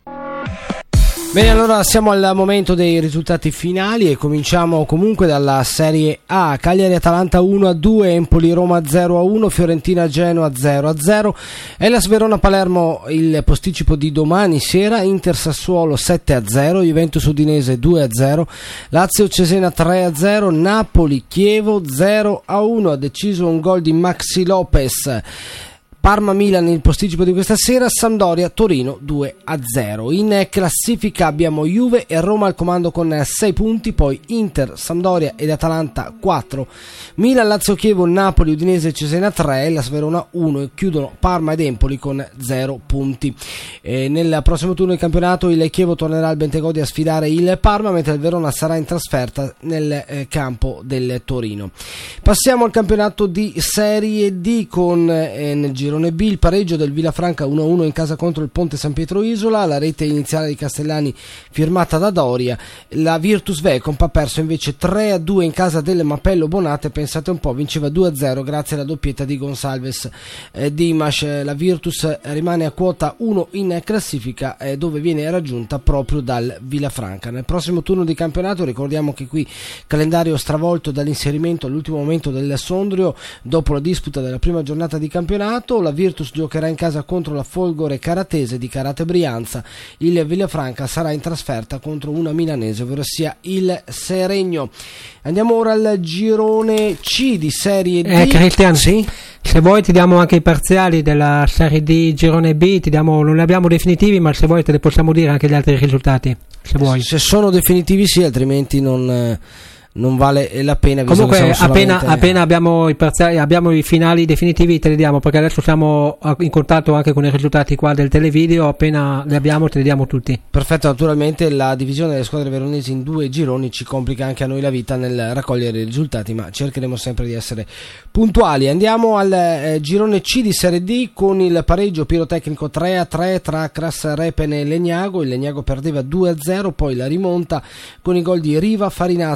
Speaker 2: Bene, allora siamo al momento dei risultati finali e cominciamo comunque dalla Serie A. Cagliari-Atalanta uno a due, Empoli-Roma zero a uno, Fiorentina-Genoa zero a zero, Hellas Verona-Palermo il posticipo di domani sera, Inter-Sassuolo sette a zero, Juventus-Udinese due a zero, Lazio-Cesena tre a zero, Napoli-Chievo zero a uno, ha deciso un gol di Maxi Lopez. Parma-Milan il posticipo di questa sera, Sampdoria-Torino due a zero. In classifica abbiamo Juve e Roma al comando con sei punti, poi Inter, Sampdoria ed Atalanta quattro, Milan, Lazio, Chievo, Napoli, Udinese e Cesena tre, Hellas Verona uno e chiudono Parma ed Empoli con zero punti. E nel prossimo turno di campionato il Chievo tornerà al Bentegodi a sfidare il Parma, mentre il Verona sarà in trasferta nel eh, campo del Torino. Passiamo al campionato di Serie D con eh, nel giro B il pareggio del Villafranca uno a uno in casa contro il Ponte San Pietro Isola, la rete iniziale di Castellani firmata da Doria. La Virtus Vecomp ha perso invece tre a due in casa del Mappello Bonate, pensate un po', vinceva due a zero grazie alla doppietta di Gonsalves eh, Dimas. La Virtus rimane a quota uno in classifica eh, dove viene raggiunta proprio dal Villafranca. Nel prossimo turno di campionato ricordiamo che qui calendario stravolto dall'inserimento all'ultimo momento del Sondrio dopo la disputa della prima giornata di campionato. La Virtus giocherà in casa contro la Folgore Caratese di Carate Brianza, il Villafranca sarà in trasferta contro una milanese, ovvero sia il Seregno. Andiamo ora al girone C di Serie D.
Speaker 4: Eh, Cristian, sì? Se vuoi ti diamo anche i parziali della Serie D girone B, ti diamo, non li abbiamo definitivi, ma se vuoi te ne possiamo dire anche gli altri risultati, se vuoi.
Speaker 2: Se sono definitivi sì, altrimenti non... non vale la pena.
Speaker 4: Comunque appena, appena abbiamo i parziali, abbiamo i finali definitivi te li diamo, perché adesso siamo in contatto anche con i risultati qua del televideo, appena li abbiamo te li diamo tutti.
Speaker 2: Perfetto, naturalmente la divisione delle squadre veronesi in due gironi ci complica anche a noi la vita nel raccogliere i risultati, ma cercheremo sempre di essere puntuali. Andiamo al eh, girone C di Serie D con il pareggio pirotecnico tre a tre tra Cras Repene e Legnago. Il Legnago perdeva due a zero, poi la rimonta con i gol di Riva, Farinazzo e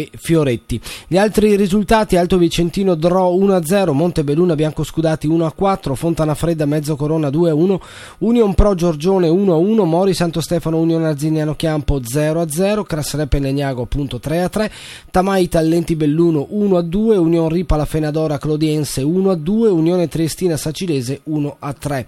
Speaker 2: Fioretti. Gli altri risultati: Alto Vicentino Dro uno a zero, Montebelluna Biancoscudati uno a quattro, Fontana Fredda Mezzo Corona due a uno, Union Pro Giorgione uno a uno, Mori Santo Stefano Unione Arzignano Chiampo zero a zero, Crasreppe Legnago appunto tre a tre, Tamai Tallenti Belluno uno a due, Union Ripa La Fenadora Clodiense uno a due, Unione Triestina Sacilese uno a tre.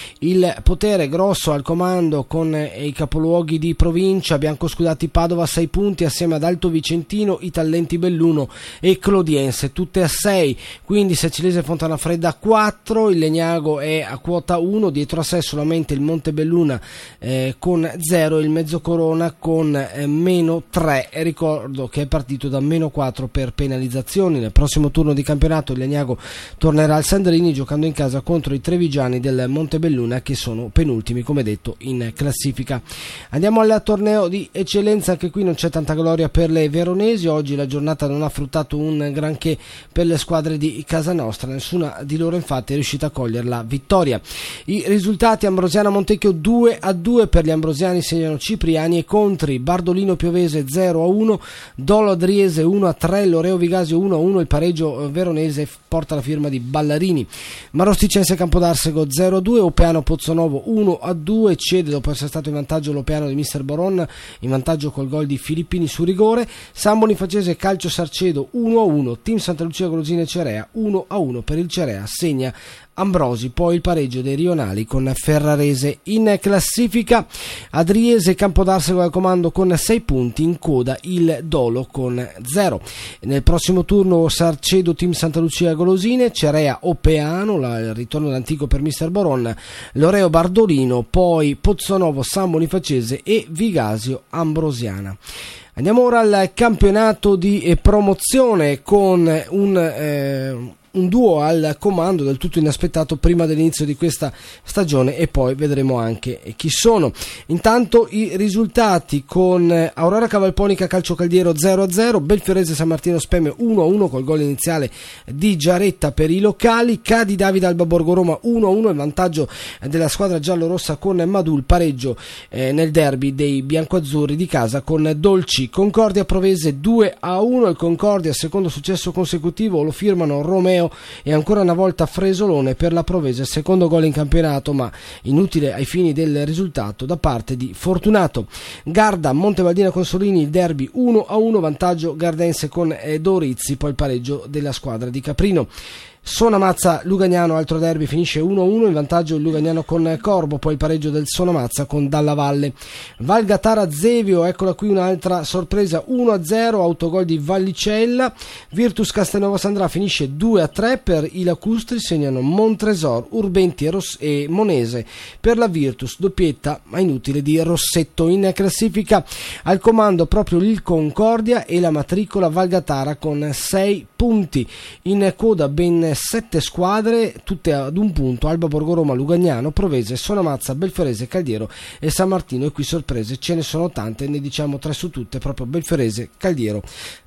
Speaker 2: Il potere grosso al comando con i capoluoghi di provincia: Biancoscudati Padova sei punti assieme ad Alto Vicentino, i Tallenti Belluno e Clodiense tutte a sei, quindi Sacilese Fontana Fredda a quattro, il Legnago è a quota uno, dietro a sé solamente il Montebelluna eh, con zero, il Mezzocorona con eh, meno tre, e ricordo che è partito da meno quattro per penalizzazioni. Nel prossimo turno di campionato il Legnago tornerà al Sandrini giocando in casa contro i trevigiani del Montebelluna, che sono penultimi come detto in classifica. Andiamo al torneo di eccellenza, anche qui non c'è tanta gloria per le veronesi, oggi la giornata non ha fruttato un granché per le squadre di casa nostra, nessuna di loro infatti è riuscita a cogliere la vittoria. I risultati: Ambrosiana Montecchio due a due, per gli ambrosiani segnano Cipriani e Contri, Bardolino Piovese zero a uno, Dolo Adriese uno a tre, Loreo Vigasio uno a uno, il pareggio veronese porta la firma di Ballarini. Marosticense Campodarsego zero a due, Opeano Pozzonovo uno a due, cede dopo essere stato in vantaggio l'Opeano di mister Boron, in vantaggio col gol di Filippini su rigore. San Bonifacese Calcio Sarcedo uno a uno, Team Santa Lucia Golosine Cerea uno a uno, per il Cerea segna Ambrosi, poi il pareggio dei rionali con Ferrarese. In classifica Adriese Campodarsego al comando con sei punti, in coda il Dolo con zero. Nel prossimo turno Sarcedo Team Santa Lucia Golosine, Cerea Opeano, la, il ritorno d'antico per mister Boron, Loreo Bardolino, poi Pozzonovo San Bonifacese e Vigasio Ambrosiana. Andiamo ora al campionato di promozione con un eh, un duo al comando del tutto inaspettato prima dell'inizio di questa stagione, e poi vedremo anche chi sono. Intanto i risultati: con Aurora Cavalponica Calcio Caldiero zero a zero, Belfiorese San Martino Speme uno a uno col gol iniziale di Giaretta per i locali, Cadi Davide Alba Borgo Roma uno a uno, il vantaggio della squadra giallorossa con Madul, pareggio eh, nel derby dei biancoazzurri di casa con Dolci. Concordia Provese due a uno, il Concordia secondo successo consecutivo, lo firmano Romeo e ancora una volta Fresolone per la Provese, secondo gol in campionato ma inutile ai fini del risultato da parte di Fortunato. Garda Montevaldina Consolini, il derby uno a uno, vantaggio gardense con Dorizzi, poi il pareggio della squadra di Caprino. Sonamazza Lugagnano, altro derby, finisce uno a uno, in vantaggio il Lugagnano con Corbo, poi il pareggio del Sonamazza con Dalla Valle. Valgatara Zevio, eccola qui un'altra sorpresa, uno a zero, autogol di Vallicella. Virtus Castelnuovo Sandra finisce due a tre, per i lacustri segnano Montresor, Urbenti e, Ross- e Monese per la Virtus, doppietta ma inutile di Rossetto. In classifica al comando proprio il Concordia e la matricola Valgatara con sei punti, in coda ben sette squadre, tutte ad un punto: Alba Borgoroma, Lugagnano, Provese, Sonamazza, Belfiorese, Caldiero e San Martino. E qui sorprese ce ne sono tante, ne diciamo tre su tutte, proprio Belfiorese, Caldiero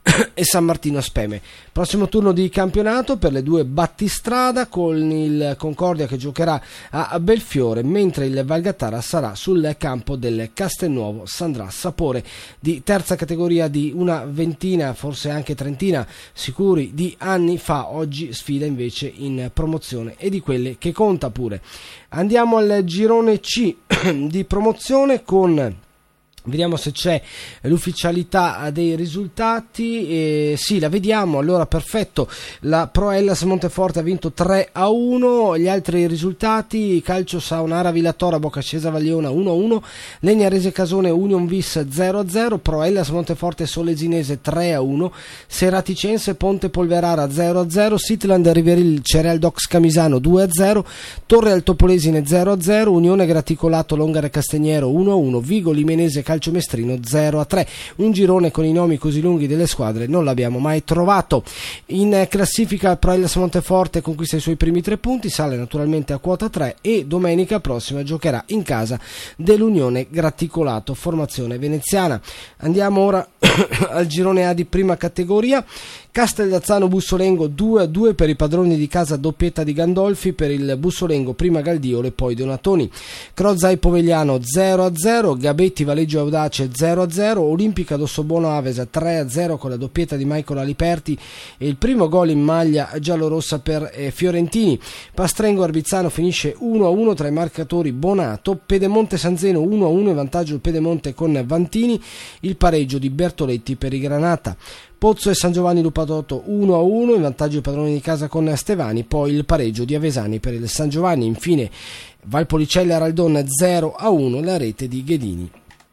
Speaker 2: e San Martino Speme. Prossimo turno di campionato per le due battistrada, con il Concordia che giocherà a Belfiore, mentre il Valgatara sarà sul campo del Castelnuovo Sandrà. Sapore di terza categoria di una ventina, forse anche trentina sicuri di anni fa, oggi sfida invece in promozione e di quelle che conta pure. Andiamo al girone C di promozione con Vediamo se c'è l'ufficialità dei risultati. Eh, sì, la vediamo. Allora, perfetto. La Pro Hellas Monteforte ha vinto tre a uno. Gli altri risultati: Calcio Saonara Villatora Boccascesa Vagliona uno a uno, Legnarese Casone Union Vis zero a zero, Pro Hellas Monteforte Solesinese tre a uno, Seraticense Ponte Polverara zero a zero, Sitland Riveril Cereal Dox Camisano due a zero, Torre Altopolesine zero a zero, Unione Graticolato Longare Castagnero uno a uno, Vigo Limenese Calcio Mestrino zero a tre. Un girone con i nomi così lunghi delle squadre non l'abbiamo mai trovato. In classifica Pro Hellas Monteforte conquista i suoi primi tre punti, sale naturalmente a quota tre e domenica prossima giocherà in casa dell'Unione Graticolato, formazione veneziana. Andiamo ora al girone A di prima categoria. Casteldazzano Bussolengo due a due per i padroni di casa, doppietta di Gandolfi, per il Bussolengo prima Galdiolo e poi Donatoni. Crozai Povegliano zero a zero, Gabetti Valeggio Audace zero a zero, Olimpica d'Ossobuono Avesa tre a zero con la doppietta di Michael Aliperti e il primo gol in maglia giallorossa per eh, Fiorentini. Pastrengo Arbizzano finisce uno a uno tra i marcatori Bonato, Pedemonte Sanzeno uno a uno in vantaggio il Pedemonte con Vantini, il pareggio di Bertoletti per i Granata. Pozzo e San Giovanni Lupatotto uno a uno in vantaggio i padroni di casa con Stevani, poi il pareggio di Avesani per il San Giovanni. Infine Valpolicella Araldon zero a uno, la rete di Ghedini.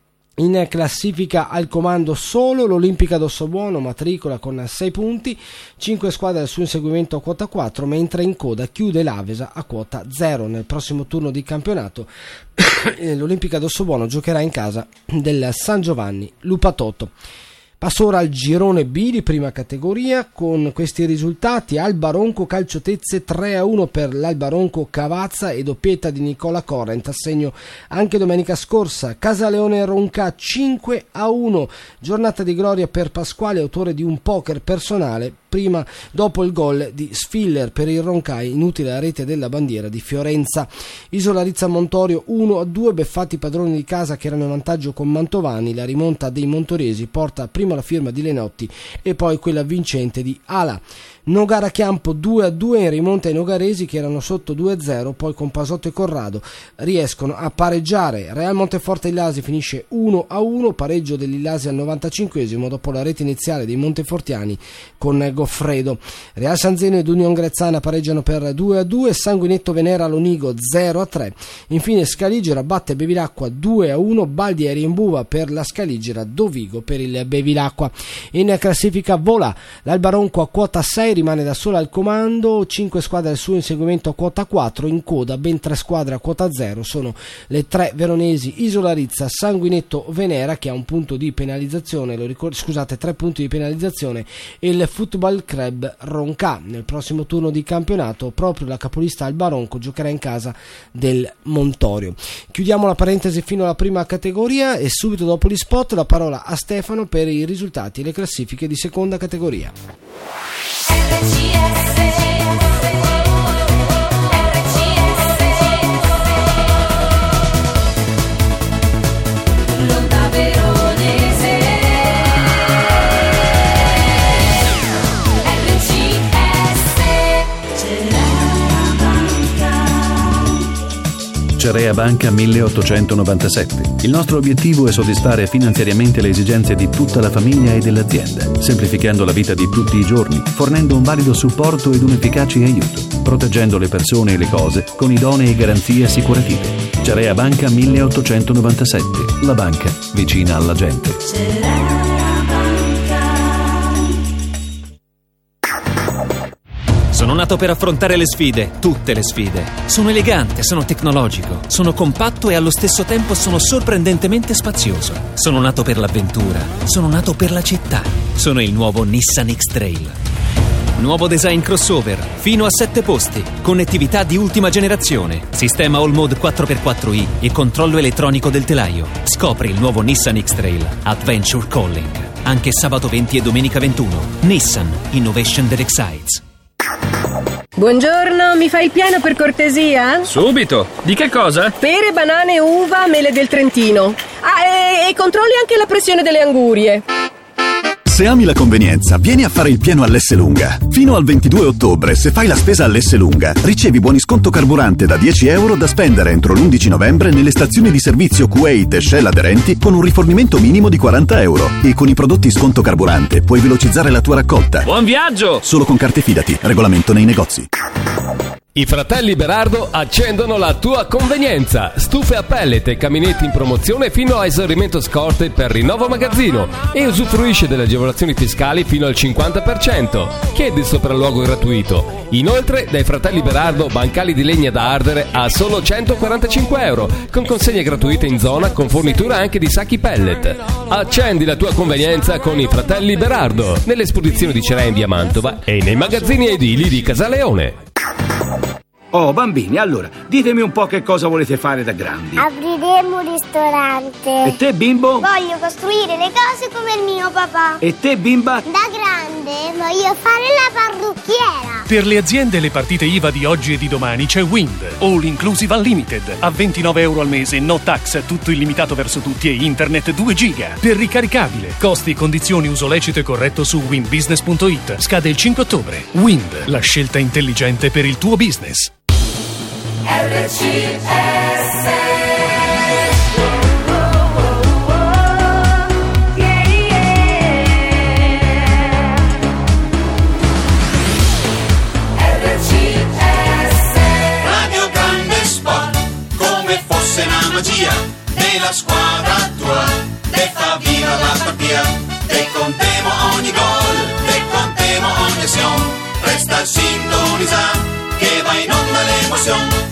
Speaker 2: In classifica al comando solo l'Olimpica d'Ossobuono, matricola con sei punti, cinque squadre al suo inseguimento a quota quattro, mentre in coda chiude l'Avesa a quota zero. Nel prossimo turno di campionato l'Olimpica d'Ossobuono giocherà in casa del San Giovanni Lupatotto. Passo ora al girone B di prima categoria con questi risultati: Alba Ronco Calciotezze tre a uno per l'Alba Ronco Cavazza e doppietta di Nicola Corrent, assegno anche domenica scorsa. Casaleone Ronca cinque a uno, giornata di gloria per Pasquale, autore di un poker personale prima dopo il gol di Sfiller per il Roncai, inutile la rete della bandiera di Fiorenza. Isola Rizza Montorio uno a due, beffati i padroni di casa che erano in vantaggio con Mantovani, la rimonta dei montoriesi porta prima la firma di Lenotti e poi quella vincente di Ala. Nogara Chiampo due a due in rimonta ai nogaresi che erano sotto due a zero, poi con Pasotto e Corrado riescono a pareggiare. Real Monteforte Illasi finisce uno a uno, pareggio dell'Illasi al novantacinquesimo dopo la rete iniziale dei Montefortiani con Goffredo. Real San Zeno ed Union Grezzana pareggiano per due a due, Sanguinetto Venera Lonigo zero a tre. Infine Scaligera batte Bevilacqua due a uno, Baldieri in Buva per la Scaligera, Dovigo per il Bevilacqua. In classifica vola l'Alba Ronco a quota sei, rimane da sola al comando, cinque squadre al suo inseguimento a quota quattro, in coda ben tre squadre a quota zero, sono le tre veronesi Isola Rizza, Sanguinetto Venera che ha un punto di penalizzazione, lo ricordo, scusate, tre punti di penalizzazione, e il Football Club Ronca. Nel prossimo turno di campionato proprio la capolista Alba Ronco giocherà in casa del Montorio. Chiudiamo la parentesi fino alla prima categoria e subito dopo gli spot la parola a Stefano per i risultati e le classifiche di seconda categoria.
Speaker 14: L'onda veronese R C S.
Speaker 15: Cerea Banca milleottocentonovantasette. Il nostro obiettivo è soddisfare finanziariamente le esigenze di tutta la famiglia e dell'azienda, semplificando la vita di tutti i giorni, fornendo un valido supporto ed un efficace aiuto, proteggendo le persone e le cose con idonee garanzie assicurative. Cerea Banca milleottocentonovantasette, la banca vicina alla gente.
Speaker 11: Sono nato per affrontare le sfide, tutte le sfide. Sono elegante, sono tecnologico, sono compatto e allo stesso tempo sono sorprendentemente spazioso. Sono nato per l'avventura, sono nato per la città. Sono il nuovo Nissan X-Trail. Nuovo design crossover, fino a sette posti, connettività di ultima generazione, sistema All Mode quattro per quattro i e controllo elettronico del telaio. Scopri il nuovo Nissan X-Trail, Adventure Calling. Anche sabato venti e domenica ventuno. Nissan, Innovation that excites.
Speaker 17: Buongiorno, mi fai il pieno per cortesia?
Speaker 22: Subito! Di che cosa?
Speaker 17: Pere, banane, uva, mele del Trentino. Ah, e, e controlli anche la pressione delle angurie.
Speaker 8: Se ami la convenienza, vieni a fare il pieno all'Esselunga. Fino al ventidue ottobre, se fai la spesa all'Esselunga, ricevi buoni sconto carburante da dieci euro da spendere entro l'undici novembre nelle stazioni di servizio Kuwait e Shell aderenti con un rifornimento minimo di quaranta euro. E con i prodotti sconto carburante puoi velocizzare la tua raccolta.
Speaker 22: Buon viaggio!
Speaker 8: Solo con carte Fidati. Regolamento nei negozi.
Speaker 13: I fratelli Berardo accendono la tua convenienza. Stufe a pellet e caminetti in promozione fino a esaurimento scorte per rinnovo magazzino e usufruisce delle agevolazioni fiscali fino al cinquanta per cento. Chiedi il sopralluogo gratuito. Inoltre dai fratelli Berardo bancali di legna da ardere a solo centoquarantacinque euro con consegne gratuite in zona con fornitura anche di sacchi pellet. Accendi la tua convenienza con i fratelli Berardo nell'esposizione di Cerea in via Mantova e nei magazzini edili di Casaleone.
Speaker 24: Oh, bambini, allora, ditemi un po' che cosa volete fare da grandi.
Speaker 25: Apriremo un ristorante.
Speaker 24: E te, bimbo?
Speaker 25: Voglio costruire le cose come il mio papà.
Speaker 24: E te, bimba?
Speaker 25: Da grande voglio fare la parrucchiera.
Speaker 3: Per le aziende e le partite I V A di oggi e di domani c'è Wind, All Inclusive Unlimited, a ventinove euro al mese, no tax, tutto illimitato verso tutti e internet due giga. Per ricaricabile, costi e condizioni uso lecito e corretto su wind business punto it. Scade il cinque ottobre. Wind, la scelta intelligente per il tuo business.
Speaker 14: R C S magia della squadra tua, te fa viva la partita, te contemo ogni gol, te contemo ogni azione, resta sintonizzato che va in onda l'emozione.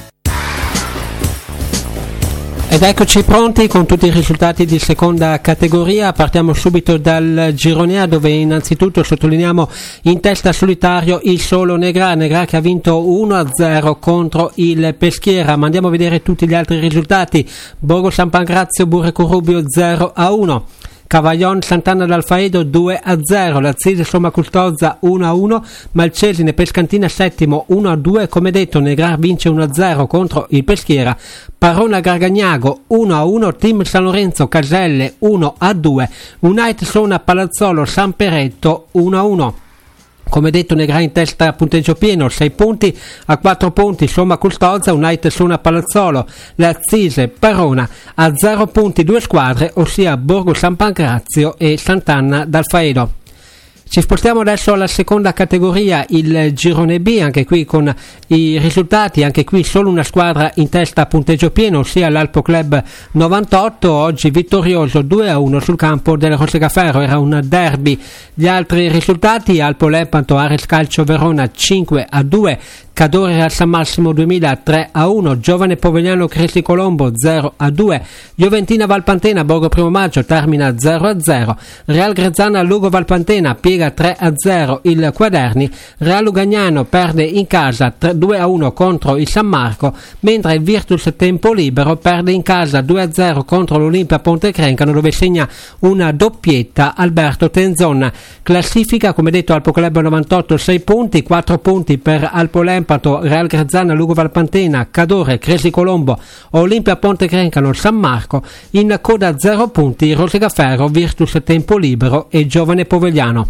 Speaker 4: Ed eccoci pronti con tutti i risultati di seconda categoria. Partiamo subito dal girone A, dove innanzitutto sottolineiamo in testa solitario il solo Negra, Negra che ha vinto uno a zero contro il Peschiera. Ma andiamo a vedere tutti gli altri risultati. Borgo San Pancrazio Burreco Rubio zero a uno, Cavaglion Sant'Anna d'Alfaedo due a zero, Lazzise Somma Custozza uno a uno, Malcesine Pescantina settimo uno a due. Come detto, Negrar vince uno a zero contro il Peschiera. Parona Gargagnago uno a uno, Team San Lorenzo Caselle uno a due, United Sona Palazzolo San Peretto uno a uno. Come detto, Negra in testa a punteggio pieno, sei punti, a quattro punti Somma Custozza, United Sona Palazzolo, Lazzise, Parona, a zero punti due squadre, ossia Borgo San Pancrazio e Sant'Anna d'Alfaedo. Ci spostiamo adesso alla seconda categoria, il girone B, anche qui con i risultati, anche qui solo una squadra in testa a punteggio pieno, ossia l'Alpo Club novantotto, oggi vittorioso due a uno sul campo del Rosegaferro, era un derby. Gli altri risultati: Alpo Lepanto Ares Calcio Verona cinque a due, Cadore Real San Massimo duemila tre a uno, Giovane Povegliano Cresti Colombo zero a due, Joventina Valpantena Borgo Primo Maggio termina zero a zero, Real Grezzana Lugo Valpantena piega tre a zero il Quaderni, Real Lugagnano perde in casa due a uno contro il San Marco, mentre il Virtus Tempo Libero perde in casa due a zero contro l'Olimpia Ponte Crencano, dove segna una doppietta Alberto Tenzon. Classifica, come detto, Alpo Club novantotto sei punti, quattro punti per Alpo Lempato, Real Grezzana, Lugo Valpantena, Cadore, Cresi Colombo, Olimpia Ponte Crencano, San Marco. In coda zero punti Rosegaferro, Virtus Tempo Libero e Giovane Povegliano.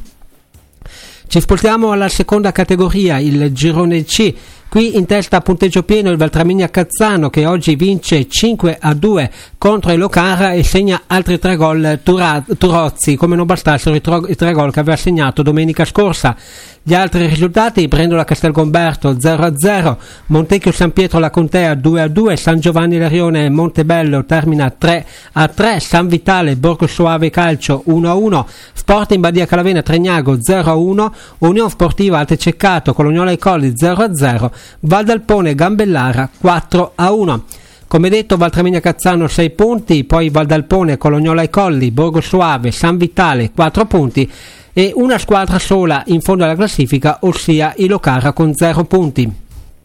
Speaker 4: Ci spostiamo alla seconda categoria, il girone C. Qui in testa a punteggio pieno il Valtramigna Cazzano, che oggi vince cinque a due contro il Locara e segna altri tre gol Tura- Turozzi, come non bastassero i, tro- i tre gol che aveva segnato domenica scorsa. Gli altri risultati: Brendola Castelgomberto zero a zero, Montecchio San Pietro La Contea due a due, San Giovanni Lerione Montebello termina tre a tre, San Vitale Borgo Soave Calcio uno a uno, Sporting Badia Calavena Tregnago zero a uno, Unione Sportiva Alte Ceccato Colognola ai Colli zero a zero, Valdalpone Gambellara quattro a uno. Come detto, Valtramigna Cazzano sei punti, poi Valdalpone, Colognola ai Colli, Borgo Soave, San Vitale quattro punti e una squadra sola in fondo alla classifica, ossia il Locara con zero punti.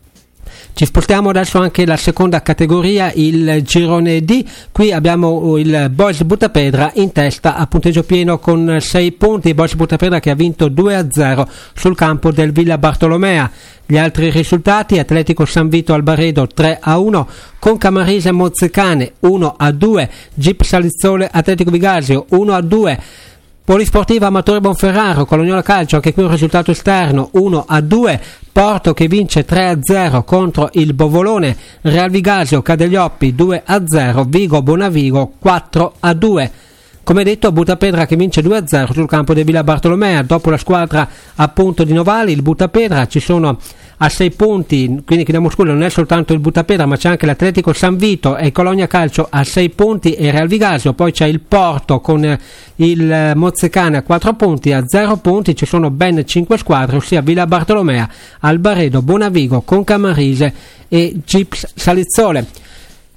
Speaker 4: Ci spostiamo adesso anche alla seconda categoria, il girone D. Qui abbiamo il Boys Buttapedra in testa a punteggio pieno con sei punti, Boys Buttapedra che ha vinto due a zero sul campo del Villa Bartolomea. Gli altri risultati: Atletico San Vito Albaredo tre a uno, Concamarise Mozzecane uno a due, Gip Salizzole Atletico Vigasio uno a due, Polisportiva Amatore Bonferraro Colognola Calcio, anche qui un risultato esterno uno a due, Porto che vince tre a zero contro il Bovolone, Real Vigasio Cadeglioppi due a zero, Vigo Bonavigo quattro a due. Come detto, Buttapedra che vince due a zero sul campo del Villa Bartolomea. Dopo la squadra appunto di Novali, il Buttapedra, ci sono a sei punti, quindi chiediamo scusa, non è soltanto il Buttapedra ma c'è anche l'Atletico San Vito e il Cologna Calcio a sei punti e Real Vigasio, poi c'è il Porto con il Mozzecane a quattro punti, a zero punti ci sono ben cinque squadre, ossia Villa Bartolomea, Albaredo, Bonavigo, Concamarise e Gips Salizzole.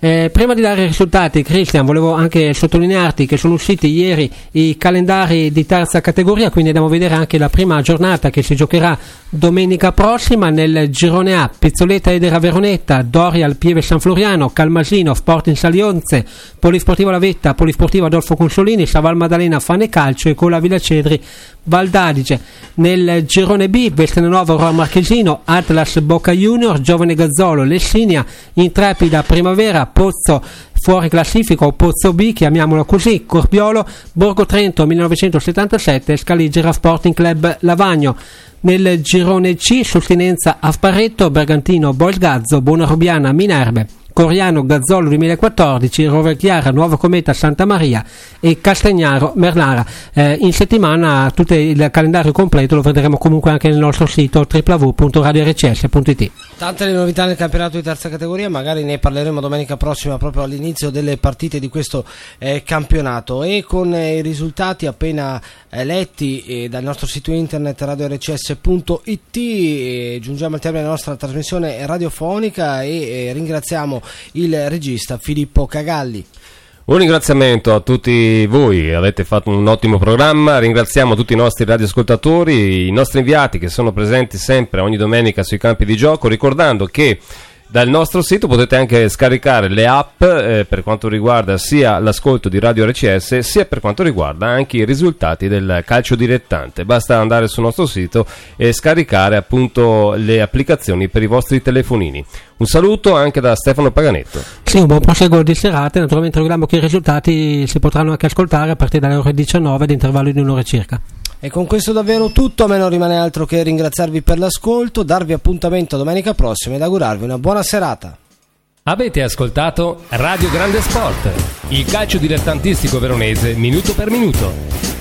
Speaker 4: Eh, prima di dare i risultati, Cristian, volevo anche sottolinearti che sono usciti ieri i calendari di terza categoria, quindi andiamo a vedere anche la prima giornata che si giocherà domenica prossima. Nel girone A, Pizzoletta Edera Veronetta, Doria al Pieve San Floriano, Calmasino, Sporting Salionze, Polisportiva Lavetta, Polisportiva Adolfo Consolini, Saval Maddalena, Fane Calcio e Cola Villa Cedri Valdadige. Nel girone B, Vestenanova Roma Marchesino, Atlas Boca Junior, Giovane Gazzolo, Lessinia, Intrepida Primavera, Pozzo fuori classifica o Pozzo B, chiamiamolo così, Corbiolo, Borgo Trento millenovecentosettantasette, Scaligera Sporting Club Lavagno. Nel girone C, Sustinenza Afparetto, Bergantino Bois Gazzo, Bonarobiana Minerve, Coriano Gazzolo duemilaquattordici, Roverchiara Nuova Cometa Santa Maria e Castagnaro Mernara. Eh, in settimana tutto il calendario completo lo vedremo comunque anche nel nostro sito w w w punto radio r c s punto i t.
Speaker 2: Tante le novità nel campionato di terza categoria, magari ne parleremo domenica prossima proprio all'inizio delle partite di questo eh, campionato, e con eh, i risultati appena eh, letti eh, dal nostro sito internet radio r c s punto i t eh, giungiamo al termine della nostra trasmissione radiofonica e eh, ringraziamo il regista Filippo Cagalli.
Speaker 13: Un ringraziamento a tutti voi, avete fatto un ottimo programma. Ringraziamo tutti i nostri radioascoltatori, i nostri inviati che sono presenti sempre ogni domenica sui campi di gioco, ricordando che dal nostro sito potete anche scaricare le app eh, per quanto riguarda sia l'ascolto di Radio R C S sia per quanto riguarda anche i risultati del calcio dilettante. Basta andare sul nostro sito e scaricare appunto le applicazioni per i vostri telefonini. Un saluto anche da Stefano Paganetto.
Speaker 4: Sì, un buon proseguo di serate. Naturalmente ricordiamo che i risultati si potranno anche ascoltare a partire dalle ore diciannove ad intervallo di un'ora circa.
Speaker 2: E con questo davvero tutto, a me non rimane altro che ringraziarvi per l'ascolto, darvi appuntamento domenica prossima ed augurarvi una buona serata.
Speaker 13: Avete ascoltato Radio Grande Sport, il calcio dilettantistico veronese minuto per minuto.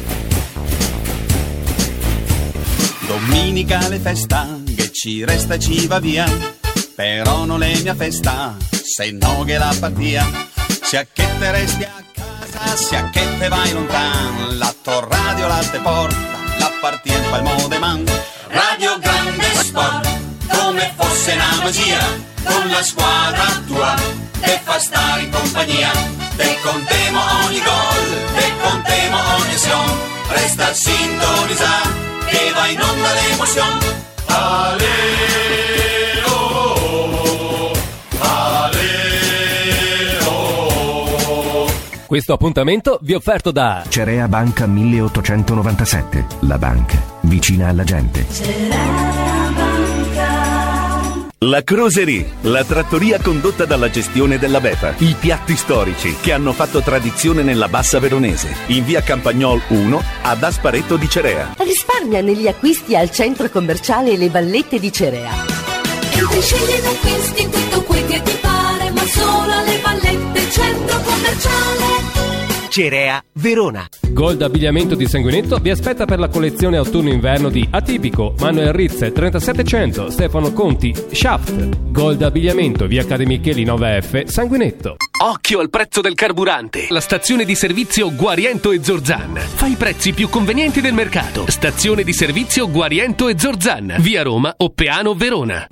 Speaker 14: Domenica le festa, che ci resta e ci va via, però non è mia festa, se no che la partia, sia che te resti a casa, sia che te vai lontano, la tua radio la te porta, la partia in palmo de man. Radio Grande Sport, come fosse una magia, con la squadra tua, te fa stare in compagnia, te contemo ogni gol, te contemo ogni azione, resta sintonizzato, che va in onda l'emozione. Ale!
Speaker 13: Questo appuntamento vi è offerto da
Speaker 15: Cerea Banca milleottocentonovantasette, la banca vicina alla gente.
Speaker 7: La Croserie, la trattoria condotta dalla gestione della Bepa. I piatti storici che hanno fatto tradizione nella Bassa Veronese. In via Campagnol uno ad Asparetto di Cerea.
Speaker 18: Risparmia negli acquisti al centro commerciale Le Vallette di Cerea.
Speaker 9: Entri, scegli ed acquisti tutto quel che ti pare, ma solo alle Vallette centro commerciale
Speaker 11: Cerea Verona.
Speaker 13: Gold Abbigliamento di Sanguinetto vi aspetta per la collezione autunno-inverno di Atipico, Manuel Rizze trentasettecento, Stefano Conti, Shaft. Gold Abbigliamento, via Accademicheli nove F, Sanguinetto.
Speaker 3: Occhio al prezzo del carburante. La stazione di servizio Guariento e Zorzan fa i prezzi più convenienti del mercato. Stazione di servizio Guariento e Zorzan, via Roma, Oppeano, Verona.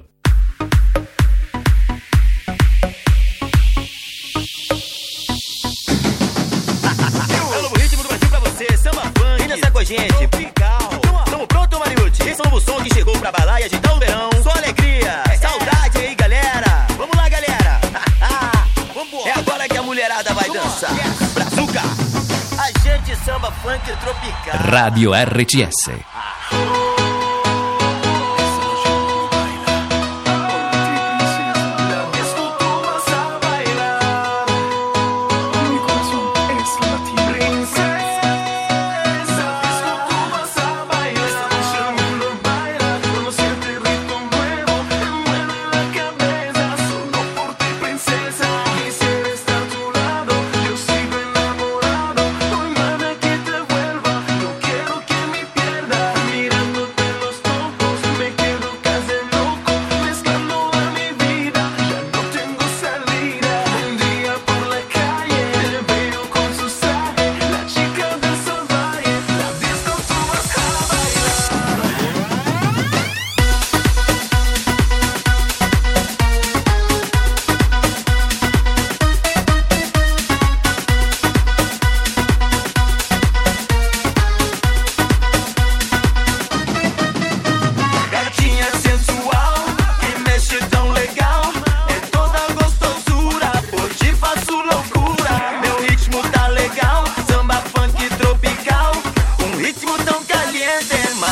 Speaker 12: Com a gente, tamo pronto, Mariucci? Esse novo som que chegou pra balaia agitar o verão. Só alegria, saudade aí, galera. Vamos lá, galera. É agora que a mulherada vai dançar. Brazuca, a gente samba funk tropical.
Speaker 11: Radio R C S.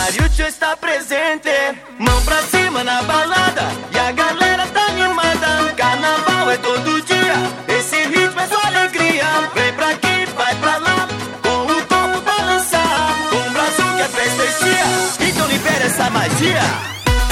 Speaker 12: Mariuccio está presente. Mão pra cima na balada e a galera tá animada. Carnaval é todo dia, esse ritmo é só alegria. Vem pra aqui, vai pra lá, com o corpo balançar. Com o braço que é festa e chia, então libera essa magia.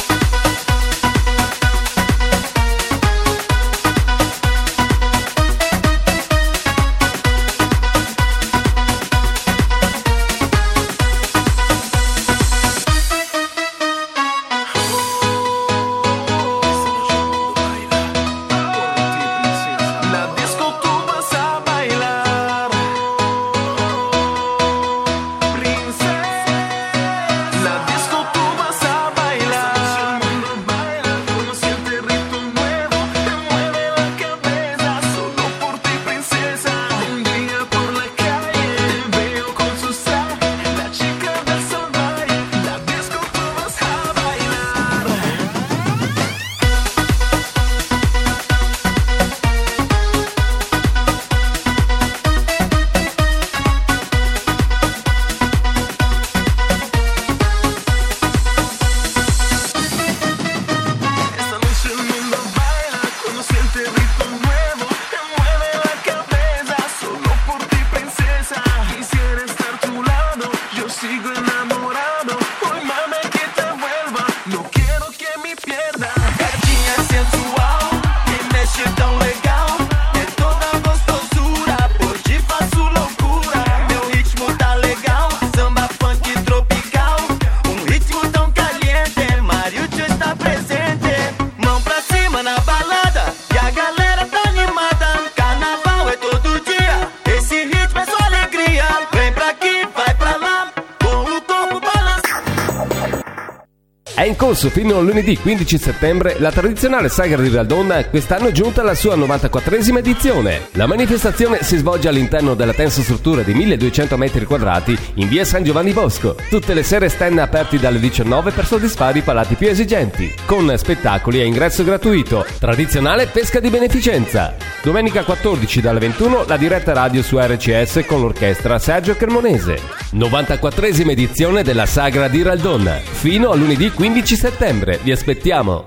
Speaker 13: È in corso fino a lunedì quindici settembre la tradizionale Sagra di Raldonna, quest'anno è giunta alla sua novantaquattresima edizione. La manifestazione si svolge all'interno della tensostruttura di milleduecento metri quadrati in via San Giovanni Bosco. Tutte le sere stand aperti dalle diciannove per soddisfare i palati più esigenti, con spettacoli a ingresso gratuito, tradizionale pesca di beneficenza. Domenica quattordici dalle ventuno la diretta radio su R C S con l'orchestra Sergio Cremonese. novantaquattresima edizione della Sagra di Raldonna, fino a lunedì quindici settembre. Vi aspettiamo.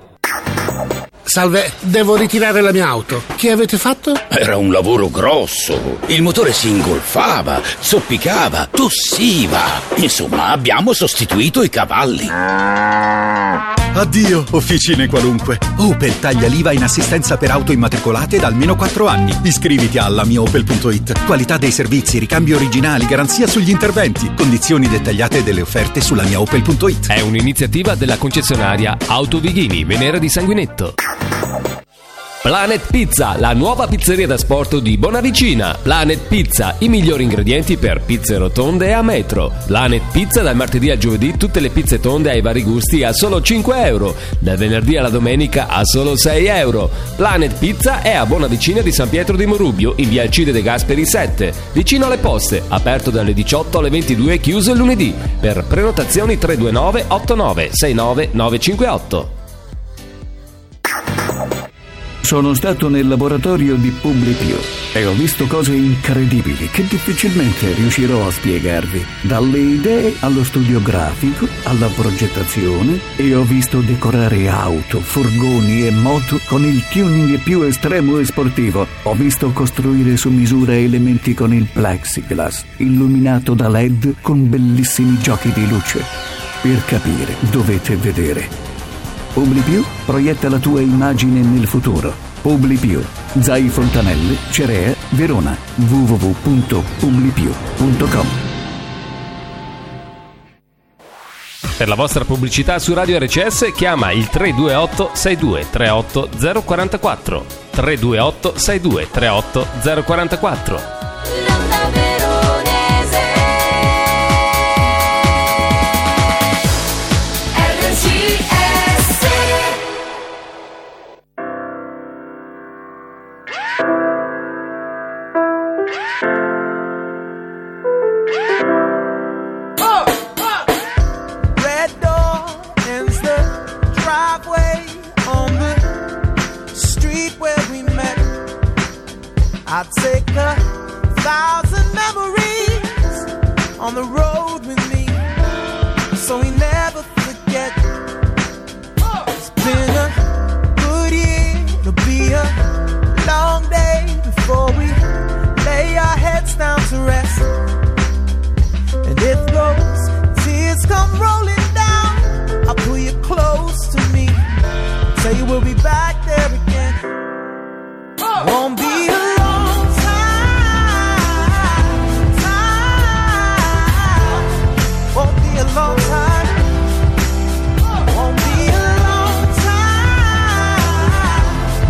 Speaker 5: Salve, devo ritirare la mia auto. Che avete fatto?
Speaker 6: Era un lavoro grosso. Il motore si ingolfava, zoppicava, tossiva. Insomma, abbiamo sostituito i cavalli.
Speaker 1: Addio, officine qualunque. Opel taglia l'I V A in assistenza per auto immatricolate da almeno quattro anni. Iscriviti alla mia opel punto it. Qualità dei servizi, ricambi originali, garanzia sugli interventi. Condizioni dettagliate delle offerte sulla mia opel punto it.
Speaker 13: È un'iniziativa della concessionaria Auto Vighini, Venera di Sanguinetto. Planet Pizza, la nuova pizzeria da sport di Bonavicina. Planet Pizza, i migliori ingredienti per pizze rotonde a metro. Planet Pizza dal martedì al giovedì, tutte le pizze tonde ai vari gusti a solo cinque euro. Dal venerdì alla domenica a solo sei euro. Planet Pizza è a Bonavicina di San Pietro di Morubio, in via Alcide De Gasperi sette, vicino alle poste, aperto dalle diciotto alle ventidue, chiuso il lunedì. Per prenotazioni tre due nove otto nove sei nove nove cinque otto.
Speaker 10: Sono stato nel laboratorio di Publipio e ho visto cose incredibili che difficilmente riuscirò a spiegarvi. Dalle idee allo studio grafico, alla progettazione, e ho visto decorare auto, furgoni e moto con il tuning più estremo e sportivo. Ho visto costruire su misura elementi con il plexiglass, illuminato da L E D con bellissimi giochi di luce. Per capire, dovete vedere. Publipio proietta la tua immagine nel futuro. Publipio, Zai Fontanelle, Cerea, Verona. w w w punto publipio punto com.
Speaker 13: Per la vostra pubblicità su Radio R C S chiama il tre due otto sei due tre otto zero quattro quattro. tre due otto sei due tre otto zero quattro quattro.
Speaker 16: I'd take a thousand memories on the road with me, so we never tell you we'll be back there again. Won't be a long time, time. Won't be a long time. Won't be a long time,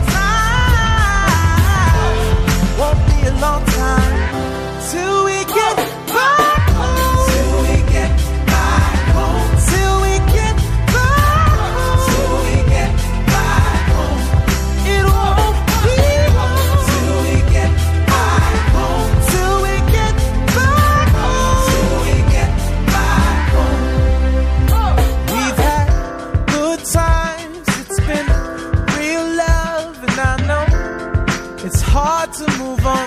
Speaker 16: time. Won't be a long time till we get back home. Till we get back home. Till we get back home. Till we get back home. It won't be long till we get back home. Till we get back home. Till we get back home. We've had good times. It's been real love, and I know it's hard to move on.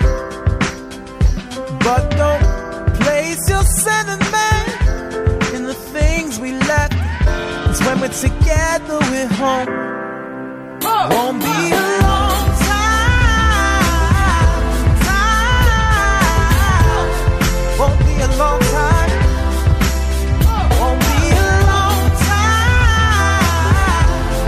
Speaker 16: But don't place your sentiment in the things we left. 'Cause when we're together, we're home. Won't be a long time, time. Won't be a long time. Won't be a long time,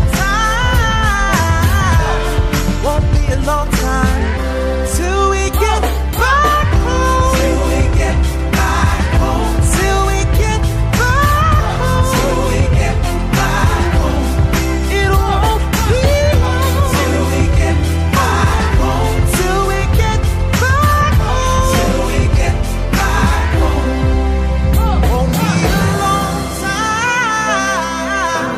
Speaker 16: time. Won't be a long time till we get back home. Till we get back home. Till we get back home. Till we get back home. It won't be long till we get back home. Till we get back home. Till we get back home. Won't be a long time,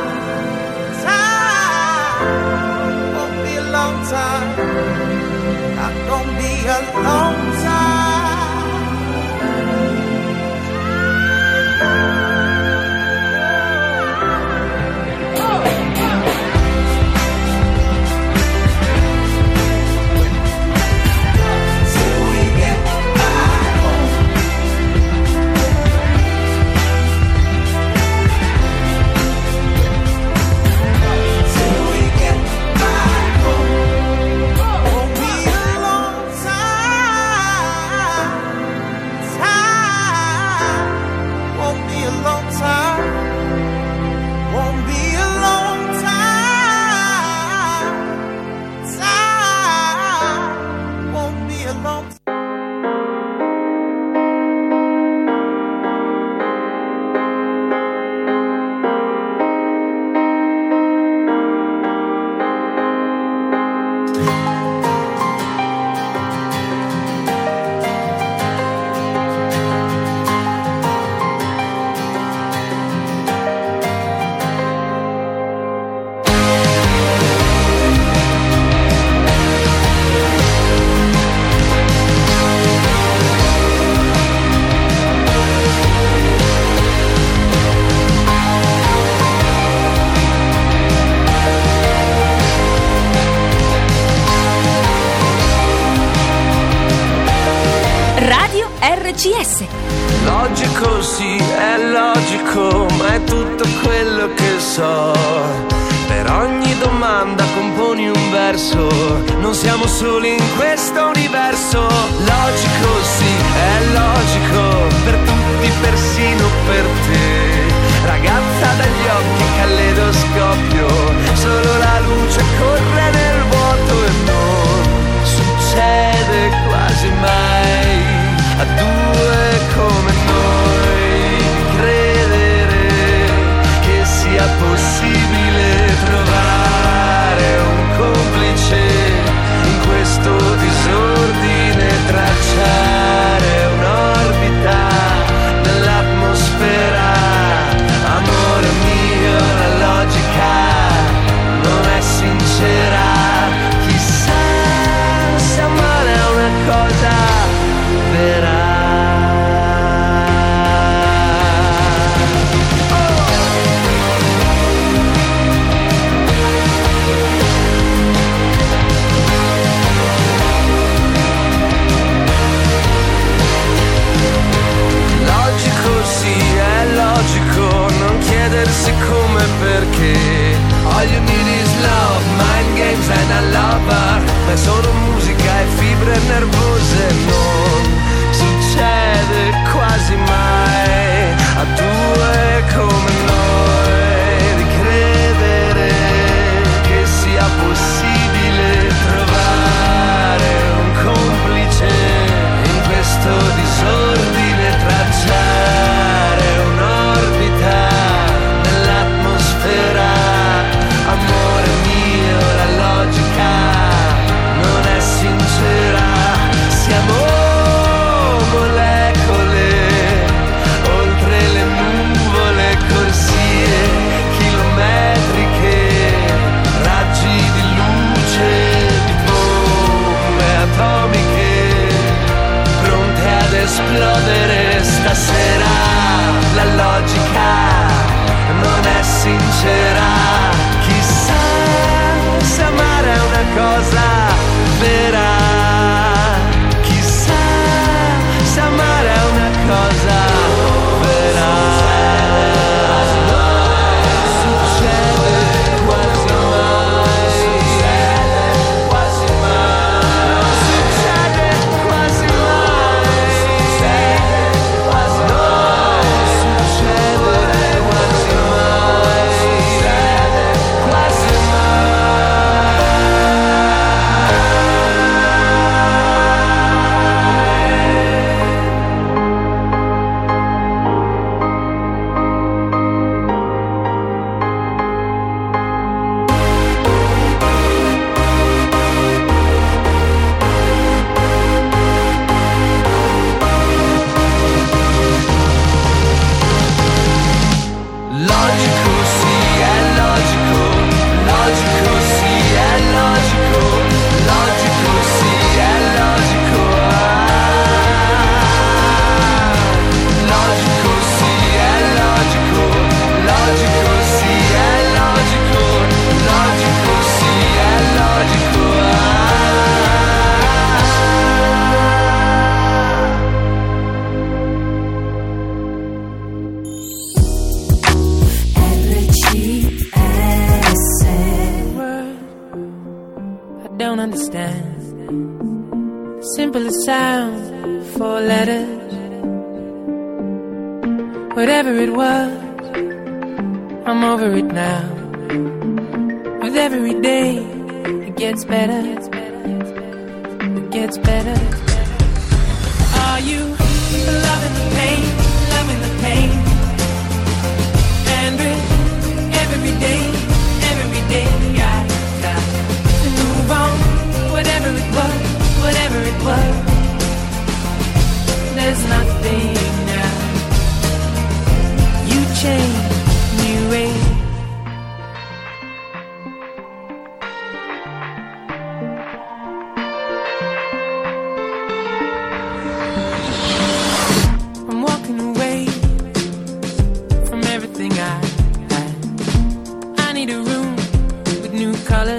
Speaker 16: time. Won't be a long time. Not gonna be a long time. Till we get back home. Till we get back home. Won't be a long time, time. Won't be a long time. Won't be a long time, time. Won't be a long time.
Speaker 17: Radio R G S.
Speaker 19: Logico, sì, è logico, ma è tutto quello che so. Per ogni domanda componi un verso, non siamo soli in questo universo. Logico, sì, è logico, per tutti, persino per te. Ragazza dagli occhi, calledoscopio, solo la luce corre nel vuoto e non succede quasi mai a due come noi credere che sia possibile trovare un complice in questo disordine, tracciare un'orbita nell'atmosfera. Amore mio, la logica non è sincera, chissà se amare è una cosa vera. Logico, sì, è logico, non chiedersi come e perché. All you need is love, mind games and a lover, ma sono musica e fibre nervose, non succede quasi mai a due come noi di credere che logico, sì, è logico, logico, sì, è logico, logico, sì, è logico, ah. Logico, sì, è logico, logico, sì, è logico, logico, sì, è logico, ah.
Speaker 8: Don't understand. Simple as sound, four letters. Whatever it was, I'm over it now. With every day, it gets better. It gets better. Are you loving the pain, loving the pain? And with every day, every day I try to move on. Whatever it was, whatever it was, there's nothing now. You change, new age. I'm walking away from everything I had. I need a room with new colors.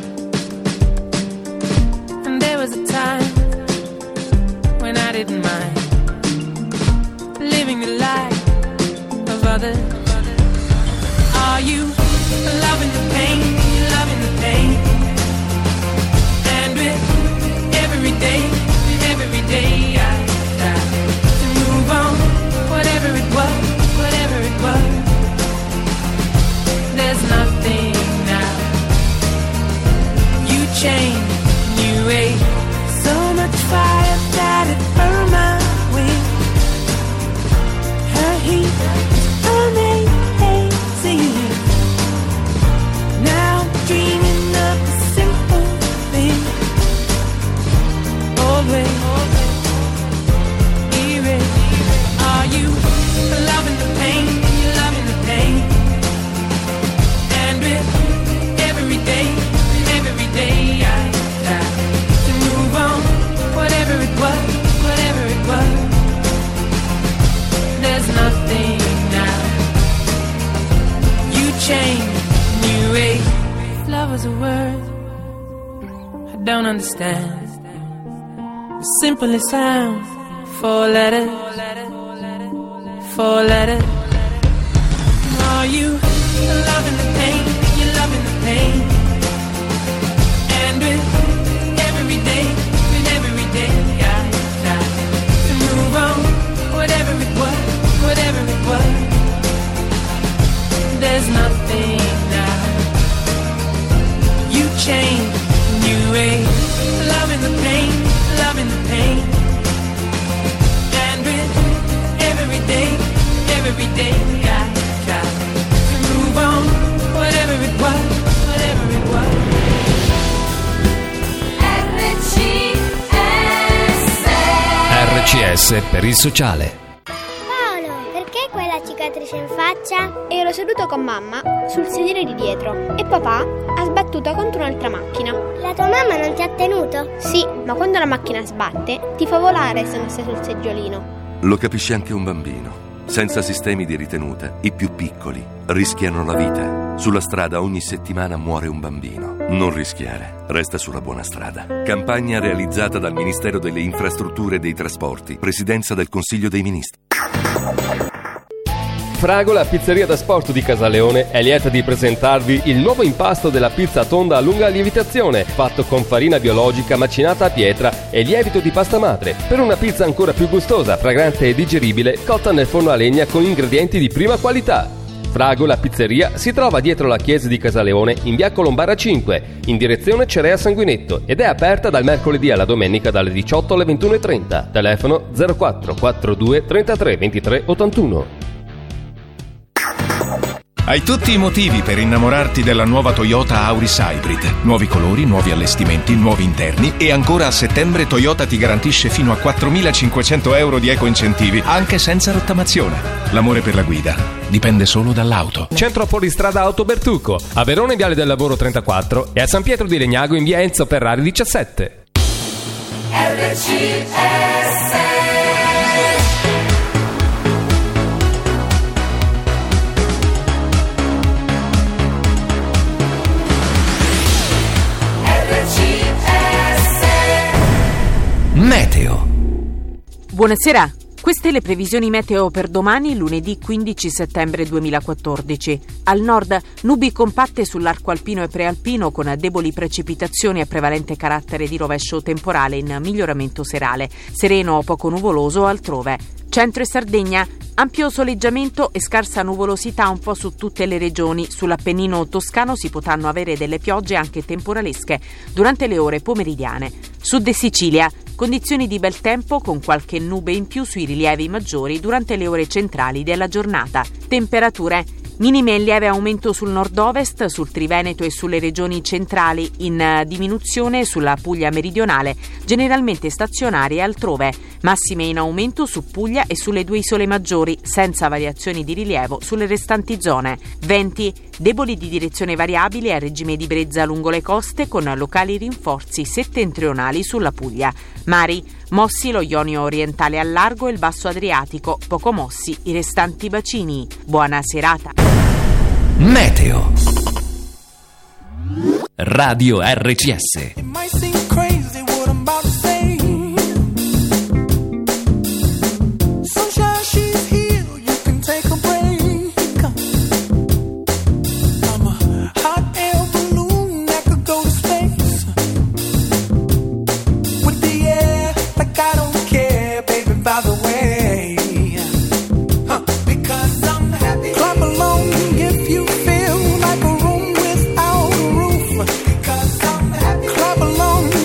Speaker 8: Time when I didn't mind living the life of others. Are you loving the pain, loving the pain? And with every day, every day I try to move on. Whatever it was, whatever it was, there's nothing now. You change, new age. So much fire that it burned my wings. Her heat is amazing. Now I'm dreaming of a simple thing. Always erase. Are you loving the pain? You loving the pain? And with every day, every day I try to move on. Whatever it was, whatever it was, there's nothing now. You change, new age. Love is a word I don't understand. As simple as sound, four letters, four letters. Are you loving the pain? You're loving the pain. And with every day, with every day I try to move on. Whatever it was, whatever it was, there's nothing now. You change, new age. Loving the pain, loving the pain. And with every day, every day I try to move on. Whatever it was, whatever it was.
Speaker 11: R C S per il sociale.
Speaker 25: Paolo, perché quella cicatrice in faccia?
Speaker 20: Ero seduto con mamma sul sedile di dietro e papà ha sbattuto contro un'altra macchina.
Speaker 25: La tua mamma non ti ha tenuto?
Speaker 20: Sì, ma quando la macchina sbatte ti fa volare se non stai sul seggiolino.
Speaker 21: Lo capisce anche un bambino. Senza sistemi di ritenuta, i più piccoli rischiano la vita. Sulla strada ogni settimana muore un bambino. Non rischiare, resta sulla buona strada. Campagna realizzata dal Ministero delle Infrastrutture e dei Trasporti, Presidenza del Consiglio dei Ministri.
Speaker 13: Fragola, pizzeria da sport di Casaleone, è lieta di presentarvi il nuovo impasto della pizza tonda a lunga lievitazione, fatto con farina biologica macinata a pietra e lievito di pasta madre, per una pizza ancora più gustosa, fragrante e digeribile, cotta nel forno a legna con ingredienti di prima qualità. Fragola Pizzeria si trova dietro la chiesa di Casaleone in via Colombara cinque, in direzione Cerea Sanguinetto, ed è aperta dal mercoledì alla domenica dalle diciotto alle ventuno e trenta. Telefono zero quattro quattro due trentatré ventitré ottantuno.
Speaker 2: Hai tutti i motivi per innamorarti della nuova Toyota Auris Hybrid. Nuovi colori, nuovi allestimenti, nuovi interni e ancora a settembre Toyota ti garantisce fino a quattromilacinquecento euro di eco-incentivi, anche senza rottamazione. L'amore per la guida dipende solo dall'auto.
Speaker 13: Centro Fuoristrada Auto Bertucco, a Verona in Viale del Lavoro trentaquattro e a San Pietro di Legnago in via Enzo Ferrari diciassette.
Speaker 9: R C S
Speaker 15: Meteo.
Speaker 4: Buonasera. Queste le previsioni meteo per domani, lunedì quindici settembre duemilaquattordici. Al nord, nubi compatte sull'arco alpino e prealpino con deboli precipitazioni a prevalente carattere di rovescio temporale in miglioramento serale. Sereno o poco nuvoloso altrove. Centro e Sardegna, ampio soleggiamento e scarsa nuvolosità un po' su tutte le regioni. Sull'Appennino toscano si potranno avere delle piogge anche temporalesche durante le ore pomeridiane. Sud e Sicilia, condizioni di bel tempo con qualche nube in più sui rilievi maggiori durante le ore centrali della giornata. Temperature minime in lieve aumento sul nord-ovest, sul Triveneto e sulle regioni centrali, in diminuzione sulla Puglia meridionale, generalmente stazionarie altrove, massime in aumento su Puglia e sulle due isole maggiori, senza variazioni di rilievo sulle restanti zone. Venti deboli di direzione variabile a regime di brezza lungo le coste con locali rinforzi settentrionali sulla Puglia. Mari mossi lo Ionio orientale al largo e il basso Adriatico, poco mossi i restanti bacini. Buona serata.
Speaker 15: Meteo. Radio R C S.
Speaker 16: Clap along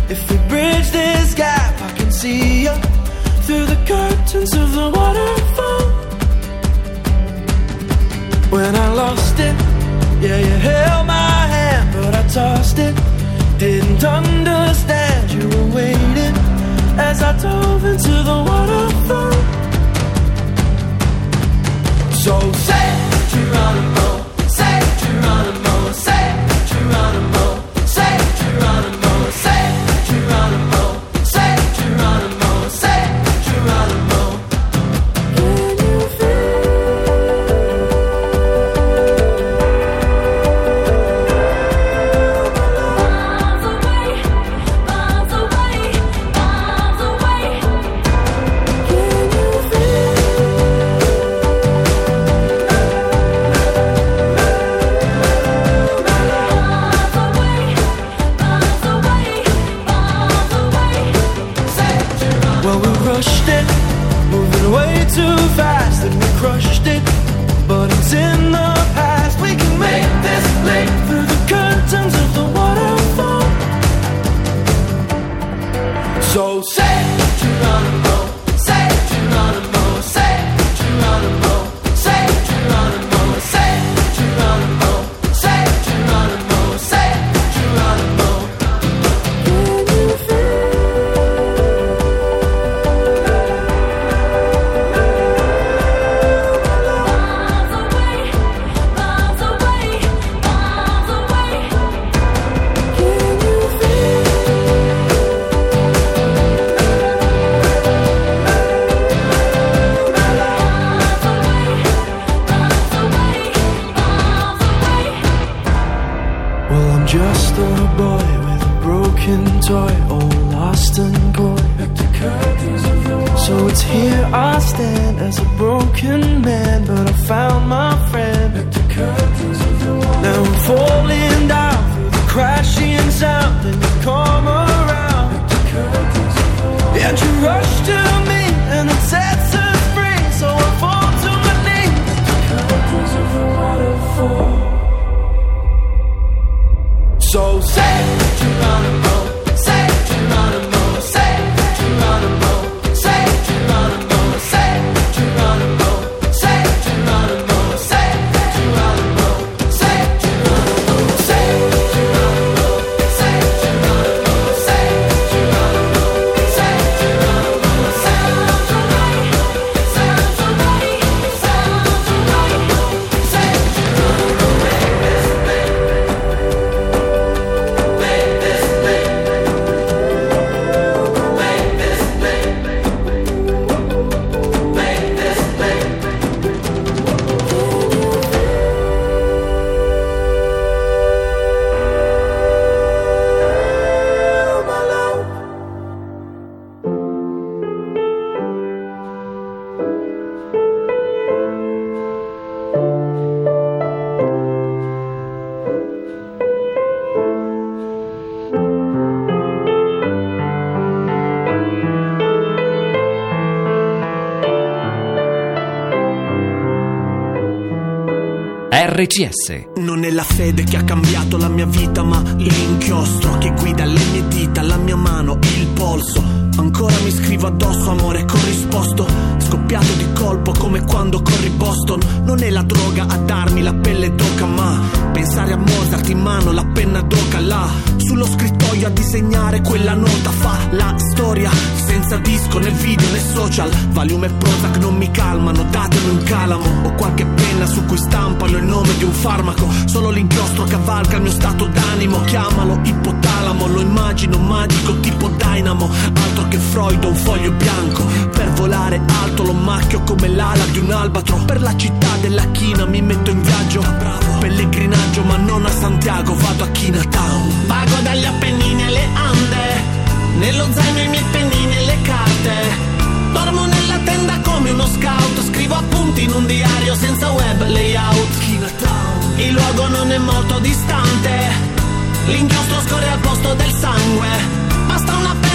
Speaker 19: If we bridge this gap, I can see you through the curtains of the waterfall. When I lost it, yeah, you held my hand, but I tossed it. Didn't understand you were waiting as I dove into the waterfall. So say Geronimo, say Geronimo, say Geronimo, say Geronimo, say Geronimo, say Geronimo, say Geronimo. Can you too fast and we crushed it, but it's in the past. We can make this leap through the curtains of the waterfall. So say Geronimo, say Geronimo, say Geronimo, say Geronimo, say Geronimo, say Geronimo, say Geronimo. Just a boy with a broken toy, all lost and coy. So it's here I stand as a broken man, but I found my friend. Now I'm falling down through the crashing sound, and you come around, and you rush to me, and it sets us free. So I fall to my knees. So say Geronimo, say Geronimo, say Geronimo, say Geronimo, say Geronimo, say Geronimo, say Geronimo, say Geronimo, say Geronimo, say Geronimo, say Geronimo, say Geronimo, sounds right, sounds right, sounds right, say Geronimo,
Speaker 11: R C S.
Speaker 7: Non è la fede che ha cambiato la mia vita, ma l'inchiostro che guida le mie dita, la mia mano, il polso. Ancora mi scrivo addosso, amore corrisposto, scoppiato di colpo come quando corri Boston. Non è la droga a darmi la pelle d'oca, ma pensare a Mozart in mano, la penna d'oca là sullo scrittoio a disegnare quella nota. Fa la storia senza disco, né video né social. Valium e Prozac non mi calmano, datemi un calamo o qualche penna su cui stampano il nome di un farmaco. Solo l'inchiostro cavalca il mio stato d'animo. Chiamalo ipotalamo, lo immagino magico tipo Dynamo. Altro che Freud o un foglio bianco. Per volare alto lo macchio come l'ala di un albatro. Per la città della china mi metto in viaggio, pellegrinaggio ma non a Santiago, vado a Chinatown. Vago dagli Appennini alle Ande, nello zaino i miei pennini e le carte. Dormo nella tenda come uno scout, scrivo appunti in un diario senza web layout. Chinatown. Il luogo non è molto distante, l'inchiostro scorre al posto del sangue. Basta una penna e rido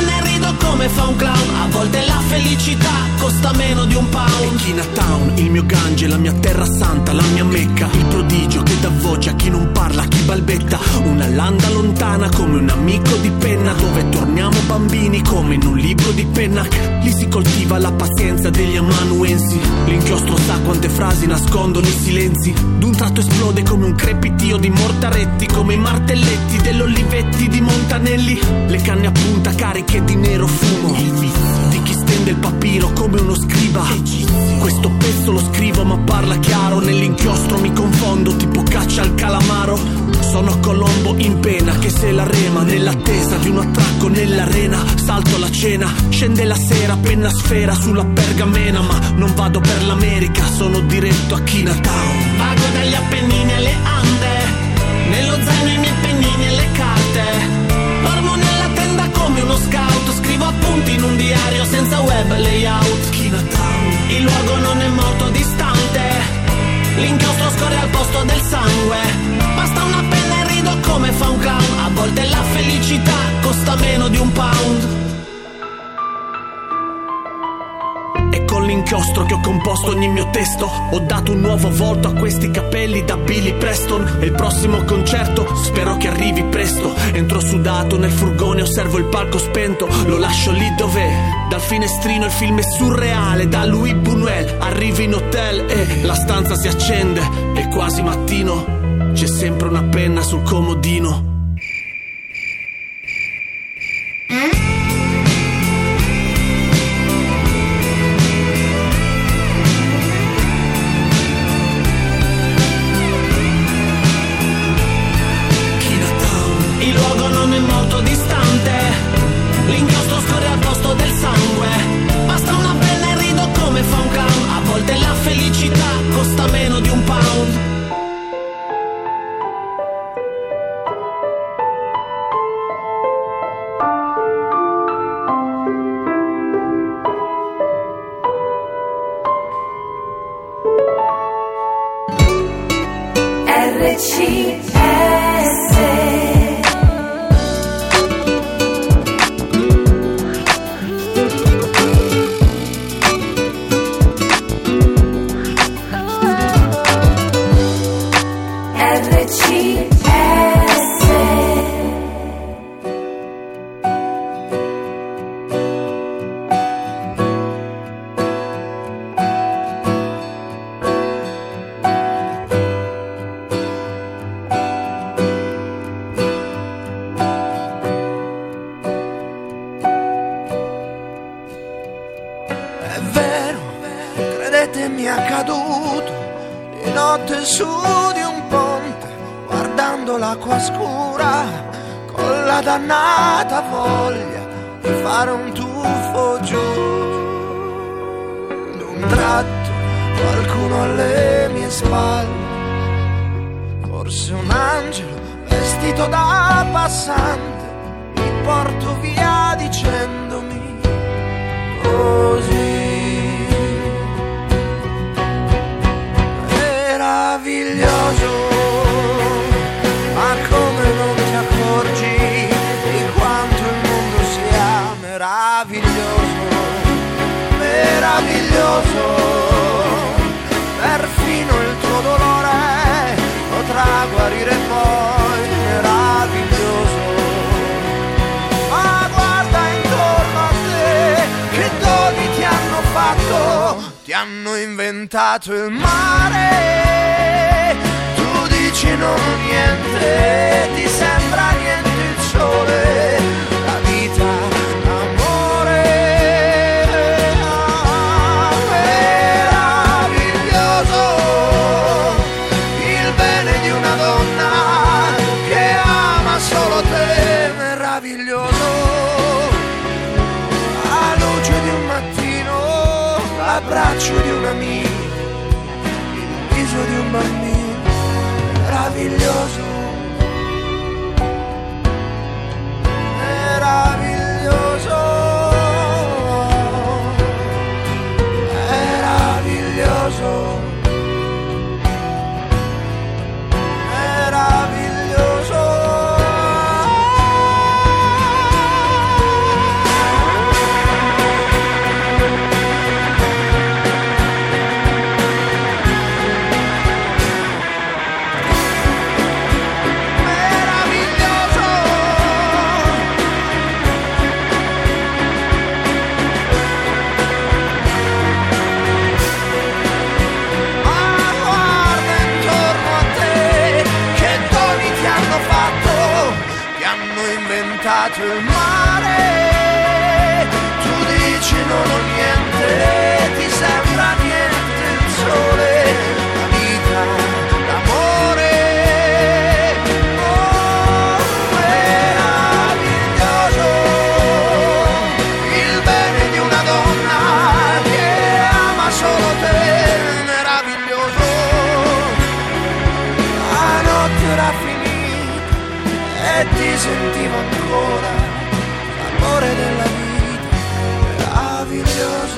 Speaker 7: rido come fa un clown. A volte la felicità costa meno di un pound. Chinatown, il mio Gange, la mia terra santa, la mia Mecca. Il prodigio che dà voce a chi non parla, a chi balbetta. Una landa lontana come un amico di penna, dove torniamo bambini come in un libro di Pennac. Lì si coltiva la pazienza degli amanuensi. L'inchiostro sa quante frasi nascondono i silenzi. D'un tratto esplode come un crepitio di Mortaretti, come i martelletti dell'Olivetti di Montanelli. Le canne a punta cariche di nero fumo, il vizio di chi stende il papiro come uno scriba. Questo pezzo lo scrivo ma parla chiaro. Nell'inchiostro mi confondo tipo caccia al calamaro. Sono Colombo in pena che se la rema, nell'attesa di un attracco nell'arena. Salto la cena, scende la sera, penna sfera sulla pergamena. Ma non vado per l'America, sono diretto a Chinatown. Vago dagli Appennini alle Ande, nello zaino i miei pennini e le carte. Dormo nella tenda come uno scout, scrivo appunti in un diario senza web layout. Chinatown, il luogo non è molto distante, l'inchiostro scorre al posto del sangue. Basta una penna e rido come fa un clown. A volte la felicità costa meno di un pound. E con l'inchiostro che ho composto ogni mio testo ho dato un nuovo volto a questi capelli da Billy Preston. E il prossimo concerto spero che arrivi presto. Entro sudato nel furgone, osservo il palco spento. Lo lascio lì dov'è, dal finestrino il film è surreale. Da Louis Buñuel arrivo in hotel e la stanza si accende. È quasi mattino, c'è sempre una penna sul comodino. Il luogo non è molto distante, l'inchiostro scorre al posto del sangue. Basta una penna e rido come fa un clown. A volte la felicità costa meno di un pound.
Speaker 9: R C S
Speaker 19: mi è accaduto di notte su di un ponte, guardando l'acqua scura, con la dannata voglia di fare un tuffo giù. D'un tratto qualcuno alle mie spalle, forse un angelo vestito da passante, mi porto via dicendomi così. Meraviglioso, ma come non ti accorgi di quanto il mondo sia meraviglioso, meraviglioso, perfino il tuo dolore potrà guarire poi, meraviglioso. Ma guarda intorno a te, che doni ti hanno fatto, ti hanno inventato il mare, tu dici non niente, ti sembra niente il sole, la vita, l'amore, ah, meraviglioso, il bene di una donna che ama solo te, meraviglioso, la luce di un mattino, l'abbraccio di un amico, il viso di un bambino, meraviglioso, meraviglioso, meraviglioso, meraviglioso. diventato il mare. Tu dici non ho niente, ti sembra niente il sole, la vita, l'amore. Oh, meraviglioso il bene di una donna che ama solo te, meraviglioso. La notte era finita e ti sentivo ancora l'amore della vita, meraviglioso,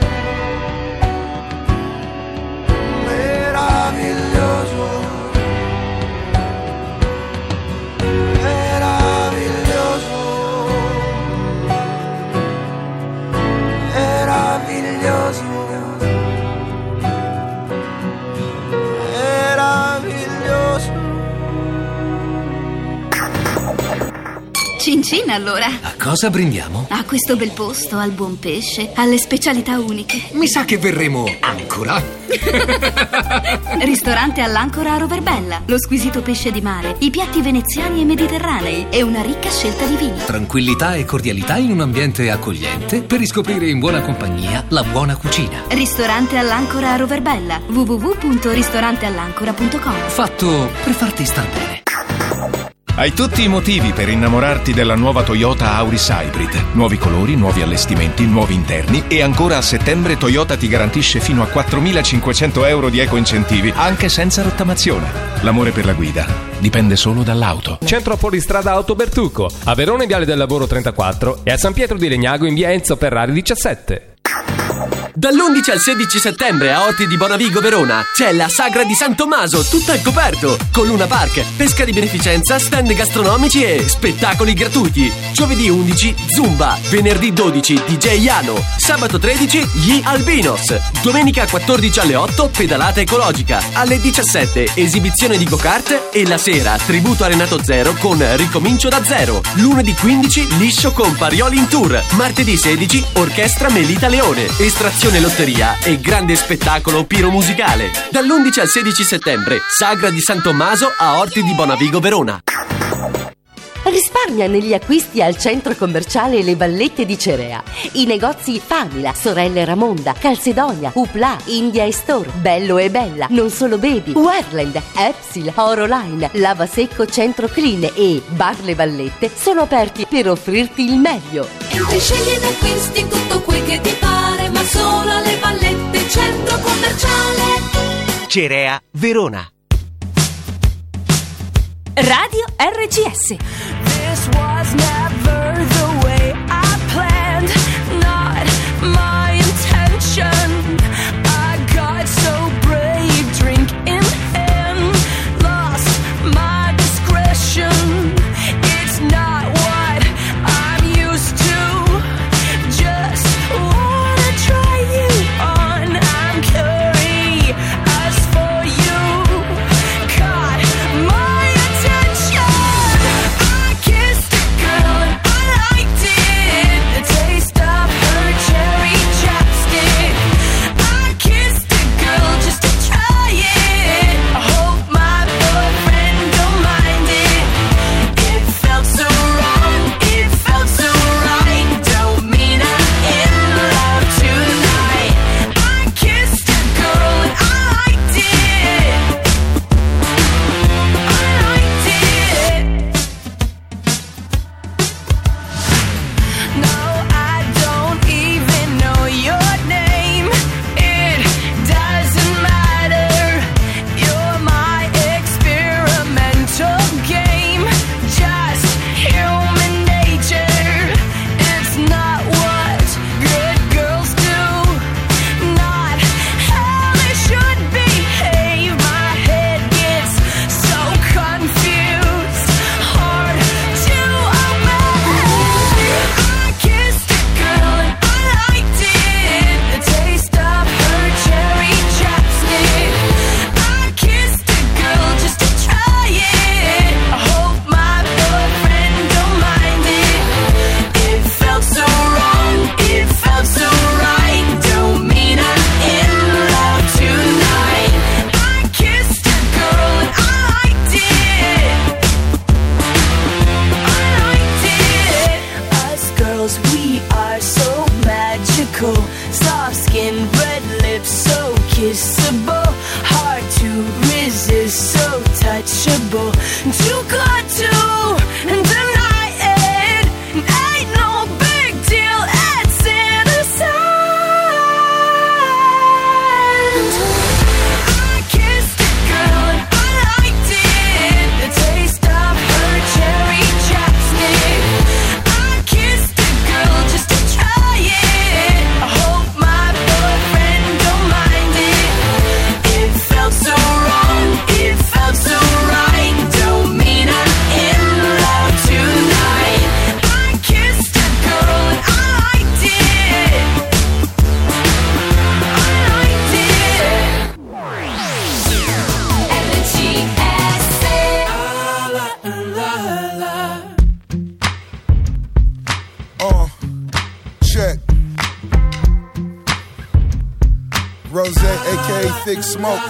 Speaker 19: meraviglioso, meraviglioso, meraviglioso, meraviglioso.
Speaker 17: Cincin allora.
Speaker 14: A cosa brindiamo?
Speaker 17: A questo bel posto, al buon pesce, alle specialità uniche.
Speaker 14: Mi sa che verremo ancora.
Speaker 17: Ristorante all'Ancora a Roverbella. Lo squisito pesce di mare, i piatti veneziani e mediterranei e una ricca scelta di vini.
Speaker 14: Tranquillità e cordialità in un ambiente accogliente per riscoprire in buona compagnia la buona cucina.
Speaker 17: Ristorante all'Ancora a Roverbella. w w w punto ristorante all'ancora punto com.
Speaker 14: Fatto per farti star bene.
Speaker 2: Hai tutti i motivi per innamorarti della nuova Toyota Auris Hybrid. Nuovi colori, nuovi allestimenti, nuovi interni e ancora a settembre Toyota ti garantisce fino a quattromilacinquecento euro di eco-incentivi, anche senza rottamazione. L'amore per la guida dipende solo dall'auto.
Speaker 13: Centro Fuoristrada Auto Bertucco, a Verona in Viale del Lavoro trentaquattro e a San Pietro di Legnago in via Enzo Ferrari diciassette.
Speaker 18: Dall'undici al sedici settembre a Orti di Bonavigo Verona c'è la Sagra di San Tommaso, tutta al coperto, con Luna Park, pesca di beneficenza, stand gastronomici e spettacoli gratuiti. Giovedì undici Zumba, venerdì dodici D J Iano, sabato tredici gli Albinos, domenica quattordici alle otto pedalata ecologica, alle diciassette esibizione di go-kart e la sera tributo a Renato Zero con Ricomincio da zero. Lunedì quindici liscio con Parioli in tour, martedì sedici orchestra Melita Leone, estrazione lotteria e grande spettacolo piromusicale. Dall'undici al sedici settembre, Sagra di San Tommaso a Orti di Bonavigo Verona.
Speaker 22: Risparmia negli acquisti al centro commerciale Le Vallette di Cerea. I negozi Famila, Sorelle Ramonda, Calcedonia, Upla, India e Store, Bello e Bella, Non Solo Baby, Werland, Epsil, Oroline, Lava Secco Centro Clean e Bar Le Vallette sono aperti per offrirti il meglio.
Speaker 9: Entri, scegli ed acquisti tutto quel che ti pare, ma solo alle Vallette centro commerciale
Speaker 18: Cerea Verona.
Speaker 17: Radio R G S.
Speaker 16: This was never the way I planned, not my intention. I got so brave, drink in hand, lost my discretion. It's not what I'm used to. Just wanna try you on. I'm curious for you. Caught my attention. I kissed a girl and I
Speaker 3: aka Thick Smoke.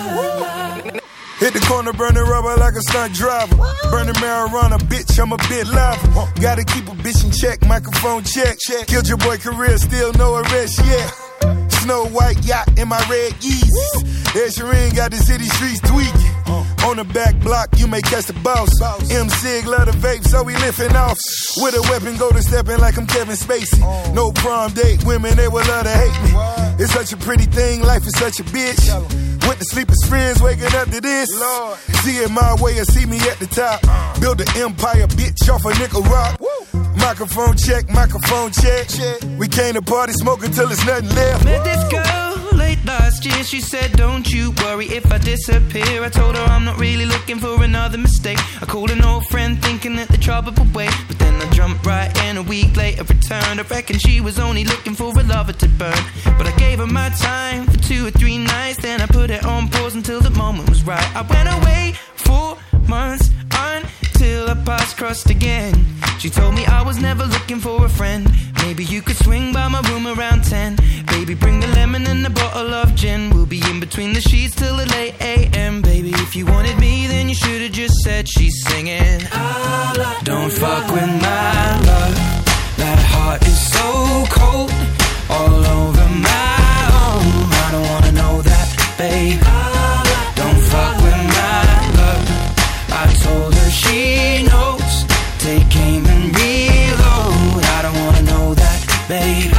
Speaker 3: Hit the corner, burning rubber like a stunt driver. Burning marijuana, bitch, I'm a bit live. Gotta keep a bitch in check, microphone check. Killed your boy career, still no arrest yet. Snow White yacht in my red Yeezys. Ed Sheeran got the city streets tweaking. On the back block, you may catch the boss. M. Sig love the vape, so we lifting off. With a weapon, go to stepping like I'm Kevin Spacey. No prom date, women, they would love to hate me. It's such a pretty thing, life is such a bitch. Went to sleep as friends, waking up to this. See it my way or see me at the top. Build an empire, bitch, off a nickel rock. Microphone check, microphone check. We came to party, smoke until there's nothing left.
Speaker 5: Met this girl late last year. She said, don't you worry if I disappear. I told her I'm not really looking for another mistake. I called an old friend thinking that the trouble would wait, but then I jumped right in. A week later returned. I reckon she was only looking for a lover to burn, but I gave her my time for two or three nights. Then I put it on pause until the moment was right. I went away for months until our paths crossed again. She told me I was never looking for a friend. Maybe you could swing by my room around ten. Baby, bring the lemon and a bottle of gin. We'll be in between the sheets till the late a m. Baby, if you wanted me, then you should've just said she's singing. Don't fuck with my love. That heart is so cold, all over my own. I don't wanna know that, babe. Don't fuck with my love. I told her she knows. Take aim and reload. I don't wanna know that, babe.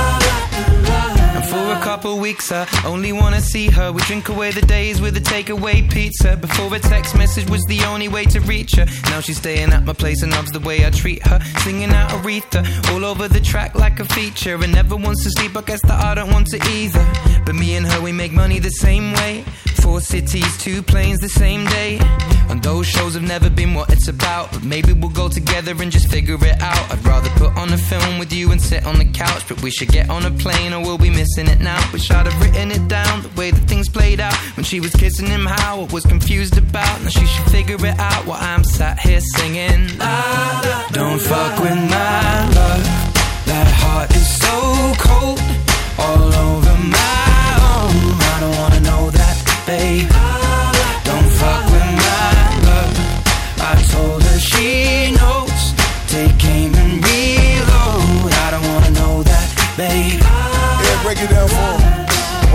Speaker 5: And for a couple weeks I only wanna see her. We drink away the days with a takeaway pizza. Before a text message was the only way to reach her. Now she's staying at my place and loves the way I treat her. Singing out Aretha all over the track like a feature. And never wants to sleep, I guess that I don't want to either. But me and her, we make money the same way. Four cities, two planes the same day. And those shows have never been what it's about, but maybe we'll go together and just figure it out. I'd rather put on a film with you and sit on the couch, but we should get on a plane or we'll be missing it now. Wish I'd have written it down, the way that things played out. When she was kissing him, how I was confused about. Now she should figure it out while I'm sat here singing. La, la. Don't fuck with my love. That heart is so cold, all over my own. I don't wanna know that, babe. Don't fuck with my love. I told her she knows. Take aim and reload. I don't wanna know that, babe.
Speaker 3: Yeah, break it down for him.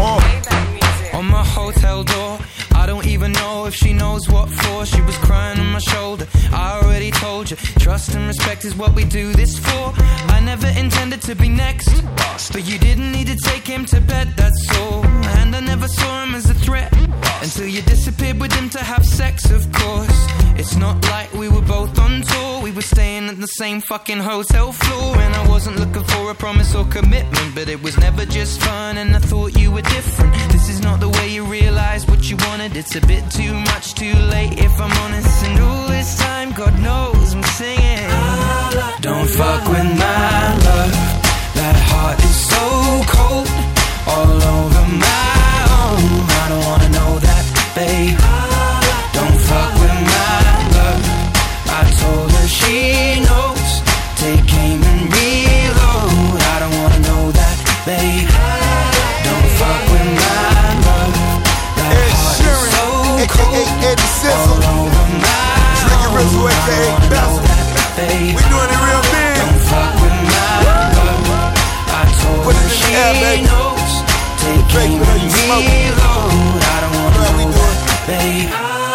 Speaker 3: Oh.
Speaker 5: On my hotel door, I don't even know if she knows what for. She was crying on my shoulder. I already told you, trust and respect is what we do this for. I never intended to be next, but you didn't need to take him to bed, that's all. And I never saw him as a threat until you disappeared with him to have sex, of course. It's not like we were both on tour. We were staying at the same fucking hotel floor. And I wasn't looking for a promise or commitment, but it was never just fun and I thought you were different. This is not the way you realize what you wanted. It's a bit too much, too late if I'm honest. And all this time, God knows I'm singing. Don't fuck with my love. That heart is so cold, all over my own. I don't wanna know that, babe. Don't fuck with my love. I told her she knows. Take aim and reload. I don't wanna know that, babe. Don't fuck with my love. That heart is so cold, all over my own. I don't wanna know that, babe.
Speaker 3: We doing it real big.
Speaker 5: Don't fuck with my love. I told her she knows. Take aim and reload. I don't wanna know that, babe.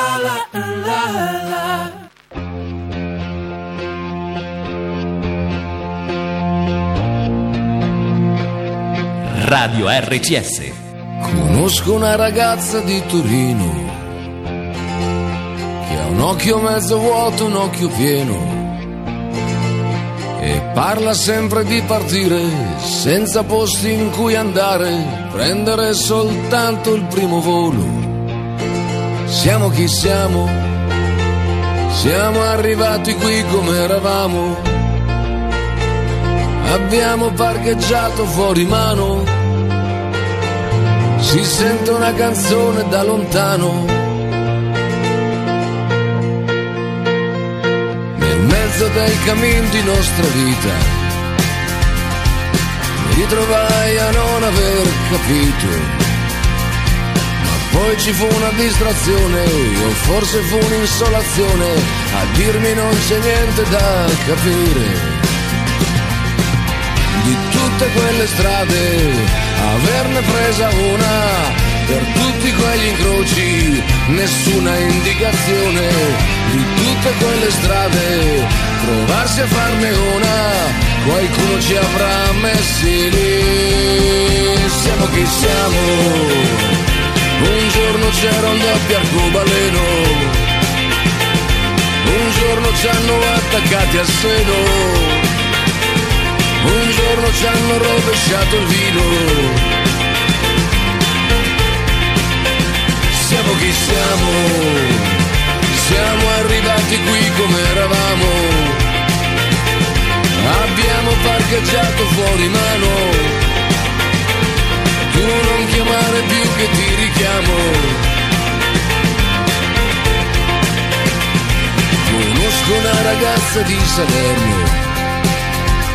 Speaker 11: Radio R C S.
Speaker 12: Conosco una ragazza di Torino che ha un occhio mezzo vuoto, un occhio pieno, e parla sempre di partire senza posti in cui andare, prendere soltanto il primo volo. Siamo chi siamo, siamo arrivati qui come eravamo, abbiamo parcheggiato fuori mano. Si sente una canzone da lontano, nel mezzo del cammin di nostra vita. Mi ritrovai a non aver capito Poi ci fu una distrazione, o forse fu un'insolazione, a dirmi non c'è niente da capire. Di tutte quelle strade, averne presa una, per tutti quegli incroci, nessuna indicazione. Di tutte quelle strade, provarsi a farne una, qualcuno ci avrà messi lì. Siamo chi siamo, un giorno c'era un doppio arcobaleno, un giorno ci hanno attaccati al seno, un giorno ci hanno rovesciato il vino. Siamo chi siamo, siamo arrivati qui come eravamo, abbiamo parcheggiato fuori mano, tu non chiamare più che ti richiamo. Conosco una ragazza di Salerno